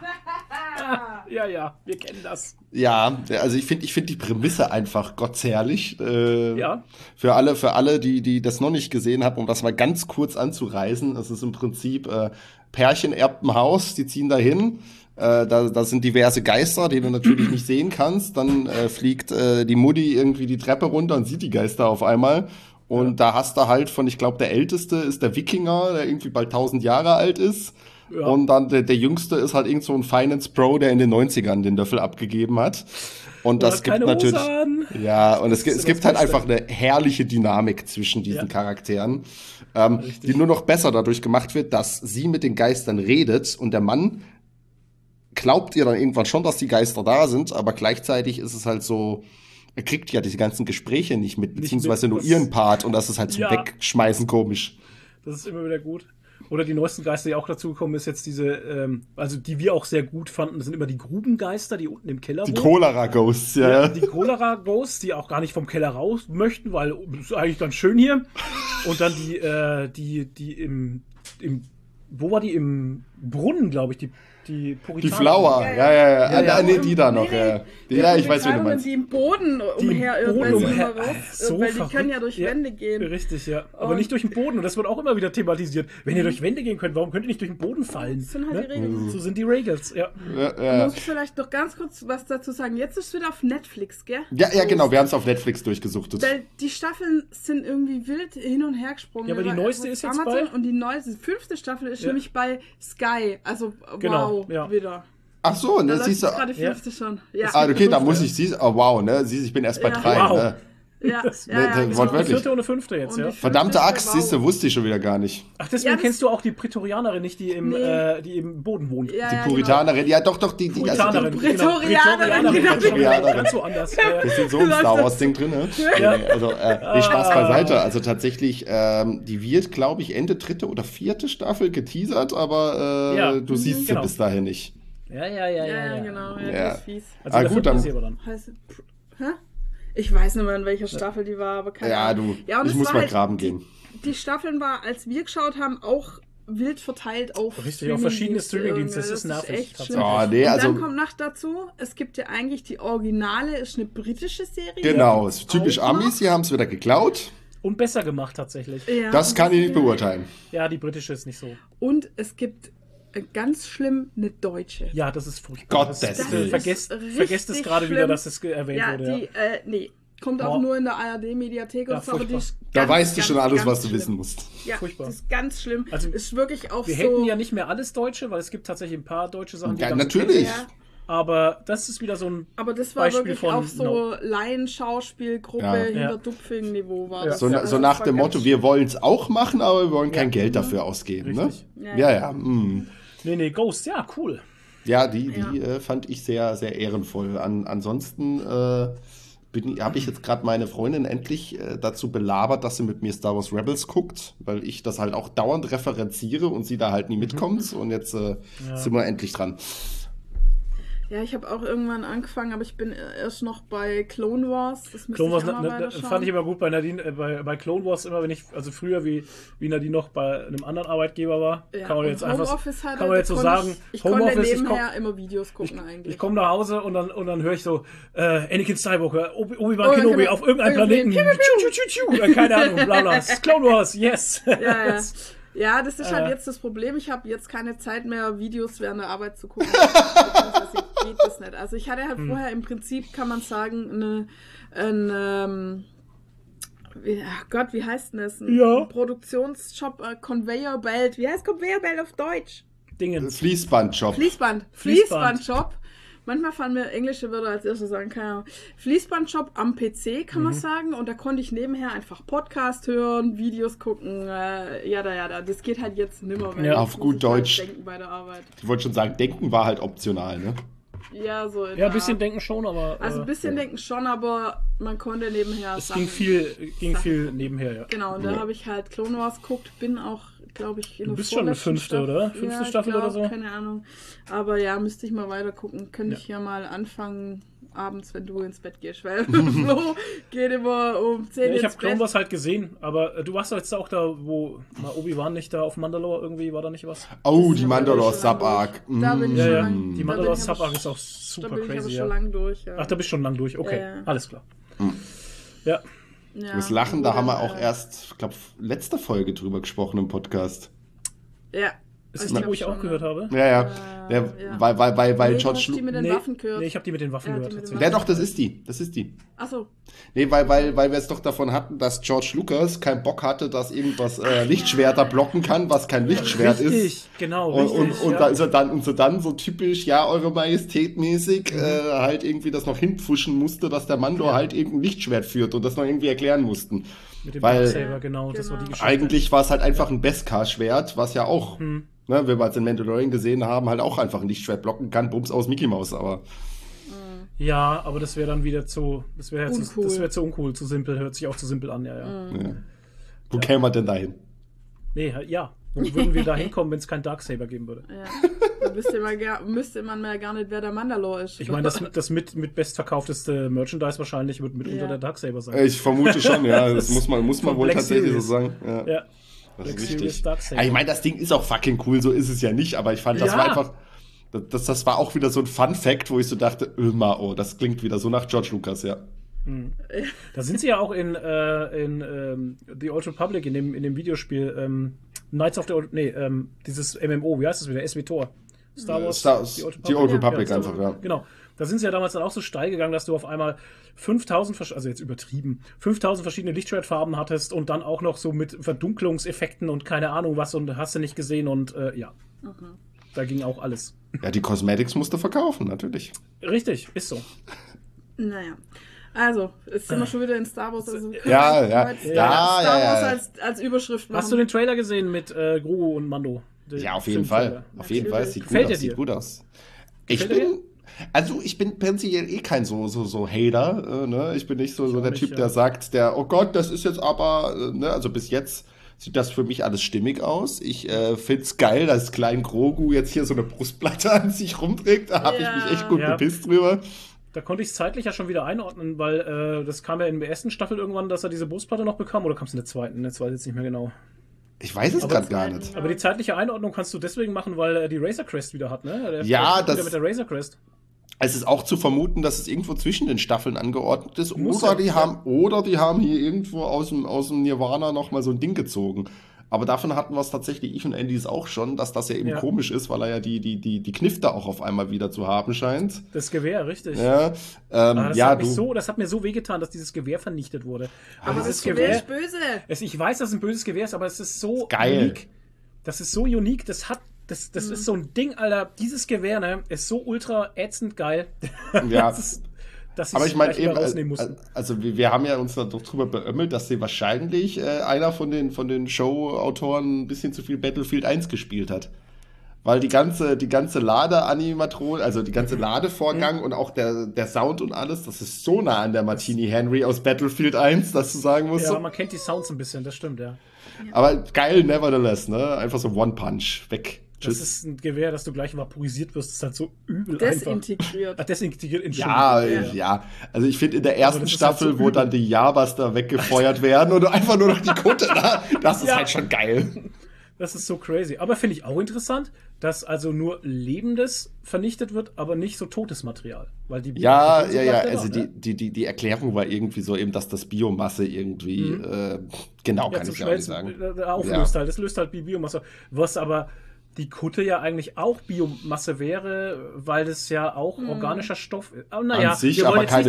Ja, wir kennen das.
Ja, also ich finde die Prämisse einfach gottsherrlich.
Ja.
Für alle, die das noch nicht gesehen haben, um das mal ganz kurz anzureißen. Es ist im Prinzip, Pärchen erbt ein Haus, die ziehen dahin. Da sind diverse Geister, die du natürlich nicht sehen kannst. Dann fliegt die Mutti irgendwie die Treppe runter und sieht die Geister auf einmal. Und da hast du halt ich glaube, der Älteste ist der Wikinger, der irgendwie bald 1000 Jahre alt ist.
Ja.
Und dann der Jüngste ist halt irgend so ein Finance Pro, der in den 90ern den Löffel abgegeben hat. Und das
hat
gibt
keine
natürlich.
Hose an.
Ja, und es
ist
gibt
das
halt
Beste.
einfach eine herrliche Dynamik zwischen diesen
Ja.
Charakteren, die nur noch besser dadurch gemacht wird, dass sie mit den Geistern redet und der Mann glaubt ihr dann irgendwann schon, dass die Geister da sind, aber gleichzeitig ist es halt so, er kriegt ja diese ganzen Gespräche nicht mit, beziehungsweise nur
das-
ihren Part und das ist halt zum
Ja.
Wegschmeißen komisch.
Das ist immer wieder gut. Oder die neuesten Geister, die auch dazugekommen ist jetzt diese, also die wir auch sehr gut fanden, das sind immer die Grubengeister, die unten im Keller
Die
wohnen.
Cholera-Ghosts, ja.
Ja, die Cholera-Ghosts, die auch gar nicht vom Keller raus möchten, weil es ist eigentlich ganz schön hier. Und dann die im wo war die? Im Brunnen, glaube ich, die
Die
Puritaner.
Flower, ja. Nee, die da noch,
Nee,
ja. Ja, ich weiß, wie du
Puritanerinnen,
meinst.
die im Boden
Die
umherirren,
Boden
weil sie
umher-
immer raus,
so
weil die
verrückt.
können ja durch
Ja.
Wände gehen.
Richtig, ja. Aber
Und-
nicht durch den Boden. Und das wird auch immer wieder thematisiert. Wenn ihr durch Wände gehen könnt, warum könnt ihr nicht durch den Boden fallen?
Das sind halt die Regeln.
So sind die Regels, ja.
Ja,
Muss ich vielleicht noch ganz kurz was dazu sagen. Jetzt ist es wieder auf Netflix, gell?
ja, genau, wir haben es auf Netflix durchgesuchtet.
Weil die Staffeln sind irgendwie wild hin und her gesprungen.
Ja, aber die
Weil
neueste
auf
ist jetzt
Amazon
bei-
und die neueste, 5. Staffel ist
Ja.
nämlich bei Sky. Also
Genau,
wow,
ja.
wieder.
Ach so,
Da
ne,
läuft
siehst du.
jetzt gerade die 5. schon. Ja.
Ah, okay, da
fünfte.
muss ich sie. Oh, wow, ne? Siehst, ich bin erst bei
Ja.
3.
Wow.
Ne?
Ja,
Wortwörtlich.
genau.
Die 4. und eine 5. jetzt,
Und
ja.
die
Verdammte
5.
Axt, siehst du, wusste ich schon wieder gar nicht.
Ach, deswegen
Ja, das-
kennst du auch die Prätorianerin nicht, die
Nee.
die im Boden wohnt.
Ja,
Die
ja,
Puritanerin, ja doch, die
Puritanerin.
Prätorianerin, genau.
Prätorianerin.
Ganz woanders.
Das ist so ein Star Wars Ding drin, ne?
Ja.
Nee, also, nee, Spaß beiseite. Also tatsächlich, die wird, glaube ich, Ende 3. oder 4. Staffel geteasert, aber
Ja.
du siehst sie
Genau.
bis dahin nicht.
Ja,
Ja, genau. Ja,
Ja.
das ist fies.
Also
Ah,
der
gut,
vierte
dann-
ist sie aber dann.
Heißt es Hä? Ich weiß nicht mehr, in welcher Staffel die war, aber keine
Ja,
Ahnung.
du,
Ja, und
ich
es
muss
war
mal
halt-
graben gehen.
Die Staffeln war, als wir geschaut haben, auch wild verteilt auf
Richtig, auf verschiedene Streamingdienste. Das ist nervig,
echt
tatsächlich.
schlimm.
Oh, nee,
Und
also,
dann kommt noch dazu, es gibt ja eigentlich die Originale, ist eine britische Serie.
genau, ist typisch
Auch noch.
Amis, sie haben es wieder geklaut.
Und besser gemacht, tatsächlich.
Ja,
Das
und
kann ich nicht
gibt-
beurteilen.
Ja, die britische ist nicht so.
Und es gibt ganz schlimm eine deutsche.
Ja, das ist furchtbar.
Gottes
Das-
Willen.
Vergesst es
richtig
gerade wieder,
schlimm.
dass es erwähnt
Ja,
wurde.
die, nee, kommt auch
Oh.
nur in der ARD-Mediathek
Ja,
und so, aber die
furchtbar.
ist
Da
ganz,
weißt du schon
ganz,
alles,
ganz
was du
schlimm.
wissen musst.
Ja,
Furchtbar.
das ist ganz schlimm.
Also,
ist wirklich auch
Wir
so.
haten ja nicht mehr alles Deutsche, weil es gibt tatsächlich ein paar deutsche Sachen, die
Ja,
ganz
natürlich.
Ja,
Aber das ist wieder so ein
aber das war
Beispiel
wirklich
von
auch so Laienschauspielgruppe
Ja.
hinter
Ja.
Dupfing-Niveau war
Ja.
das.
So,
Also
so
das
nach
war
dem
ganz
Motto, wir wollen es auch machen, aber wir wollen kein
Ja.
Geld dafür ausgeben.
Richtig.
Ne?
Ja,
Ja.
Nee, Ghost, ja, cool.
Ja, die
Ja.
fand ich sehr, sehr ehrenvoll. Ansonsten habe ich jetzt gerade meine Freundin endlich dazu belabert, dass sie mit mir Star Wars Rebels guckt, weil ich das halt auch dauernd referenziere und sie da halt nie mitkommt. Und jetzt sind wir endlich dran.
Ja, ich habe auch irgendwann angefangen, aber ich bin erst noch bei Clone Wars. Das müsste
Clone Wars
ich auch mal weiterschauen.
fand ich immer gut bei Nadine, bei Clone Wars immer, wenn ich, also früher wie Nadine noch bei einem anderen Arbeitgeber war,
Ja,
kann man
und
jetzt einfach
Homeoffice halt,
kann man jetzt so sagen,
ich konnte
Homeoffice,
nebenher immer Videos gucken eigentlich.
ich komme nach Hause und dann höre ich so, Anakin Skywalker, Obi-Wan
Obi-Wan
Kenobi
Kenobi
auf irgendeinem
irgendwie,
Planeten, keine Ahnung, bla bla, Clone Wars, yes.
Ja. Ja, das ist halt
Äh.
jetzt das Problem. Ich habe jetzt keine Zeit mehr, Videos während der Arbeit zu gucken. Beziehungsweise geht das nicht. Also ich hatte halt vorher im Prinzip, kann man sagen, wie heißt denn das? Ein
Ja.
Produktionsjob, Conveyor Belt. Wie heißt Conveyor Belt auf Deutsch?
Dingens.
Fließbandjob.
Fließband. Fließbandjob. Manchmal fallen mir englische Wörter als erstes sagen, keine Ahnung. Fließbandjob am PC, kann man sagen. Und da konnte ich nebenher einfach Podcast hören, Videos gucken, jada. Das geht halt jetzt nimmer mehr.
Ja,
auf
Jetzt
gut
muss ich halt
Deutsch.
denken bei der Arbeit.
Ich wollte schon sagen, denken war halt optional, ne?
Ja, so.
Ja, ein bisschen denken schon, aber
Also ein bisschen denken schon, aber man konnte nebenher
es
Sachen-
ging viel nebenher, ja.
Genau, und da
Ja.
habe ich halt Clone Wars geguckt, bin auch, glaube ich, in
Du
der
bist schon eine
vorletzten
fünfte,
Staffel.
oder? Fünfte
ich
Staffel oder
glaub,
so?
Keine Ahnung. Aber ja, müsste ich mal weiter gucken. Könnte ich ja mal anfangen abends, wenn du ins Bett gehst, weil Flo geht immer um 10
Ja, ich
ins
habe Clone
Bett.
Wars halt gesehen, aber du warst doch jetzt auch da, wo Obi-Wan nicht da auf Mandalore irgendwie, war da nicht was?
Oh,
Das
die
ist
Mandalore
aber schon lang
Sub-Arc.
durch. Da bin ich
Ja,
schon
ja,
lang-
die
da bin
Mandalore
ich aber
Sub-Arc ist auch
Da
super
bin ich aber
crazy,
schon
ja.
lang durch, ja.
Ach, da bist du schon lang durch, okay,
Ja.
alles klar. Ja,
Ja,
Das Lachen, da haben wir auch
äh,
erst, ich glaube, letzte Folge drüber gesprochen im Podcast.
Ja.
ist das
Ich
die, wo ich
glaub
auch
schon,
gehört habe?
Ja, ja.
ja.
Weil
Nee, du
George
hast die mit den
Nee,
Waffen gehört.
nee, ich habe die mit den Waffen
Ja, die
gehört.
mit den
tatsächlich.
Ja, doch, das ist die. Das ist die.
Achso.
Nee, weil wir es doch davon hatten, dass George Lucas keinen Bock hatte, dass irgendwas Lichtschwerter blocken kann, was kein Lichtschwert ist.
Richtig, genau,
Und
richtig.
da ist er dann so typisch, ja, Eure Majestät mäßig, halt irgendwie das noch hinpfuschen musste, dass der Mandor halt irgendein Lichtschwert führt und das noch irgendwie erklären mussten.
Mit dem
weil-
Darksaber, genau, das war die Geschichte.
Eigentlich war es halt einfach ein Beskar-Schwert, was ja auch,
Hm.
ne, wenn wir es in Mandalorian gesehen haben, halt auch einfach ein Lichtschwert blocken kann, Bums aus Mickey Mouse, aber
Ja, aber das wäre dann wieder das wäre
Uncool.
zu uncool, zu simpel, hört sich auch zu simpel an, ja.
ja. Wo käme man denn dahin?
Nee, ja. Wo würden wir da hinkommen, wenn es keinen Darksaber geben würde?
Ja. Da müsste man mehr gar nicht, wer der Mandalore ist.
Ich meine, das mit bestverkaufteste Merchandise wahrscheinlich wird mitunter
Ja.
der Darksaber sein.
Ich vermute schon, ja, das muss man wohl
Black
tatsächlich
Series.
so sagen. Ja.
Ja.
Das ist
Luxurious
richtig.
Darksaber.
Ja, ich meine, das Ding ist auch fucking cool, so ist es ja nicht, aber ich fand, das
Ja.
war einfach, das war auch wieder so ein Fun-Fact, wo ich so dachte, oh, das klingt wieder so nach George Lucas, ja.
Da sind sie ja auch in The Old Republic, in dem Videospiel, Knights of the Old, dieses MMO, wie heißt das wieder? SWTOR. Star Wars,
Die Old Republic
Star
einfach, ja.
Genau. Da sind sie ja damals dann auch so steil gegangen, dass du auf einmal 5000, also jetzt übertrieben, 5000 verschiedene Lichtschwertfarben hattest und dann auch noch so mit Verdunklungseffekten und keine Ahnung was und hast du nicht gesehen und da ging auch alles.
Ja, die Cosmetics musste verkaufen, natürlich.
Richtig, ist so.
Naja. Also, jetzt sind wir schon wieder in Star Wars. Also
Ja.
Star Wars als Überschrift machen.
Hast du den Trailer gesehen mit Grogu und Mando?
Ja, auf jeden Fall. Auf jeden Fall. Sieht
Gefällt
gut
er
aus.
dir?
Sieht gut aus. Ich bin prinzipiell kein so Hater. Ne? Ich bin nicht so der Typ, der sagt, oh Gott, das ist jetzt aber, ne? Also bis jetzt sieht das für mich alles stimmig aus. Ich find's geil, dass Klein Grogu jetzt hier so eine Brustplatte an sich rumträgt. Da habe ich mich echt gut bepisst drüber.
Da konnte ich es zeitlich ja schon wieder einordnen, weil das kam ja in der ersten Staffel irgendwann, dass er diese Brustplatte noch bekam, oder kam es in der zweiten? In der zweiten jetzt nicht mehr genau.
Ich weiß es gerade gar nicht.
Aber die zeitliche Einordnung kannst du deswegen machen, weil er die Razor Crest wieder hat, ne? Der
das
mit der Razor Crest.
Es ist auch zu vermuten, dass es irgendwo zwischen den Staffeln angeordnet ist.
Muss
Oder
ja.
die haben hier irgendwo aus dem Nirvana nochmal so ein Ding gezogen. Aber davon hatten wir es tatsächlich, ich und Andy auch schon, dass das ja eben komisch ist, weil er ja die Knifte auch auf einmal wieder zu haben scheint.
Das Gewehr, richtig.
Ja,
das hat mir so wehgetan, dass dieses Gewehr vernichtet wurde.
Aber das Gewehr ist böse.
Ich weiß, dass es ein böses Gewehr ist, aber es ist so
geil.
Unique. Das ist so unique, das ist so ein Ding, Alter. Dieses Gewehr, ne, ist so ultra ätzend geil.
Ja.
Aber
ich meine eben,
rausnehmen mussten.
also wir haben ja uns da doch drüber beömmelt, dass sie wahrscheinlich einer von den Show-Autoren ein bisschen zu viel Battlefield 1 gespielt hat. Weil die ganze Ladeanimatron, also die ganze Ladevorgang und auch der Sound und alles, das ist so nah an der Martini Henry aus Battlefield 1, dass du sagen musst.
Ja, man kennt die Sounds ein bisschen, das stimmt, ja.
Aber geil, nevertheless, ne? Einfach so One-Punch, weg.
Das ist ein Gewehr, dass du gleich vaporisiert wirst. Das ist halt so übel
Desintegriert.
einfach. Desintegriert.
Ja. Also ich finde in der ersten Staffel, halt so wo dann die Jabas da weggefeuert werden und einfach nur noch die Kutte da, das ist halt schon geil.
Das ist so crazy. Aber finde ich auch interessant, dass also nur Lebendes vernichtet wird, aber nicht so totes Material. Weil die
also die Erklärung war irgendwie so eben, dass das Biomasse irgendwie, genau, kann ich auch nicht sagen.
Auflöst halt. Das löst halt die Biomasse. Was aber die Kutte ja eigentlich auch Biomasse wäre, weil das ja auch organischer Stoff ist. Oh,
an sich, aber keine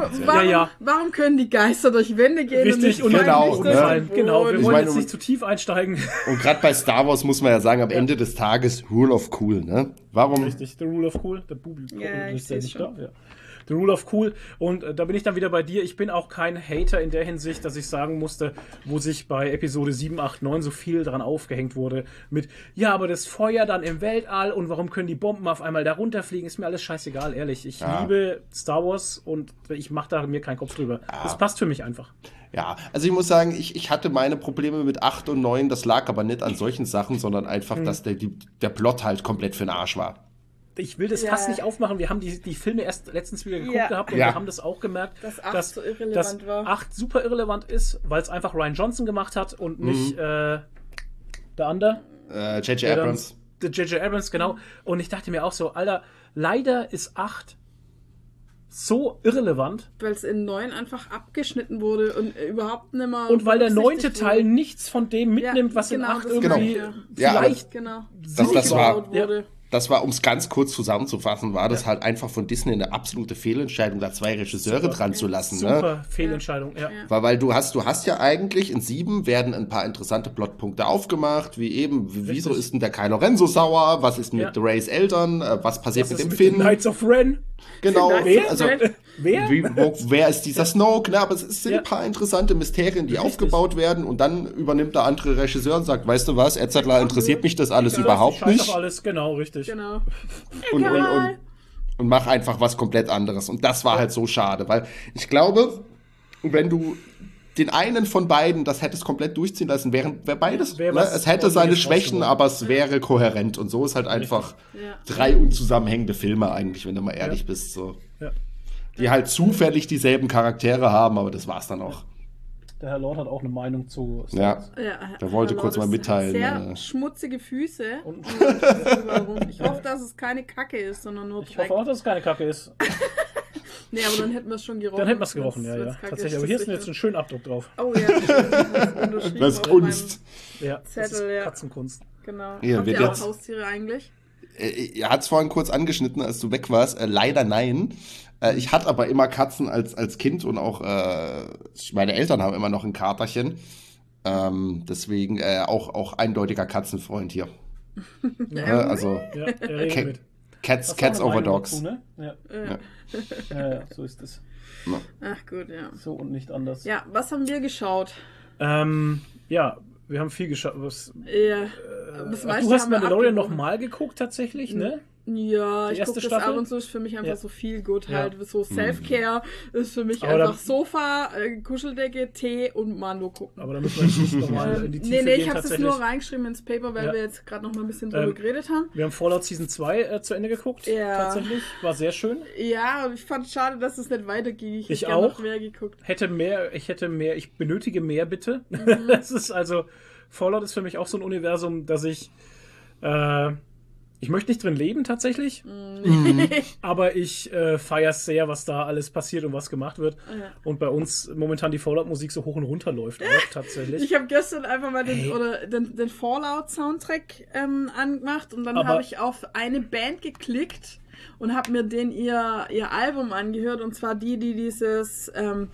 Warum können die Geister durch Wände gehen?
Richtig, und
genau.
Wir wollen jetzt nicht zu tief einsteigen.
Und gerade bei Star Wars muss man ja sagen, am Ende des Tages Rule of Cool, ne? Warum?
Richtig, the Rule of Cool. Der Bubel
ist ja nicht da.
Ja. The Rule of Cool. Und da bin ich dann wieder bei dir. Ich bin auch kein Hater in der Hinsicht, dass ich sagen musste, wo sich bei Episode 7, 8, 9 so viel dran aufgehängt wurde. Mit, ja, aber das Feuer dann im Weltall und warum können die Bomben auf einmal da runterfliegen, ist mir alles scheißegal, ehrlich. Ich liebe Star Wars und ich mache da mir keinen Kopf drüber. Das passt für mich einfach.
Ja, also ich muss sagen, ich hatte meine Probleme mit 8 und 9, das lag aber nicht an solchen Sachen, sondern einfach, dass der Plot halt komplett für den Arsch war.
Ich will das fast nicht aufmachen. Wir haben die Filme erst letztens wieder geguckt gehabt und wir haben das auch gemerkt,
dass 8 so irrelevant war.
8 super irrelevant ist, weil es einfach Rian Johnson gemacht hat und nicht der andere.
J.J. Abrams.
J.J. Abrams, genau. Und ich dachte mir auch so, Alter, leider ist 8 so irrelevant.
Weil es in 9 einfach abgeschnitten wurde und überhaupt nicht mehr.
Und weil der 9. Teil nichts von dem mitnimmt, was in 8 irgendwie vielleicht
wurde.
Das war, um es ganz kurz zusammenzufassen, war das halt einfach von Disney eine absolute Fehlentscheidung, da 2 Regisseure dran zu lassen.
Super Fehlentscheidung, ja.
Weil du hast ja eigentlich in 7 werden ein paar interessante Plotpunkte aufgemacht, wie eben, wieso ist denn der Kylo Ren so sauer, was ist mit Reys Eltern, was passiert mit dem Finn?
Knights of Ren.
Genau.
Wer?
Wer ist dieser Snoke? Aber es sind ein paar interessante Mysterien, die aufgebaut werden und dann übernimmt der andere Regisseur und sagt, weißt du was, Erzähler interessiert mich das alles überhaupt nicht.
Auf alles, genau, richtig.
Genau.
Und mach einfach was komplett anderes. Und das war halt so schade, weil ich glaube, wenn du den einen von beiden das hättest komplett durchziehen lassen, wäre beides, es hätte seine Schwächen, aber es wäre kohärent. Und so ist halt einfach 3 unzusammenhängende Filme eigentlich, wenn du mal ehrlich bist. So.
Ja.
Die halt zufällig dieselben Charaktere haben, aber das war's dann auch.
Der Herr Lord hat auch eine Meinung zu
Ja.
Star Wars.
Ja,
Der wollte
Herr
kurz mal
Lord
mitteilen,
Sehr schmutzige Füße.
Und-
Ich hoffe, dass es keine Kacke ist, sondern nur
Ich
Dreck.
hoffe auch, dass es keine Kacke ist.
Nee, aber dann hätten wir es schon gerochen.
Dann hätten wir es gerochen,
wenn's
ja.
Kacke
Tatsächlich.
ist,
Aber hier
das
ist jetzt ein schöner Abdruck drauf.
Oh ja, das unterschrieben
Das ist
auf
Kunst.
Ja, das
Zettel,
ist
ja.
Katzenkunst.
meinem- Genau.
Hier,
Habt
wird
ihr auch
jetzt-
Haustiere eigentlich?
Er hat es vorhin kurz angeschnitten, als du weg warst. Leider nein. Ich hatte aber immer Katzen als Kind und auch meine Eltern haben immer noch ein Katerchen. Deswegen auch eindeutiger Katzenfreund hier. Also
Ja, er redet
Ca-
mit.
Cats,
Hast du auch
Cats
eine
over
Meinung
Dogs.
dazu, ne? Ja. Ja, so ist es.
Ach gut, ja.
So und nicht anders.
Ja, was haben wir geschaut?
Ja, wir haben viel geschaut.
Ja, das
Du
meiste
hast
haben wir
Mandalorian
abgebrochen.
nochmal geguckt tatsächlich, ne?
Ja,
Die
ich
erste
gucke das
Staffel?
ab und zu, ist für mich einfach
Ja.
so viel gut
Ja.
halt. So Self-Care ist für mich
Aber
einfach
dann-
Sofa, Kuscheldecke, Tee und Mando gucken.
Aber da müssen wir jetzt nicht nochmal in die Tiefe
Nee,
gehen
ich habe es
tatsächlich.
nur reingeschrieben ins Paper, weil
Ja.
wir jetzt gerade noch mal ein bisschen drüber geredet haben.
Wir haben Fallout Season 2 zu Ende geguckt.
Ja.
Tatsächlich. War sehr schön.
Ja, und ich fand es schade, dass es nicht weiterging. Ich
Ich
hätte gerne
auch.
noch mehr geguckt.
Ich benötige mehr, bitte.
Mhm.
Das ist also, Fallout ist für mich auch so ein Universum, dass ich möchte nicht drin leben tatsächlich, aber ich feiere es sehr, was da alles passiert und was gemacht wird.
Ja.
Und bei uns momentan die Fallout-Musik so hoch und runter läuft auch tatsächlich.
Ich habe gestern einfach mal
Hey.
den Fallout-Soundtrack angemacht und dann
Aber-
habe ich auf eine Band geklickt und habe mir ihr Album angehört, und zwar die dieses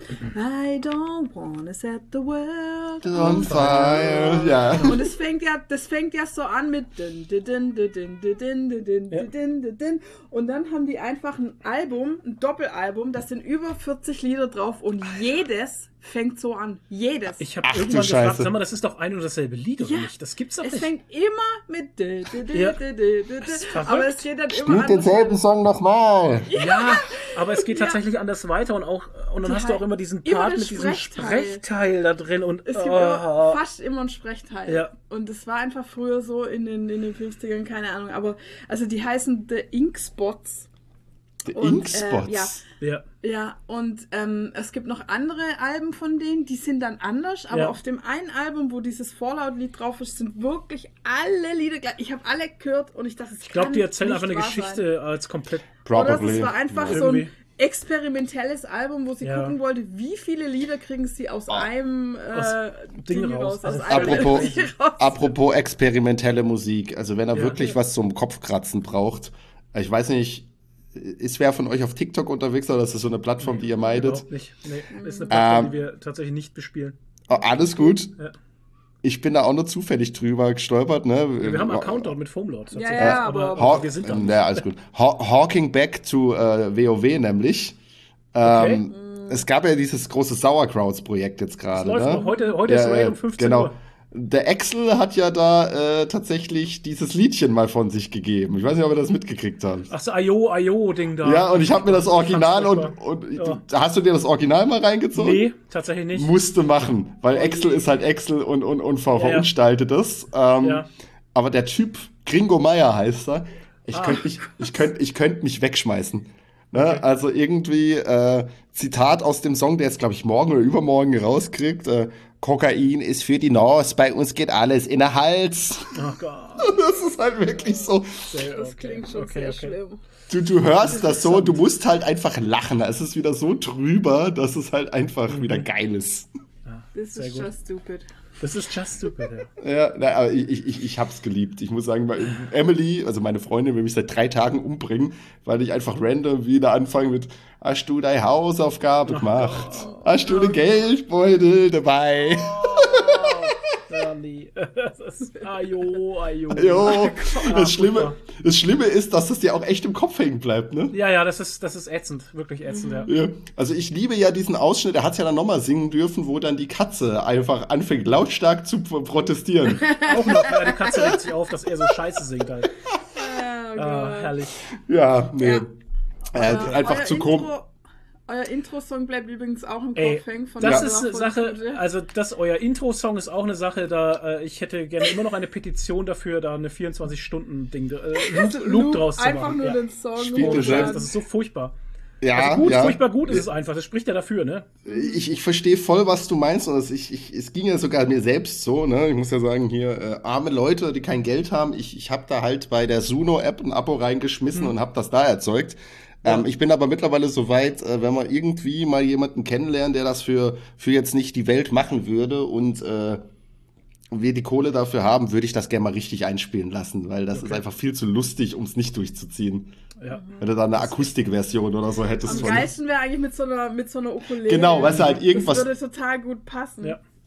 I don't wanna set the world
On fire. Ja.
Und das fängt ja so an mit din, din, din, din, din, din, din, din,
Ja.
din, din, din. Und dann haben die einfach ein Doppelalbum, da sind über 40 Lieder drauf und jedes fängt so an. Jedes.
Ich habe
Ach du
irgendwann gefragt,
Scheiße.
sag mal, das ist doch ein und dasselbe Lied, oder
Ja.
nicht? Das gibt's doch
Es
nicht.
fängt immer mit di, di, di,
Ja.
di, di, di,
Das ist
di.
verrückt.
Aber es geht dann immer
Spielt
anders.
denselben Song nochmal.
Ja, aber es geht
Ja.
tatsächlich anders weiter und dann hast du auch immer diesen
Immer
Part
den
mit diesem
Sprechteil.
Sprechteil da drin und
Es gibt immer, fast immer einen Sprechteil.
Ja.
Und das war einfach früher so in den 50ern, keine Ahnung. Aber also die heißen The Ink Spots.
The
Und,
Ink Spots.
ja.
Ja, und es gibt noch andere Alben von denen, die sind dann anders, aber
Ja.
auf dem einen Album, wo dieses Fallout-Lied drauf ist, sind wirklich alle Lieder gleich. Ich habe alle gehört und ich dachte,
Ich glaube, die erzählen einfach eine
wahr sein.
Geschichte als komplett.
Oder es
Probably.
war einfach
Ja.
so ein
Irgendwie.
experimentelles Album, wo sie
Ja.
gucken wollte, wie viele Lieder kriegen sie aus einem
Ding
Ding
raus.
aus
Also
einem
apropos-
Melodie raus.
Apropos experimentelle Musik. Also wenn er
Ja.
wirklich was zum Kopfkratzen braucht. Ich weiß nicht, ist wer von euch auf TikTok unterwegs oder ist das so eine Plattform, die ihr meidet?
Überhaupt nicht. Nee, ist eine Plattform, die wir tatsächlich nicht bespielen.
Oh, alles gut.
Ja.
Ich bin da auch nur zufällig drüber gestolpert. Ne?
Wir haben einen Account dort mit Foamlord.
Ja, ja, aber-
Haw
wir sind da nicht.
ja, alles gut. Hawking back to WoW nämlich.
Okay.
Es gab ja dieses große Sauerkrauts-Projekt jetzt gerade.
läuft
ne?
noch. Heute ist Raid um 15
genau.
Uhr.
Der Axel hat ja da tatsächlich dieses Liedchen mal von sich gegeben. Ich weiß nicht, ob ihr das mitgekriegt habt.
Ach so, Ding da.
Ja, und ich habe mir das Original
Furchtbar. Ja.
hast du dir das Original mal reingezogen?
Nee, tatsächlich nicht.
Musste machen, weil Axel ist halt Axel und verunstaltet es.
Ja.
Aber der Typ, Gringo Meier heißt er, ich
Ah.
könnte mich wegschmeißen. Ne? Also irgendwie, Zitat aus dem Song, der jetzt, glaube ich, morgen oder übermorgen rauskriegt, Kokain ist für die Nase, bei uns geht alles in den Hals.
Oh Gott.
Das ist halt wirklich so.
Das klingt schon sehr schlimm.
Du hörst das so, du musst halt einfach lachen. Es ist wieder so drüber, dass es halt einfach wieder geil ist.
This
Sehr
is
gut.
just stupid.
Das ist just stupid, ja.
Ja, na, aber ich hab's geliebt. Ich muss sagen, weil Emily, also meine Freundin, will mich seit 3 Tagen umbringen, weil ich einfach random wieder anfange mit, hast du deine Hausaufgabe gemacht? Hast du den Geldbeutel dabei?
Ja, nee. Das ist, ajo.
Jo, das Schlimme ist, dass das dir auch echt im Kopf hängen bleibt, ne?
Ja, das ist ätzend. Wirklich ätzend, ja.
Ja. Also ich liebe ja diesen Ausschnitt, er hat's ja dann nochmal singen dürfen, wo dann die Katze einfach anfängt lautstark zu protestieren.
Auch noch, ja, die Katze regt sich auf, dass er so scheiße singt halt.
Oh
Ah,
Gott.
herrlich.
Ja, nee.
Ja.
Einfach zu komisch.
Euer Intro-Song bleibt übrigens auch im
Ey,
Kopf hängen. Von
das
der
ist eine
Nachfolge.
Sache, also euer Intro-Song ist auch eine Sache, da ich hätte gerne immer noch eine Petition dafür, da eine 24-Stunden-Ding, Loop draus zu machen.
Einfach nur
ja.
den Song
Spielt
Oh,
ihr
Scheiße,
selbst?
das ist so furchtbar.
Ja,
Also gut,
ja.
furchtbar gut ist es einfach. Das spricht ja dafür, ne?
Ich verstehe voll, was du meinst. Und es ging ja sogar mir selbst so. Ne? Ich muss ja sagen, hier arme Leute, die kein Geld haben. Ich habe da halt bei der Suno-App ein Abo reingeschmissen und habe das da erzeugt. Ich bin aber mittlerweile so weit, wenn man irgendwie mal jemanden kennenlernt, der das für jetzt nicht die Welt machen würde und wir die Kohle dafür haben, würde ich das gerne mal richtig einspielen lassen, weil das ist einfach viel zu lustig, um es nicht durchzuziehen.
Ja.
Wenn du da eine Akustikversion oder so hättest.
Am geilsten wäre eigentlich mit so einer Ukulele.
Genau, weißt du, halt irgendwas.
Das würde total gut passen.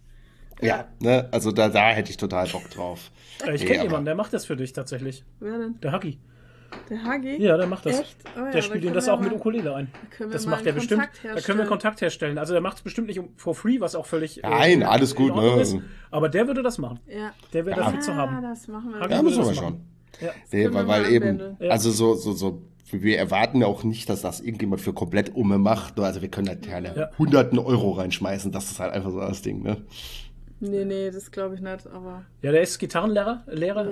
Ja, ne, also da hätte ich total Bock drauf.
Ich kenne jemanden, der macht das für dich tatsächlich.
Wer denn?
Der Hagi.
Der Hagi?
Ja, der macht das.
Echt? Oh ja,
der spielt dir das auch mit Ukulele ein. Das macht er bestimmt. Da können wir Kontakt herstellen. Also der macht es bestimmt nicht for free, was auch völlig
Nein, alles gut, ne?
ist. Aber der würde das machen.
Ja.
Der wäre dafür zu haben.
Das machen wir.
Hagi
Ja,
würde
müssen wir
das
schon.
machen. Ja.
Nee, weil eben,
Ja.
also so, wir erwarten ja auch nicht, dass das irgendjemand für komplett Umme macht. Also wir können da keine hunderten Euro reinschmeißen. Das ist halt einfach so das Ding, ne?
Nee, das glaube ich nicht, aber...
Ja, der ist Gitarrenlehrer.
Lehrer.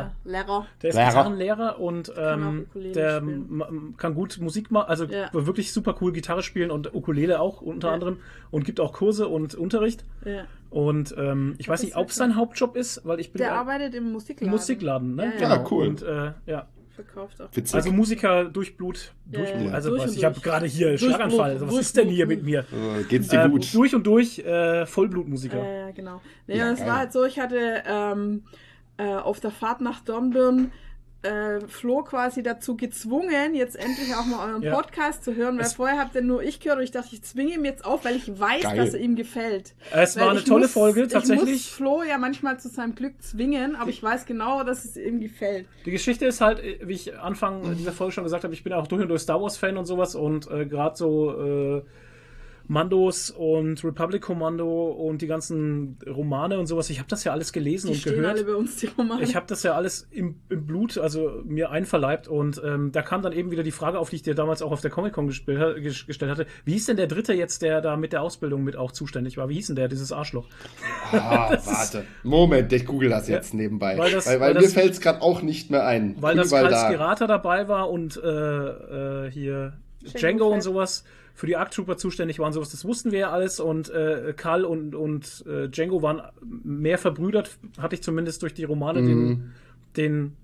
Der ist Gitarrenlehrer und der kann gut Musik machen, also wirklich super cool Gitarre spielen und Ukulele auch unter anderem und gibt auch Kurse und Unterricht.
Ja.
Und ich weiß nicht, ob es sein Hauptjob ist, weil ich bin
Der arbeitet im Musikladen.
im Musikladen, ne?
Ja,
Genau. Cool.
Und
verkauft auch.
Witzig.
also Musiker durch Blut. Also
Durch und
ich habe
durch.
gerade hier
Durch
Schlaganfall.
Blut.
Was
Durch
ist denn
Blut.
hier mit mir?
Geht's dir gut?
Durch und durch Vollblutmusiker.
Ja, genau. Nee,
Ja,
das
geil.
war halt so, ich hatte auf der Fahrt nach Dornbirn Flo quasi dazu gezwungen, jetzt endlich auch mal euren Podcast zu hören, weil vorher habt ihr nur ich gehört und ich dachte, ich zwinge ihm jetzt auf, weil ich weiß,
Geil.
dass er ihm gefällt.
Es
Weil
war eine
ich
tolle
muss-
Folge,
Ich
tatsächlich.
muss Flo ja manchmal zu seinem Glück zwingen, aber ich weiß genau, dass es ihm gefällt.
Die Geschichte ist halt, wie ich Anfang dieser Folge schon gesagt habe, ich bin auch durch und durch Star Wars Fan und sowas und gerade so Mandos und Republic Commando und die ganzen Romane und sowas, ich habe das ja alles gelesen
Die
und
stehen
gehört.
alle bei uns, die Romane.
Ich habe das ja alles im Blut, also mir einverleibt und da kam dann eben wieder die Frage auf, die ich dir damals auch auf der Comic-Con gestellt hatte. Wie hieß denn der Dritte jetzt, der da mit der Ausbildung mit auch zuständig war? Wie hieß denn der, dieses Arschloch?
Warte. Moment, ich google das jetzt nebenbei.
weil
Weil mir
das-
fällt's gerade auch nicht mehr ein.
Weil das
Überall
Karls
da.
Gerata dabei war und hier Django und
Fett.
sowas für die Arc Trooper zuständig waren, sowas, das wussten wir ja alles und Karl und Django waren mehr verbrüdert, hatte ich zumindest durch die Romane den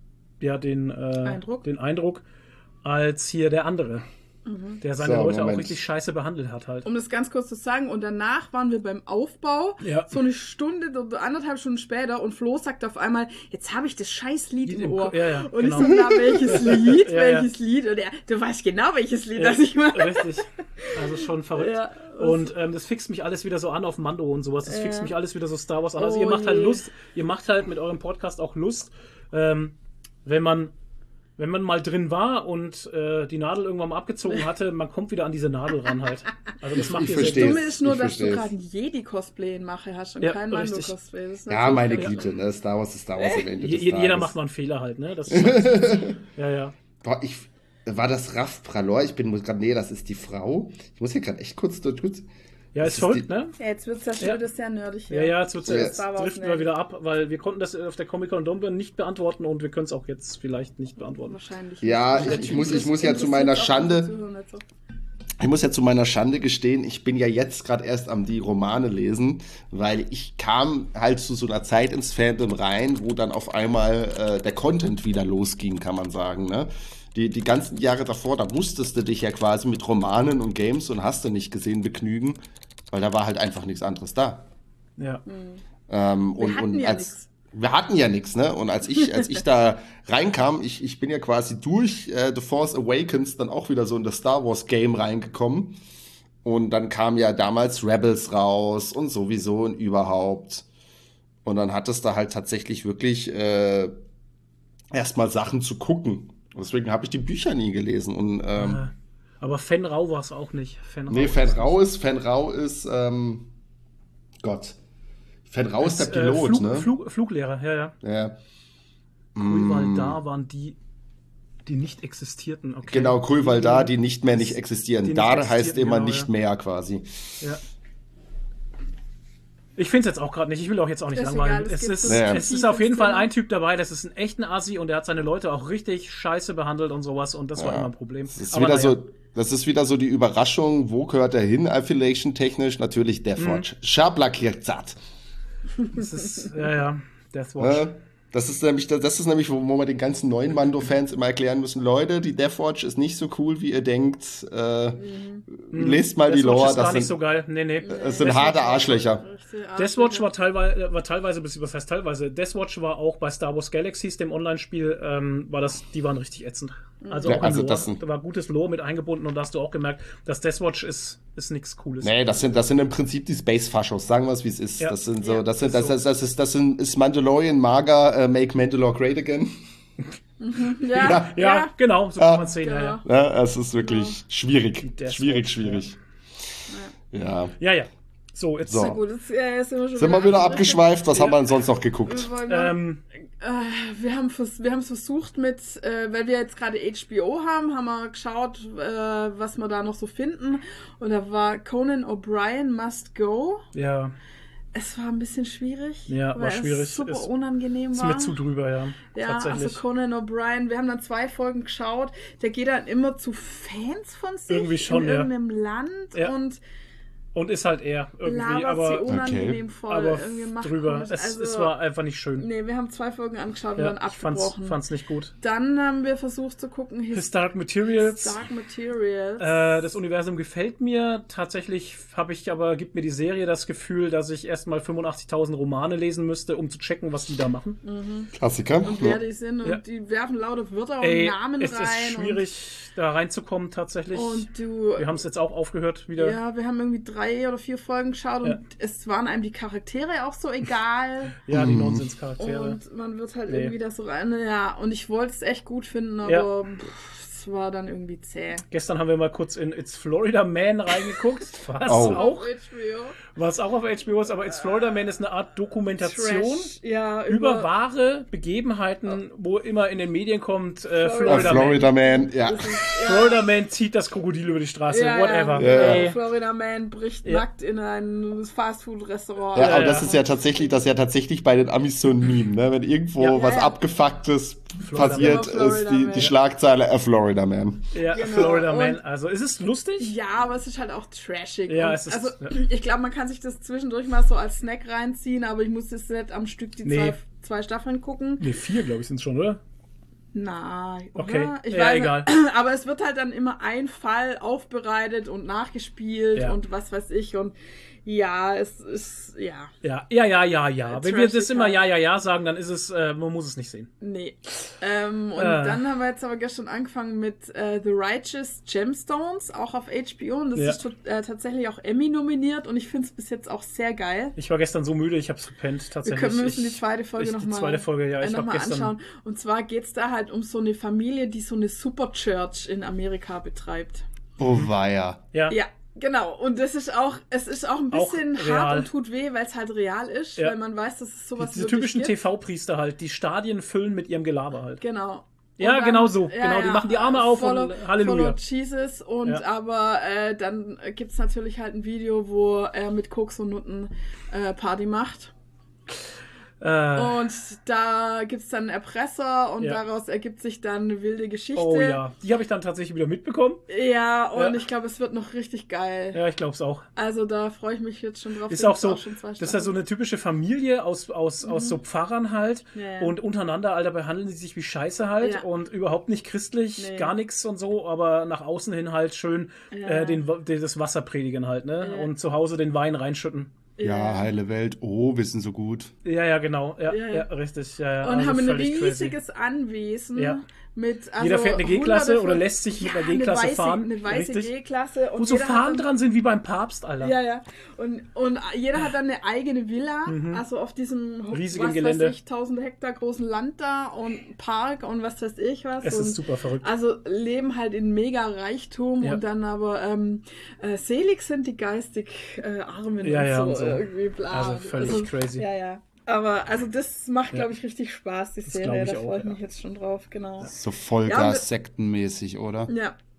Eindruck, als hier der andere, der seine
So,
Leute
Moment.
auch richtig scheiße behandelt hat halt.
Um das ganz kurz zu sagen, und danach waren wir beim Aufbau,
Ja.
so eine Stunde, so 1,5 Stunden später, und Flo sagt auf einmal, jetzt habe ich das scheiß Lied im Ohr.
Ja,
und
genau.
ich so, na, welches Lied,
Ja,
welches Lied? Und er, du weißt genau, welches Lied das ich meine.
Richtig. Also schon verrückt.
Ja,
und das fixt mich alles wieder so an auf Mando und sowas. Das fixt mich alles wieder so Star Wars an. Also
Oh
ihr macht halt
je.
Lust, ihr macht halt mit eurem Podcast auch Lust, wenn man mal drin war und die Nadel irgendwann mal abgezogen hatte, man kommt wieder an diese Nadel ran halt. Also das macht
Ich
ihr
verstehe.
sehr
Dumme
gut.
ist nur,
Ich
dass du
versteh's.
gerade ein Jedi-Cosplay in Mache hast und
Ja,
kein
richtig.
Mando-Cosplay. Das ist
Ja, meine
natürlich
Güte, ne? Star Wars ist Star Wars am Ende des
Jeder
Tages.
macht mal einen Fehler halt, ne? Das ist halt, ja.
Boah, war das Raff Pralor? Nee, das ist die Frau. Ich muss hier gerade echt kurz durch.
Ja,
Das
ist
ist
verrückt,
die-
ne?
Ja, jetzt wird es ja sehr nerdig hier.
Ja, jetzt wird's
Ja.
jetzt
Star Wars
driften wir
nerdig.
wieder ab, weil wir konnten das auf der Comic-Con Dornbirn nicht beantworten und wir können es auch jetzt vielleicht nicht beantworten.
Wahrscheinlich.
Ja,
nicht.
ich muss ja zu meiner Schande. Ich muss ja zu meiner Schande gestehen, ich bin ja jetzt gerade erst am die Romane lesen, weil ich kam halt zu so einer Zeit ins Fandom rein, wo dann auf einmal der Content wieder losging, kann man sagen, ne? Die ganzen Jahre davor, da musstest du dich ja quasi mit Romanen und Games und hast du nicht gesehen begnügen, weil da war halt einfach nichts anderes da.
Ja.
Wir hatten ja nichts, ne? Und als ich da reinkam, ich bin ja quasi durch The Force Awakens dann auch wieder so in das Star Wars Game reingekommen. Und dann kam ja damals Rebels raus und sowieso und überhaupt. Und dann hattest du halt tatsächlich wirklich erstmal Sachen zu gucken. Und deswegen habe ich die Bücher nie gelesen. Und
Aber Fenrau war es auch nicht.
nee, Fenrau ist Gott. Fenrau ist der Pilot, ne?
Fluglehrer, ja.
Ja.
Weil da waren die nicht existierten. Okay.
Genau, Kulvaldar, die nicht existieren.
Die nicht
Dar
existierten,
heißt immer
genau,
nicht
ja.
mehr quasi.
Ja. Ich finde es jetzt auch gerade nicht. Ich will auch jetzt auch nicht
Ist
langweilen.
egal,
Es ist auf jeden Fall ein Typ dabei, das ist ein echter Assi und der hat seine Leute auch richtig scheiße behandelt und sowas und das war immer ein Problem.
Das ist wieder so die Überraschung, wo gehört er hin, affiliation-technisch? Natürlich Deathwatch. Schablakierzat.
Das ist, ja, Deathwatch.
Das ist nämlich, wo wir den ganzen neuen Mando-Fans immer erklären müssen, Leute, die Deathwatch ist nicht so cool, wie ihr denkt. Lest mal die Lore.
Das ist gar nicht so geil. Nee.
Es sind harte Arschlöcher.
Deathwatch war teilweise, was heißt teilweise? Deathwatch war auch bei Star Wars Galaxies, dem Online-Spiel, die waren richtig ätzend. Also auch Lore. Da war gutes Lore mit eingebunden und da hast du auch gemerkt, dass Deathwatch ist nichts Cooles.
Nee, das sind im Prinzip die Space-Faschos, sagen wir es wie es ist.
Ja.
Das ist Mandalorian Maga, Make Mandalore Great Again.
Ja,
genau, so kann man es sehen.
genau.
Ja, es ist wirklich schwierig. Schwierig. Ja.
So, jetzt
Na gut, jetzt
Sind wir wieder abgeschweift? Was haben wir denn sonst noch geguckt?
Wir haben es versucht mit, weil wir jetzt gerade HBO haben wir geschaut, was wir da noch so finden. Und da war Conan O'Brien Must Go.
Ja.
Es war ein bisschen schwierig.
Ja, war schwierig.
Es super unangenehm
ist
war.
mir zu drüber, ja.
Ja,
tatsächlich.
also Conan O'Brien, wir haben dann 2 Folgen geschaut. Der geht dann immer zu Fans von sich
Irgendwie schon,
in irgendeinem Land
und ist halt eher irgendwie,
labert
aber
sie unangenehm voll.
aber
irgendwie macht
drüber.
komisch.
Es war einfach nicht schön.
Nee, wir haben 2 Folgen angeschaut und dann
ich
abgebrochen.
fand's nicht gut.
Dann haben wir versucht zu gucken,
His Dark Materials. Das Universum gefällt mir. Tatsächlich gibt mir die Serie das Gefühl, dass ich erstmal 85.000 Romane lesen müsste, um zu checken, was die da machen.
Klassiker.
Und wer die sind und die werfen lauter Wörter und Namen
es
rein.
Es ist schwierig, da reinzukommen tatsächlich.
Und
wir haben es jetzt auch aufgehört wieder.
Ja, wir haben irgendwie 3 oder 4 Folgen geschaut und es waren einem die Charaktere auch so egal.
Ja, die Nonsenscharaktere.
Und man wird halt irgendwie da so rein. Ja, und ich wollte es echt gut finden, aber es war dann irgendwie zäh.
Gestern haben wir mal kurz in It's Florida Man reingeguckt, was auch auf HBO ist, aber It's Florida Man ist eine Art Dokumentation über wahre Begebenheiten, wo immer in den Medien kommt
Florida Man. Ja.
Florida Man zieht das Krokodil über die Straße, whatever.
Ja. Florida Man bricht nackt in ein Fastfood-Restaurant.
Ja, aber das ist ja tatsächlich bei den Amis so ein Meme, ne? Wenn irgendwo was Abgefucktes passiert, ist die Schlagzeile Florida Man.
Ja, genau. Florida Man. Also, ist es lustig?
Ja, aber es ist halt auch trashig.
Ja,
ich glaube, man kann sich das zwischendurch mal so als Snack reinziehen, aber ich muss jetzt nicht am Stück die 2 Staffeln gucken.
4, glaube ich, sind es schon, oder?
Nein,
okay.
Ich weiß,
egal.
Aber es wird halt dann immer ein Fall aufbereitet und nachgespielt und was weiß ich und es ist,
Ja. Wenn wir das immer ja sagen, dann ist es, man muss es nicht sehen.
Nee. Und dann haben wir jetzt aber gestern angefangen mit The Righteous Gemstones, auch auf HBO und das ist tatsächlich auch Emmy nominiert und ich finde es bis jetzt auch sehr geil.
Ich war gestern so müde, ich habe es gepennt, tatsächlich.
Wir müssen die zweite Folge nochmal anschauen. Und zwar geht es da halt um so eine Familie, die so eine Superchurch in Amerika betreibt.
Oh weia.
Ja. Genau, und es ist auch ein bisschen hart und tut weh, weil es halt real ist, weil man weiß, dass es sowas
diese typischen TV-Priester halt, die Stadien füllen mit ihrem Gelaber halt.
Genau.
Ja, dann, genau so. Genau, die machen die Arme auf und Halleluja.
Follow Jesus aber dann gibt's natürlich halt ein Video, wo er mit Koks und Nutten Party macht. Und da gibt's dann einen Erpresser und daraus ergibt sich dann eine wilde Geschichte.
Oh ja, die habe ich dann tatsächlich wieder mitbekommen.
Ja, und ich glaube, es wird noch richtig geil.
Ja, ich glaube es auch.
Also da freue ich mich jetzt schon drauf.
Ist auch so, das ist ja so eine typische Familie aus so Pfarrern halt und untereinander, Alter, behandeln sie sich wie Scheiße halt und überhaupt nicht christlich, gar nichts und so, aber nach außen hin halt schön das Wasser predigen halt, ne? Und zu Hause den Wein reinschütten.
Ja, heile Welt. Oh, wir sind so gut.
Ja, genau. Ja, richtig. Ja,
und also haben ein riesiges Anwesen mit. Also
jeder fährt eine G-Klasse oder lässt sich mit einer G-Klasse fahren.
Eine weiße G-Klasse.
Wo so Fahnen dran sind wie beim Papst, Alter.
Ja. Und jeder hat dann eine eigene Villa, also auf diesem
riesigen Gelände.
1000 Hektar großen Land da und Park und was weiß ich was.
Es ist super verrückt.
Also leben halt in mega Reichtum und dann aber selig sind die geistig Armen
und so.
Irgendwie bla.
Also völlig crazy.
Ja. Aber also das macht, glaube ich, richtig Spaß, die Serie. Da freue ich mich jetzt schon drauf, genau.
So Vollgas sektenmäßig, oder?
Ja.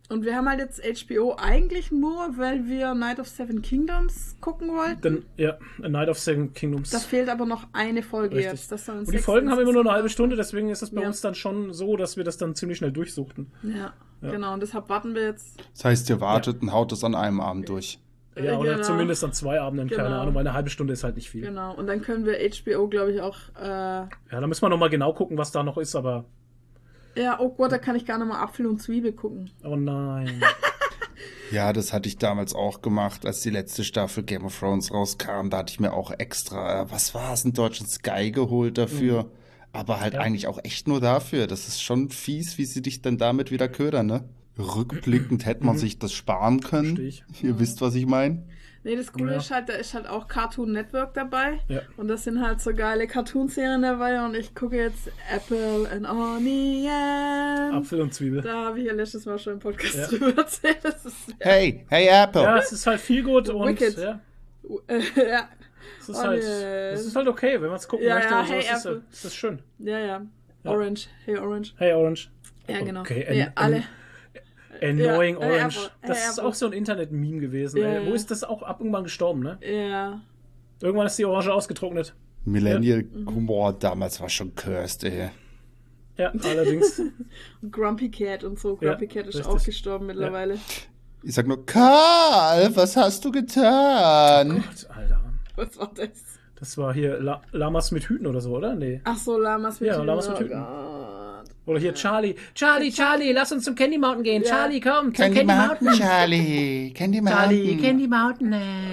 Und wir haben halt jetzt HBO eigentlich nur, weil wir Night of Seven Kingdoms gucken wollten.
Dann, ja, A Night of Seven Kingdoms.
Da fehlt aber noch eine Folge
Richtig.
jetzt. Das soll
Und die Folgen haben immer nur eine halbe Stunde,
das
deswegen ist es bei
Ja.
uns dann schon so, dass wir das dann ziemlich schnell durchsuchten.
Ja, genau. Und deshalb warten wir jetzt.
Das heißt, ihr wartet und haut es an einem Abend durch.
Ja, oder
Genau.
zumindest an 2 Abenden, keine
Genau.
Ahnung, weil eine halbe Stunde ist halt nicht viel.
Genau. Und dann können wir HBO, glaube ich, auch.
Ja, da müssen wir nochmal genau gucken, was da noch ist, aber
Ja, oh Gott, da kann ich gar nicht mal Apfel und Zwiebel gucken.
oh nein.
Ja, das hatte ich damals auch gemacht, als die letzte Staffel Game of Thrones rauskam. Da hatte ich mir auch extra, was war es, in Deutschland Sky geholt dafür. Aber halt
Ja.
eigentlich auch echt nur dafür. Das ist schon fies, wie sie dich dann damit wieder ködern, ne? Rückblickend hätte man sich das sparen können.
Versteh ich.
Ihr wisst, was ich meine.
Nee, das Coole
Ja.
ist halt, da ist halt auch Cartoon Network dabei.
Ja.
Und das sind halt so geile Cartoonserien dabei. Und ich gucke jetzt Apple and Onion.
Apfel und Zwiebel.
Da habe ich ja letztes Mal schon im Podcast
Ja.
drüber erzählt. Das ist
Hey Apple.
Ja, es ist halt viel gut und
Wicked.
ja,
ja,
es ist, halt, es ist halt okay, wenn man es gucken
Ja,
möchte.
ja,
und so,
hey,
es ist,
Apple.
es ist schön.
ja.
Ja.
Orange. Hey, Orange.
Hey Orange.
Ja, genau.
Okay,
Nee, alle.
Annoying
Ja, hey,
Orange.
Apple.
Das
Hey,
ist
Apple.
auch so ein Internet-Meme gewesen.
Ja,
Wo
ja.
ist das auch ab irgendwann gestorben, ne?
Ja.
Irgendwann ist die Orange ausgetrocknet.
Millennial-Humor damals war schon cursed, ey.
Ja, allerdings.
Und Grumpy Cat und so.
Ja,
Grumpy Cat ist
richtig.
auch gestorben mittlerweile.
Ich sag nur, Karl, was hast du getan?
Gott, Alter.
Was war das?
Das war hier Lamas mit Hüten oder so, oder? Nee.
Ach so, Lamas mit
Ja,
Hüten.
Lamas mit
Oh
Hüten.
Gott.
Oder hier Charlie. Charlie, lass uns zum Candy Mountain gehen.
Ja.
Charlie, komm, zum
Candy
Candy
Mountain,
Mountain.
Charlie. Candy
Charlie,
Mountain.
Candy Mountain.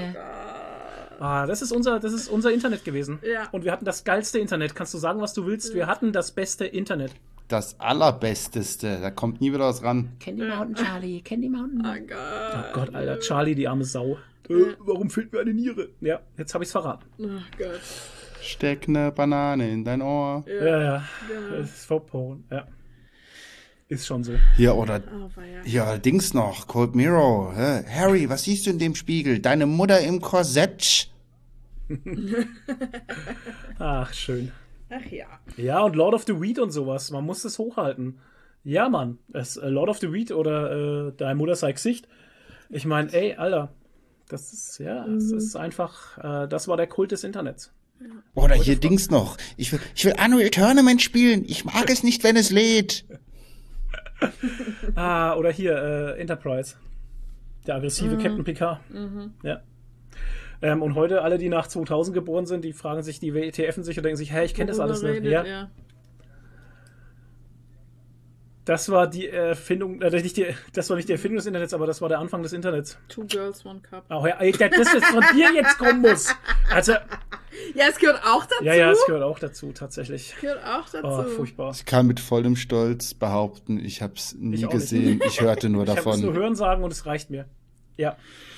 Das ist unser Internet gewesen.
Ja.
Und wir hatten das geilste Internet. Kannst du sagen, was du willst? Wir hatten das beste Internet.
Das Allerbesteste. Da kommt nie wieder was ran.
Candy Mountain, Charlie, Candy Mountain.
Oh Gott.
Oh Gott, Alter, Charlie, die arme Sau. Warum fehlt mir eine Niere? Ja, jetzt habe ich's verraten.
Oh Gott.
Steck ne Banane in dein Ohr.
Ja.
Genau.
Das ist Vorporn. Ja. Ist schon so.
Hier, oder
Oh, weia.
hier, Dings noch, Cold Mirror. Hä? Harry, was siehst du in dem Spiegel? Deine Mutter im Korsett.
Ach, schön.
Ach ja.
Ja, und Lord of the Weed und sowas. Man muss das hochhalten. Ja, Mann. Lord of the Weed oder Deine Mutter sei Gesicht. Ich meine, ey, Alter. Das ist einfach, das war der Kult des Internets.
Oder hier Dings noch. Ich will Unreal Tournament spielen. Ich mag es nicht, wenn es lädt.
Oder hier, Enterprise. Der aggressive Captain Picard. Ja. Und heute alle, die nach 2000 geboren sind, die fragen sich, die WTFen sich und denken sich, hä, ich kenne das alles nicht.
Redet,
Ja. Das war die Erfindung, das war nicht die Erfindung des Internets, aber das war der Anfang des Internets.
Two Girls, One Cup.
Oh, ja, das ist von dir jetzt kommen muss. Also,
Ja, es gehört auch dazu.
ja, es gehört auch dazu, tatsächlich.
Gehört auch dazu.
Oh, furchtbar.
Ich kann mit vollem Stolz behaupten, ich habe es nie
Ich auch nicht.
gesehen. Ich hörte nur
Ich habe es nur
davon.
hören sagen und es reicht mir. Ja.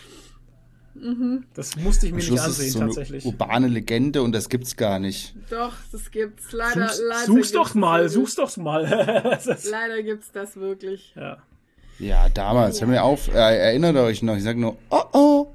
Das musste ich mir
Am
nicht
Schluss ist
ansehen,
es so eine
tatsächlich.
urbane Legende und das gibt's gar nicht.
Doch, das gibt's. Leider,
Such's doch
gibt's
mal,
das
such's doch mal. Das-
Leider gibt's das wirklich.
ja.
Ja, damals, hör mir auf, erinnert euch noch, ich sag nur, oh.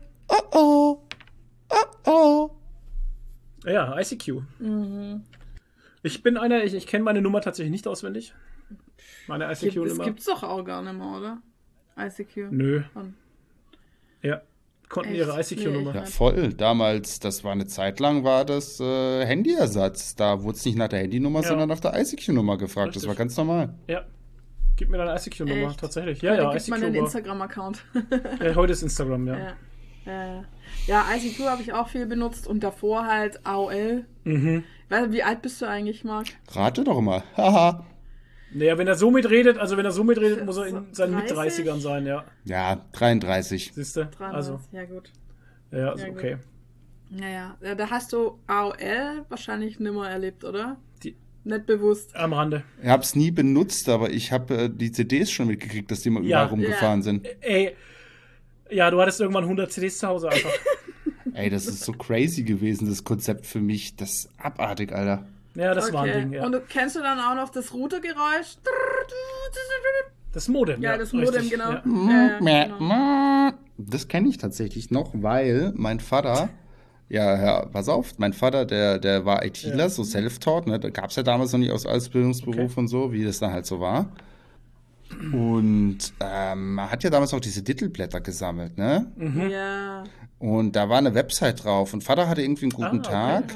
Ja, ICQ. Ich bin ich kenne meine Nummer tatsächlich nicht auswendig. Meine
Das
ICQ-Nummer.
gibt's doch auch gar nicht mehr, oder? ICQ.
Nö.
Und-
Ja, konnten
Echt?
ihre ICQ-Nummer.
Nee,
Ja, voll. Damals, das war eine Zeit lang, war das Handyersatz. Da wurde es nicht nach der Handynummer,
Ja.
sondern nach der ICQ-Nummer gefragt. Das
Richtig.
war ganz normal.
Ja. Gib mir deine ICQ-Nummer,
Echt?
tatsächlich. Ja,
Heute
ja,
gibt man einen
ICQ.
Instagram-Account.
Heute ist Instagram, ja.
Ja, ICQ habe ich auch viel benutzt und davor halt AOL. Wie alt bist du eigentlich, Marc?
Rate doch mal. Haha.
Naja, wenn er so mitredet, muss er in seinen
30?
Mit-30ern sein, ja.
Ja, 33.
Siehst du?
33.
Also,
Ja, gut.
ja, ist
Ja, gut.
okay.
Ja, da hast du AOL wahrscheinlich nimmer erlebt, oder?
Die-
Nicht bewusst.
Am Rande.
Ich habe es nie benutzt, aber ich habe die CDs schon mitgekriegt, dass die mal
Ja.
überall rumgefahren sind.
Ey, ja, du hattest irgendwann 100 CDs zu Hause einfach.
Ey, das ist so crazy gewesen, das Konzept für mich. Das ist abartig, Alter.
Ja, das war ein Ding, ja.
Und kennst du dann auch noch das Routergeräusch?
Das Modem, ja.
Ja, das Modem,
richtig,
genau.
Ja.
Genau.
Das kenne ich tatsächlich noch, weil mein Vater, ja, pass auf, mein Vater, der war ITler,
Ja.
so self-taught, ne? Da gab es ja damals noch nicht aus Ausbildungsberuf
Okay.
und so, wie das dann halt so war. Und Und man hat ja damals auch diese Titelblätter gesammelt, ne?
Ja.
Und da war eine Website drauf. Und Vater hatte irgendwie einen guten
okay.
Tag.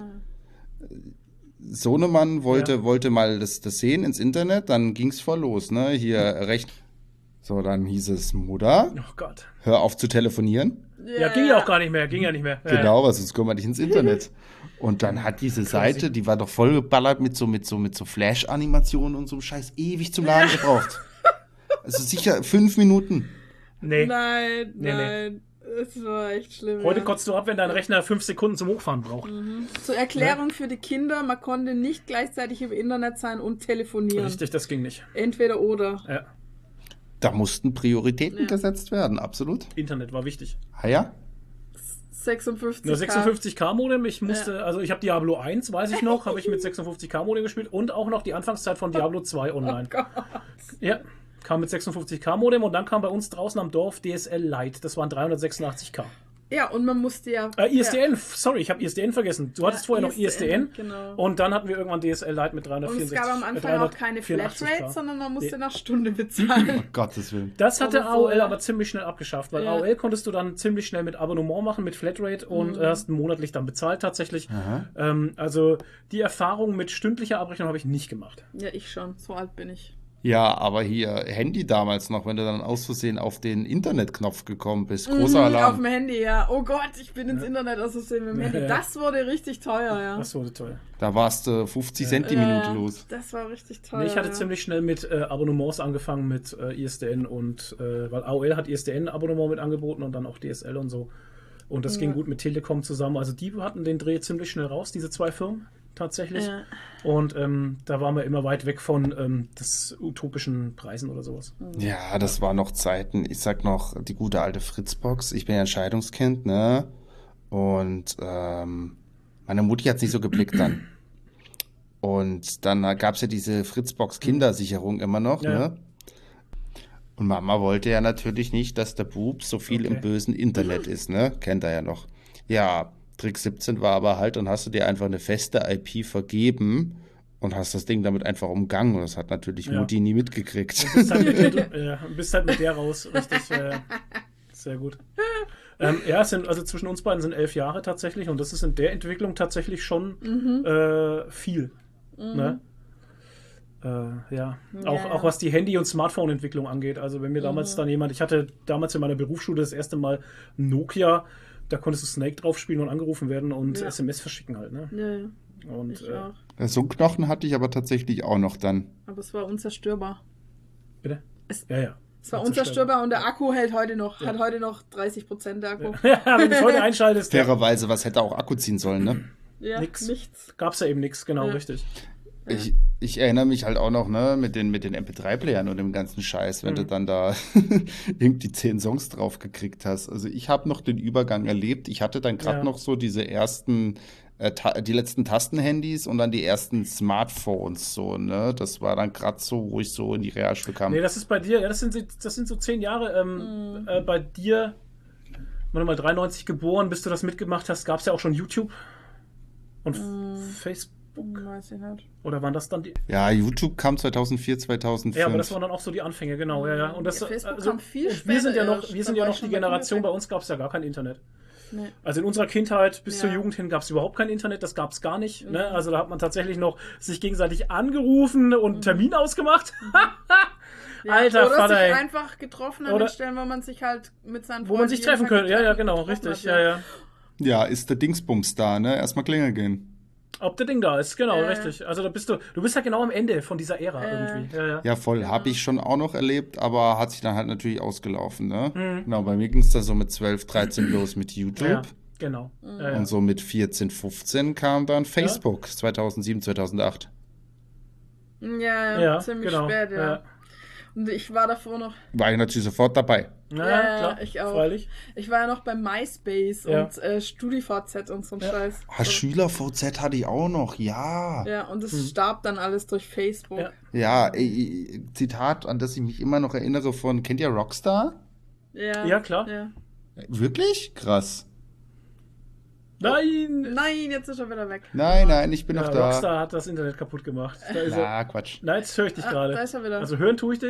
Sohnemann wollte mal das sehen ins Internet, dann ging's voll los, ne? Hier recht. So, dann hieß es, Mutter,
Oh Gott.
hör auf zu telefonieren.
Ja, ging ja auch gar nicht mehr. Ging ja nicht mehr.
Genau, weil sonst kommen wir nicht ins Internet. Und dann hat diese Seite, die war doch voll geballert mit so Flash-Animationen und so einem Scheiß, ewig zum Laden gebraucht. Also sicher 5 Minuten.
Nee.
Nein,
Nee, nee.
nein. Das war echt schlimm.
Heute
ja.
kotzt du ab, wenn dein Rechner 5 Sekunden zum Hochfahren braucht.
Zur Erklärung für die Kinder, man konnte nicht gleichzeitig im Internet sein und telefonieren.
Richtig, das ging nicht.
Entweder oder.
Ja.
Da mussten Prioritäten gesetzt werden, absolut.
Internet war wichtig.
Ah ja?
56.
Nur 56K Modem, ich musste, also ich habe Diablo 1, weiß ich noch, habe ich mit 56K Modem gespielt und auch noch die Anfangszeit von Diablo 2 online.
Gott.
Ja, kam mit 56K Modem und dann kam bei uns draußen am Dorf DSL Lite, das waren 386K.
Ja, und man musste ja.
ISDN, sorry, ich habe ISDN vergessen. Du hattest vorher noch ISDN
genau.
und dann hatten wir irgendwann DSL Lite mit 364.
Und es gab am Anfang auch keine
384K.
Flatrate, sondern man musste nach Stunde bezahlen.
Um Gottes Willen.
Das hatte
Aber
AOL
vorher-
aber ziemlich schnell abgeschafft, weil
Ja.
AOL konntest du dann ziemlich schnell mit Abonnement machen, mit Flatrate und hast monatlich dann bezahlt tatsächlich. Also die Erfahrung mit stündlicher Abrechnung habe ich nicht gemacht.
Ja, ich schon. So alt bin ich.
Ja, aber hier Handy damals noch, wenn du dann aus Versehen auf den Internetknopf gekommen bist. Großer Alarm.
Auf dem Handy, ja. Oh Gott, ich bin ins Internet aus Versehen mit dem Handy.
Ja.
Das wurde richtig teuer, ja.
Das wurde toll.
Da warst du 50 Cent die Minute
Ja,
los.
Das war richtig teuer.
Nee, ich hatte
ja.
ziemlich schnell mit Abonnements angefangen mit ISDN und weil AOL hat ISDN-Abonnement mit angeboten und dann auch DSL und so. Und das ging gut mit Telekom zusammen. Also die hatten den Dreh ziemlich schnell raus, diese zwei Firmen tatsächlich.
Ja.
Und da waren wir immer weit weg von des utopischen Preisen oder sowas.
Ja, das war noch Zeiten. Ich sag noch, die gute alte Fritzbox. Ich bin ja ein Scheidungskind, ne? Und meine Mutti hat es nicht so geblickt dann. Und dann gab es ja diese Fritzbox-Kindersicherung immer noch,
Ja.
ne? Und Mama wollte ja natürlich nicht, dass der Bub so viel im bösen Internet ist, ne? Kennt er ja noch. Ja, Trick 17 war aber halt, dann hast du dir einfach eine feste IP vergeben und hast das Ding damit einfach umgangen. Und das hat natürlich
Ja.
Mutti nie mitgekriegt.
Bist halt mit der raus, richtig. Sehr gut. Ja, also zwischen uns beiden sind 11 Jahre tatsächlich und das ist in der Entwicklung tatsächlich schon viel. Ne? Ja, auch was die Handy- und Smartphone-Entwicklung angeht. Also wenn mir damals dann ich hatte damals in meiner Berufsschule das erste Mal Nokia, da konntest du Snake drauf spielen und angerufen werden und SMS verschicken halt. Ne?
Ja, ja.
Und
Ich auch.
So einen Knochen hatte ich aber tatsächlich auch noch dann.
Aber es war unzerstörbar.
bitte?
Es-
Ja.
Es war unzerstörbar und der Akku hält heute noch, hat heute noch 30% der Akku.
Ja, wenn du es heute einschaltest,
Fairerweise, was hätte auch Akku ziehen sollen, ne?
Ja,
Nix.
nichts.
gab es ja eben nichts, genau,
Ja.
richtig.
Ich erinnere mich halt auch noch, ne, mit den MP3-Playern und dem ganzen Scheiß, wenn du dann da irgendwie 10 Songs drauf gekriegt hast. Also ich habe noch den Übergang erlebt. Ich hatte dann gerade noch so diese ersten, die letzten Tastenhandys und dann die ersten Smartphones, so, ne. Das war dann gerade so, wo ich so in die Realschule kam.
Nee, das ist bei dir, ja, das sind so 10 Jahre. Bei dir, wenn du mal 93 geboren, bis du das mitgemacht hast, gab es ja auch schon YouTube und Facebook.
Weiß ich nicht.
Oder waren das dann die?
Ja, YouTube kam 2004, 2005.
Ja, aber das waren dann auch so die Anfänge, genau, ja. Und das,
Ja, Facebook
also,
kam viel
und wir sind ja
später
noch,
erst.
wir sind
Da
ja
war
noch
ich
die
schon bei
Generation, bei
Kindergarten.
uns gab es ja gar kein Internet.
Nee.
Also in unserer Kindheit bis zur
Ja.
Jugend hin gab es überhaupt kein Internet, das gab es gar nicht. Ne? Also da hat man tatsächlich noch sich gegenseitig angerufen und einen Termin ausgemacht.
Ja,
Alter
oder
Vater,
sich
ey.
einfach getroffen an
Oder-
den Stellen, wo man sich halt mit seinen
Wo man sich treffen könnte. Ja, ja, genau,
getroffen
richtig.
hat,
Ja.
Ja, ist der Dingsbums da, ne? Erstmal klingeln gehen.
Ob der Ding da ist, genau,
Ja.
richtig. Also da bist du bist ja genau am Ende von dieser Ära irgendwie. Ja.
Ja, voll. Habe ich schon auch noch erlebt, aber hat sich dann halt natürlich ausgelaufen, ne?
Mhm.
Genau, bei mir ging es da so mit 12, 13 los mit YouTube.
Ja, genau. Ja.
Und so mit 14, 15 kam dann Facebook, 2007, 2008.
Ja,
Ja,
ziemlich
genau.
spät, ja. Und ich war davor noch,
War ich natürlich sofort dabei.
Ja,
Ja,
klar,
ich auch.
freilich.
ich war ja noch bei MySpace
Ja.
und StudiVZ und so ein Scheiß.
Schüler-VZ hatte ich auch noch, ja.
Ja, und es starb dann alles durch Facebook.
Ja.
Ja, Zitat, an das ich mich immer noch erinnere von, kennt ihr Rockstar?
Ja, klar.
Ja.
Wirklich? Krass.
Nein!
Nein, jetzt ist er wieder weg.
Nein, ich bin
Ja,
noch da.
Rockstar hat das Internet kaputt gemacht. Da ist er.
Na, Quatsch.
Nein, jetzt höre ich dich
Da
gerade.
ist er wieder.
Also hören tue ich dich.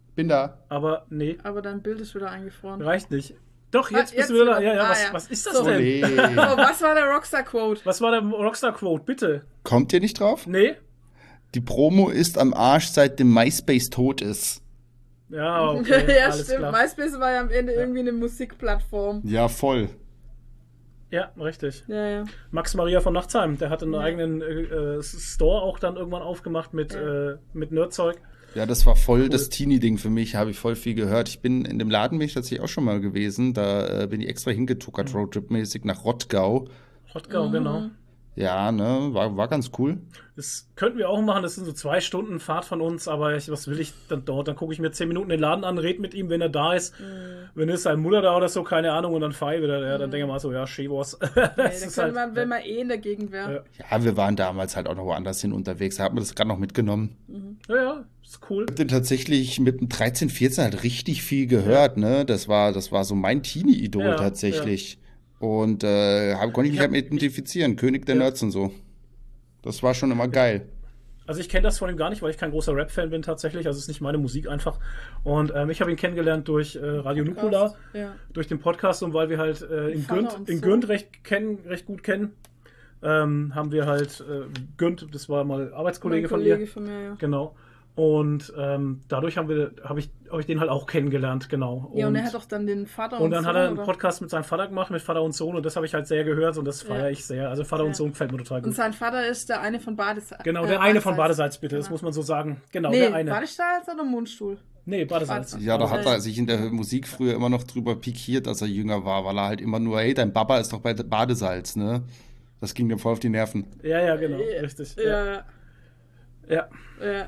Bin da.
Aber nee,
Aber dein Bild ist wieder eingefroren.
reicht nicht. Doch, jetzt
Ah,
bist du
jetzt
wieder da.
wieder.
Ja,
Ah,
was,
ja.
was ist das
So.
denn?
Olé.
Oh, was war der Rockstar-Quote?
Was war der Rockstar-Quote? Bitte.
Kommt ihr nicht drauf?
Nee?
Die Promo ist am Arsch, seitdem MySpace tot ist.
Ja, okay,
Ja,
alles
stimmt.
klar.
MySpace war ja am Ende irgendwie eine Musikplattform.
Ja, voll.
Ja, richtig.
Ja, ja.
Max Maria von Nachtsheim, der hat einen eigenen Store auch dann irgendwann aufgemacht mit Nerdzeug.
Ja, das war voll das Teenie-Ding für mich, habe ich voll viel gehört. Ich bin in dem Laden bin ich tatsächlich auch schon mal gewesen. Da bin ich extra hingetuckert, Roadtrip-mäßig nach Rottgau.
Rottgau, genau.
Ja, ne, war ganz cool.
Das könnten wir auch machen, das sind so 2 Stunden Fahrt von uns, aber was will ich dann dort? Dann gucke ich mir 10 Minuten den Laden an, red mit ihm, wenn er da ist. Wenn ist sein Mutter da oder so, keine Ahnung, und dann fahre ich wieder. Ja, dann denke ich mal so, ja, Schewos.
Nee, dann könnte man, wenn man in der Gegend wäre.
Ja, wir waren damals halt auch noch woanders hin unterwegs. Da hat man das gerade noch mitgenommen.
Ja, ist cool.
Ich habe den tatsächlich mit dem 13, 14 halt richtig viel gehört, ne? Das war so mein Teenie-Idol
Ja,
tatsächlich. Und konnte ich mich halt mit identifizieren. König der Nerds und so. Das war schon immer geil.
Also ich kenne das von ihm gar nicht, weil ich kein großer Rap-Fan bin tatsächlich. Also es ist nicht meine Musik einfach. Und ich habe ihn kennengelernt durch Radio Nukular,
Ja.
durch den Podcast, und weil wir halt in
Vater und
Günd
Sohn.
recht gut kennen, haben wir halt Günd, das war mal Arbeitskollege
Mein
von
Kollege
ihr.
von mir, ja.
Genau. Und dadurch habe ich den halt auch kennengelernt, genau.
Ja, und er hat auch dann den Vater
und dann
Sohn,
hat er einen
oder?
Podcast mit seinem Vater gemacht, mit Vater und Sohn, und das habe ich halt sehr gehört und das feiere ich sehr. Also Vater und Sohn gefällt mir total
Und
gut.
sein Vater ist der eine von Badesalz.
Genau, der eine von Badesalz, bitte, das muss man so sagen. Genau,
Nee,
der eine.
Badesalz oder Mundstuhl?
Nee, Badesalz.
Bade-
Ja, da hat
Ja.
er sich in der Musik früher immer noch drüber pikiert, als er jünger war, weil er halt immer nur, hey, dein Papa ist doch bei Badesalz, ne? Das ging dem voll auf die Nerven.
Ja, genau, richtig.
Ja.
Ja.
Ja.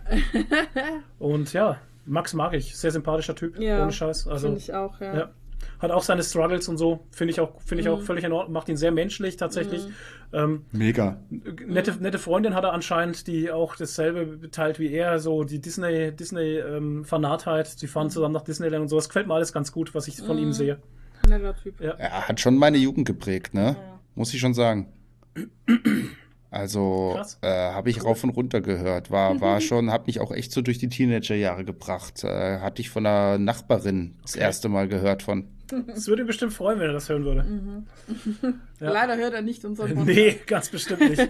Und ja, Max mag ich, sehr sympathischer Typ,
Ja,
ohne Scheiß. Also,
Finde ich auch, ja.
ja. Hat auch seine Struggles und so, finde ich auch völlig in Ordnung, macht ihn sehr menschlich tatsächlich.
Mega.
Nette Freundin hat er anscheinend, die auch dasselbe teilt wie er, so die Disney-Fanatheit. Sie fahren zusammen nach Disneyland und sowas. Gefällt mir alles ganz gut, was ich von ihm sehe.
Netter Typ.
Ja.
Er hat schon meine Jugend geprägt, ne? Muss ich schon sagen. Also
Krass.
habe ich rauf und runter gehört. War schon, hat mich auch echt so durch die Teenagerjahre gebracht. Hatte ich von einer Nachbarin das erste Mal gehört von.
Das würde ihn bestimmt freuen, wenn er das hören würde. Ja.
Leider hört er nicht unseren Podcast.
Nee, ganz bestimmt nicht.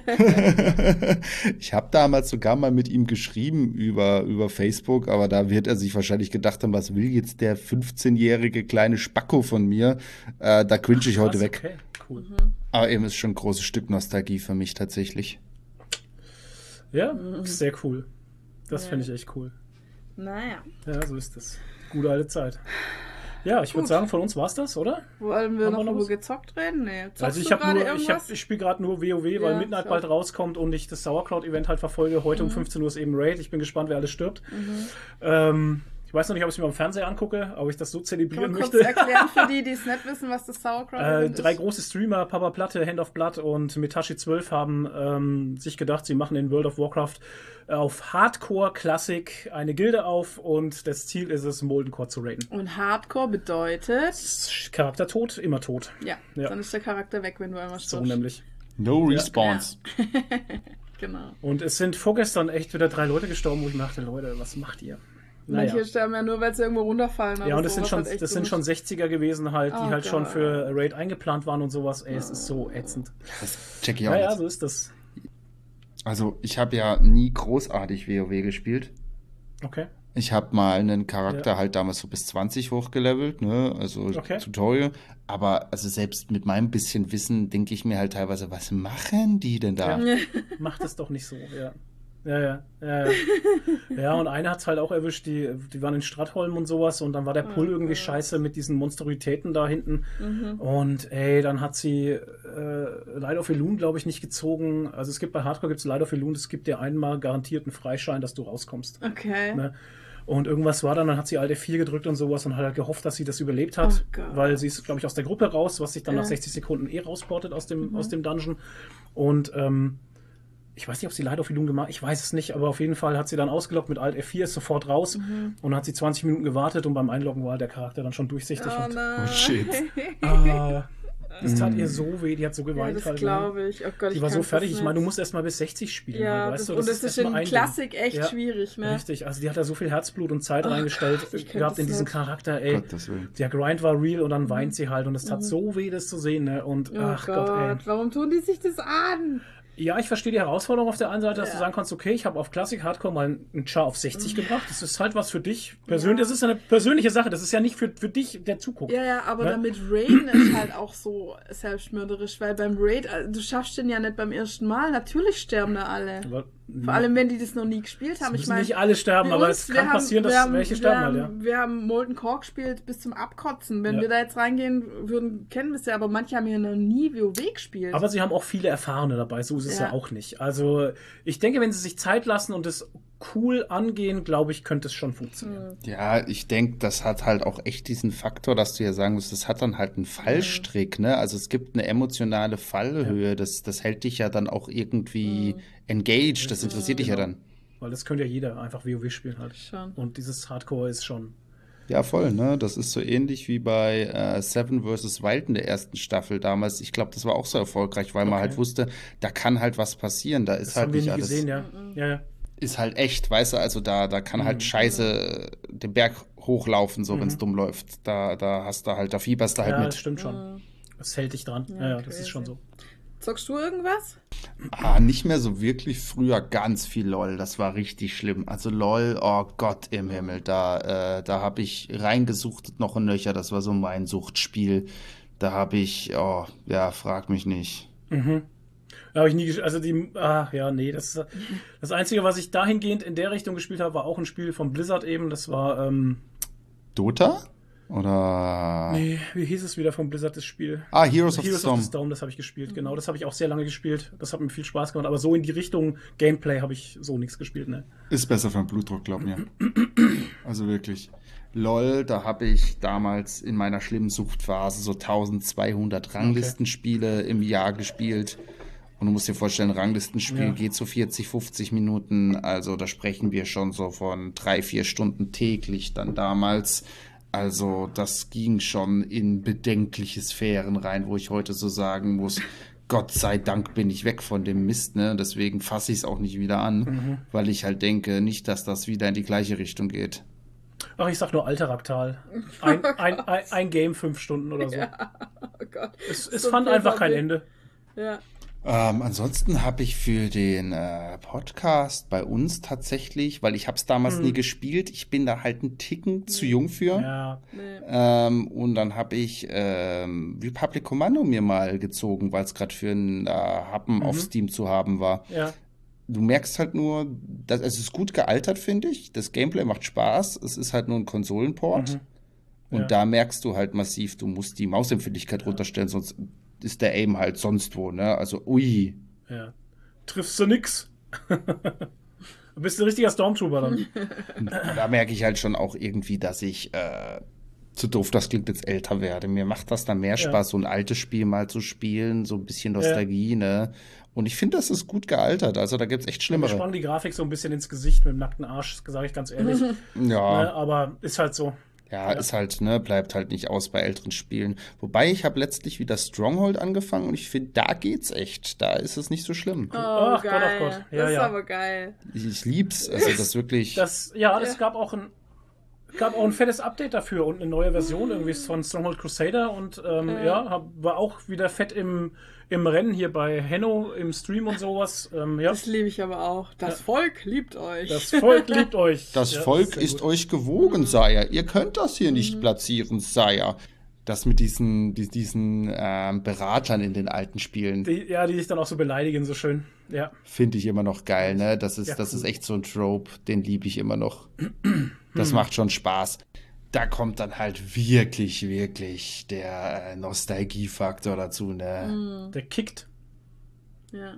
Ich habe damals sogar mal mit ihm geschrieben über Facebook, aber da wird er sich wahrscheinlich gedacht haben, was will jetzt der 15-jährige kleine Spacko von mir? Da cringe ich heute
Krass,
weg.
Okay, cool.
Aber eben ist schon ein großes Stück Nostalgie für mich tatsächlich.
Ja, sehr cool. Das finde ich echt cool.
Naja.
Ja, so ist das. Gute alte Zeit. Ja, ich würde sagen, von uns war's das, oder?
Wollen wir
Haben
noch
wir noch
über
was?
gezockt reden? Nee. Zockst
Also
du gerade irgendwas?
ich spiele gerade nur WoW, weil
Ja,
Midnight
ich
bald
auch.
rauskommt und ich das Sauerkraut-Event halt verfolge. Heute um 15 Uhr ist eben Raid. Ich bin gespannt, wer alles stirbt. Ich weiß noch nicht, ob ich es mir am Fernseher angucke, ob ich das so
Kann
zelebrieren
man kurz
möchte.
erklären für die, die es nicht wissen, was das Sauerkraut ist?
3 große Streamer, Papa Platte, Hand of Blood und Metashi12 haben sich gedacht, sie machen in World of Warcraft auf Hardcore Classic eine Gilde auf und das Ziel ist es, Molten Core zu raiden.
Und Hardcore bedeutet,
Charakter tot, immer tot.
ja,
Ja.
dann ist der Charakter weg, wenn du einmal
So
stirbst.
nämlich.
No Respawns.
Genau.
Und es sind vorgestern echt wieder 3 Leute gestorben, wo ich mir dachte, Leute, was macht ihr? Naja.
Manche sterben ja nur, weil sie irgendwo runterfallen.
Ja,
oder
und das
so,
sind
was
schon,
halt echt
das sind
dumm
schon
ist.
60er gewesen halt, die
Oh
halt schon
Gott.
für Raid eingeplant waren und sowas. Ey, es ist so ätzend.
Das check ich auch
Naja,
nicht.
so ist das.
Also ich habe ja nie großartig WoW gespielt.
Okay.
Ich habe mal einen Charakter
Ja.
halt damals so bis 20 hochgelevelt, ne? Also
Okay.
Tutorial. Aber also selbst mit meinem bisschen Wissen denke ich mir halt teilweise, was machen die denn da?
Ja. Macht es doch nicht so, ja. Ja. Ja, und eine hat es halt auch erwischt, die waren in Stratholm und sowas und dann war der Pull irgendwie scheiße mit diesen Monstrositäten da hinten. Und ey, dann hat sie Light of Elune, glaube ich, nicht gezogen. Also es gibt bei Hardcore gibt's Light of Elune, es gibt dir einmal garantierten Freischein, dass du rauskommst.
Okay.
Ne? Und irgendwas war dann hat sie Alt F4 gedrückt und sowas und hat halt gehofft, dass sie das überlebt hat,
Oh Gott.
weil sie ist, glaube ich, aus der Gruppe raus, was sich dann nach
Ja.
60 Sekunden rausportet aus dem Dungeon. Und ich weiß nicht, ob sie Light of Elune gemacht hat, ich weiß es nicht, aber auf jeden Fall hat sie dann ausgeloggt mit Alt F4, ist sofort raus und dann hat sie 20 Minuten gewartet und beim Einloggen war der Charakter dann schon durchsichtig.
Oh
Und,
nein.
Oh shit.
Das tat ihr so weh, die hat so geweint.
das
halt,
glaube ich. Oh Gott,
die war so fertig. Ich meine, du musst erst mal bis 60 spielen.
Ja,
halt, weißt du?
und das ist in Klassik echt schwierig, ne?
Richtig, also die hat da so viel Herzblut und Zeit reingestellt gehabt in diesen Charakter, ey. Der Grind war real und dann weint sie halt und es tat so weh, das zu sehen, ne? Und ach Gott, ey.
Warum tun die sich das an?
Ja, ich verstehe die Herausforderung auf der einen Seite, dass du sagen kannst, okay, ich habe auf Classic Hardcore mal einen Char auf 60 gebracht. Das ist halt was für dich persönlich. Das ist eine persönliche Sache. Das ist ja nicht für dich, der zuguckt.
Ja, aber damit Raiden ist halt auch so selbstmörderisch, weil beim Raid, du schaffst den ja nicht beim ersten Mal. Natürlich sterben da alle. Vor allem, wenn die das noch nie gespielt haben.
Ich meine, nicht alle sterben, aber es kann passieren, dass welche sterben halt, ja.
Wir haben Molten Core gespielt bis zum Abkotzen. Wenn wir da jetzt reingehen würden, kennen wir es ja, aber manche haben ja noch nie WoW gespielt.
Aber sie haben auch viele Erfahrene dabei, so ist es ja auch nicht. Also, ich denke, wenn sie sich Zeit lassen und es cool angehen, glaube ich, könnte es schon funktionieren.
Ja, ich denke, das hat halt auch echt diesen Faktor, dass du ja sagen musst, das hat dann halt einen Fallstrick, ne? Also es gibt eine emotionale Fallhöhe, das hält dich ja dann auch irgendwie engaged, das interessiert dich ja dann.
Weil das könnte ja jeder einfach WoW spielen halt.
Schon.
Und dieses Hardcore ist schon...
Ja, voll, ne? Das ist so ähnlich wie bei Seven vs. Wild in der ersten Staffel damals. Ich glaube, das war auch so erfolgreich, weil man halt wusste, da kann halt was passieren, da ist
das
halt
haben wir
nicht
nie
alles...
gesehen, ja.
Ist halt echt, weißt du, also da kann halt Scheiße den Berg hochlaufen, so wenn es dumm läuft. Da hast du halt, da fieberst du halt mit.
Ja, das stimmt schon. Das hält dich dran. Ja, das ist schon so.
Zockst du irgendwas?
Nicht mehr so wirklich. Früher ganz viel LOL, das war richtig schlimm. Also LOL, oh Gott im Himmel, da habe ich reingesuchtet noch ein Nöcher, das war so mein Suchtspiel. Da habe ich, frag mich nicht.
Habe ich nie also das Einzige, was ich dahingehend in der Richtung gespielt habe, war auch ein Spiel von Blizzard eben, das war
Dota? Oder?
Nee, wie hieß es wieder von Blizzard, das Spiel?
Heroes of the
Storm, das habe ich gespielt, genau, das habe ich auch sehr lange gespielt, das hat mir viel Spaß gemacht, aber so in die Richtung Gameplay habe ich so nichts gespielt, ne?
Ist besser für den Blutdruck, glaub mir. Also wirklich. LOL, da habe ich damals in meiner schlimmen Suchtphase so 1200 Ranglistenspiele im Jahr gespielt. Und du musst dir vorstellen, Ranglistenspiel geht so 40, 50 Minuten. Also da sprechen wir schon so von 3-4 Stunden täglich dann damals. Also das ging schon in bedenkliche Sphären rein, wo ich heute so sagen muss, Gott sei Dank bin ich weg von dem Mist, ne? Deswegen fasse ich es auch nicht wieder an, weil ich halt denke, nicht, dass das wieder in die gleiche Richtung geht.
Ach, ich sag nur Alteraktal. Ein Game 5 Stunden oder so. Ja, oh Gott. Es fand einfach kein Ende.
Ja.
Ansonsten habe ich für den Podcast bei uns tatsächlich, weil ich habe es damals nie gespielt, ich bin da halt einen Ticken zu jung für.
Ja.
Und dann habe ich Republic Commando mir mal gezogen, weil es gerade für einen Happen auf Steam zu haben war.
Ja.
Du merkst halt nur, dass es ist gut gealtert, finde ich. Das Gameplay macht Spaß. Es ist halt nur ein Konsolenport. Und da merkst du halt massiv, du musst die Mausempfindlichkeit runterstellen, sonst ist der Aim halt sonst wo, ne? Also, ui.
Ja. Triffst du nix. Du bist ein richtiger Stormtrooper dann.
Da merke ich halt schon auch irgendwie, dass ich zu doof, das klingt, jetzt älter werde. Mir macht das dann mehr Spaß, so ein altes Spiel mal zu spielen, so ein bisschen Nostalgie, ne? Und ich finde, das ist gut gealtert. Also da gibt's echt Schlimmere.
Mir sprang die Grafik so ein bisschen ins Gesicht mit dem nackten Arsch, sage ich ganz ehrlich.
Ja.
Ne, aber ist halt so.
Ja, ist halt, ne, bleibt halt nicht aus bei älteren Spielen. Wobei, ich habe letztlich wieder Stronghold angefangen und ich finde, da geht's echt. Da ist es nicht so schlimm.
Oh, ach
geil.
Gott. Ja, das ist aber geil.
Ich lieb's. Also das wirklich.
Es gab auch ein fettes Update dafür und eine neue Version irgendwie von Stronghold Crusader und war auch wieder fett im Rennen hier bei Henno im Stream und sowas.
Das liebe ich aber auch. Das Volk liebt euch.
Das Volk liebt euch.
Das Volk ist euch gewogen, Sire. Ihr könnt das hier nicht platzieren, Sire. Das mit diesen Beratern in den alten Spielen.
Die dich dann auch so beleidigen, so schön. Ja.
Finde ich immer noch geil, ne? Das ist echt so ein Trope, den liebe ich immer noch. Das macht schon Spaß. Da kommt dann halt wirklich, wirklich der Nostalgiefaktor dazu, ne?
Der kickt.
Ja.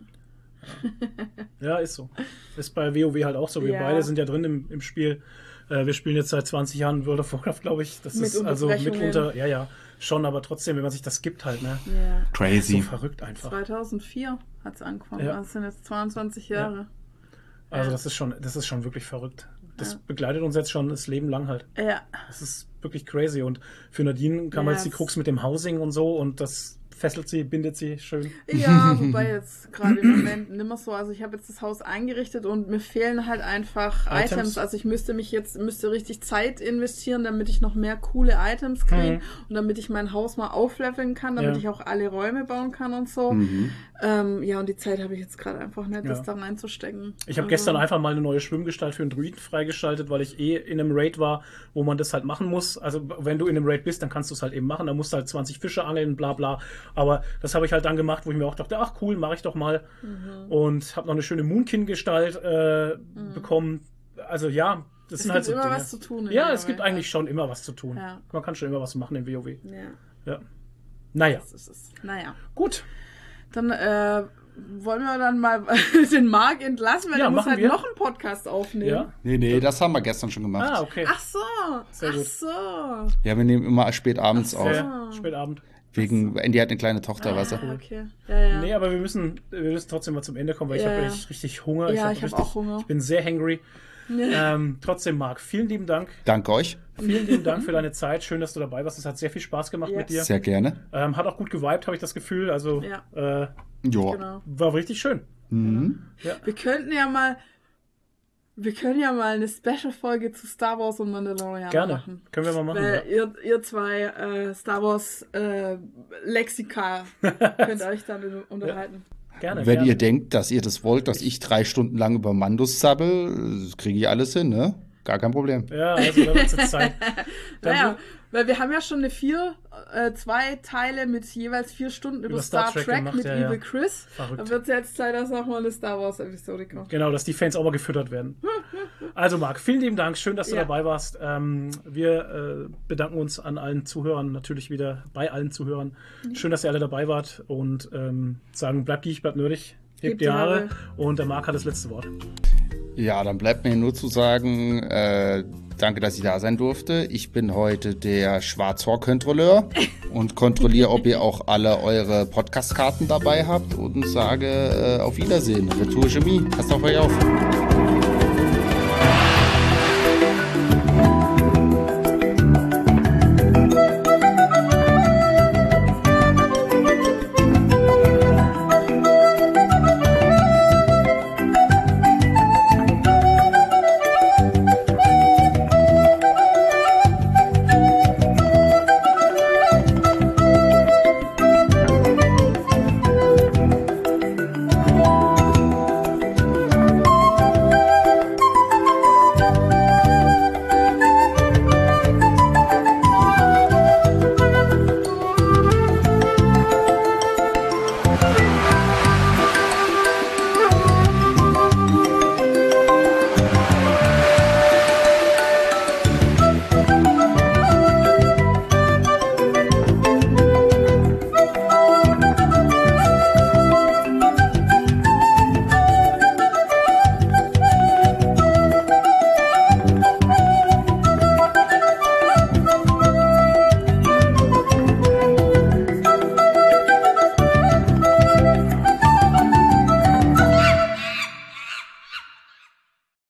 Ja, ist so. Ist bei WoW halt auch so. Wir beide sind ja drin im Spiel. Wir spielen jetzt seit 20 Jahren World of Warcraft, glaube ich. Das
mit
ist also mitunter, schon, aber trotzdem, wenn man sich das gibt halt, ne?
Ja.
Crazy.
So verrückt einfach.
2004 hat es angefangen. Das sind jetzt 22 Jahre.
Ja. Also das ist schon wirklich verrückt. Das begleitet uns jetzt schon das Leben lang halt.
Ja.
Das ist wirklich crazy. Und für Nadine kam jetzt die Krux mit dem Housing und so und das fesselt sie, bindet sie schön.
Ja, wobei jetzt gerade im Moment nimmer so. Also ich habe jetzt das Haus eingerichtet und mir fehlen halt einfach Items. Also ich müsste richtig Zeit investieren, damit ich noch mehr coole Items kriege und damit ich mein Haus mal aufleveln kann, damit ich auch alle Räume bauen kann und so. Ja, und die Zeit habe ich jetzt gerade einfach nicht, das da reinzustecken.
Ich habe gestern einfach mal eine neue Schwimmgestalt für einen Druiden freigeschaltet, weil ich in einem Raid war, wo man das halt machen muss. Also wenn du in einem Raid bist, dann kannst du es halt eben machen. Da musst du halt 20 Fische angeln, bla bla. Aber das habe ich halt dann gemacht, wo ich mir auch dachte, ach cool, mache ich doch mal. Und habe noch eine schöne Moonkin-Gestalt bekommen. Also ja, das sind halt so Dinge.
Es gibt immer was zu tun.
Ja, es gibt eigentlich schon immer was zu tun.
Ja.
Man kann schon immer was machen im WoW.
Ja.
Naja.
Das ist es. Naja.
Gut.
Dann wollen wir dann mal den Marc entlassen, weil er muss halt noch einen Podcast aufnehmen.
Ja.
Nee, das haben wir gestern schon gemacht.
Ah, okay.
Ach so.
Sehr gut.
Ja, wir nehmen immer spät abends auf.
Spätabend.
Wegen, Andy hat eine kleine Tochter, weißt du?
Okay. Ja.
Nee, aber wir müssen trotzdem mal zum Ende kommen, weil ich habe echt richtig Hunger.
Ja, ich habe auch Hunger.
Ich bin sehr hangry. Trotzdem, Marc, vielen lieben Dank.
Danke euch.
Vielen lieben Dank für deine Zeit. Schön, dass du dabei warst. Es hat sehr viel Spaß gemacht mit dir.
Sehr gerne.
Hat auch gut gewiped, habe ich das Gefühl. Also
Genau.
war richtig schön.
Ja. Wir können ja mal eine Special-Folge zu Star Wars und Mandalorian machen.
Können wir mal machen.
Weil ihr zwei Star Wars Lexika könnt euch dann unterhalten.
Gerne.
Wenn ihr denkt, dass ihr das wollt, dass ich 3 Stunden lang über Mandos sabbel, kriege ich alles hin, ne? Gar kein Problem.
Ja, also da wird es jetzt Zeit.
Weil wir haben ja schon 2 Teile mit jeweils 4 Stunden über Star Trek gemacht, mit Evil Chris.
Verrückt.
Da wird es jetzt Zeit, dass auch mal eine Star Wars Episode kommt.
Genau, dass die Fans auch mal gefüttert werden. Also Marc, vielen lieben Dank. Schön, dass du dabei warst. Wir bedanken uns an allen Zuhörern, natürlich wieder bei allen Zuhörern. Schön, dass ihr alle dabei wart und sagen, bleibt giechig, bleibt nerdig. Hebt die Haare. Und der Marc hat das letzte Wort.
Ja, dann bleibt mir nur zu sagen, danke, dass ich da sein durfte. Ich bin heute der Schwarzrohr-Kontrolleur und kontrolliere, ob ihr auch alle eure Podcast-Karten dabei habt und sage auf Wiedersehen. Retour Chemie. Passt auf euch auf.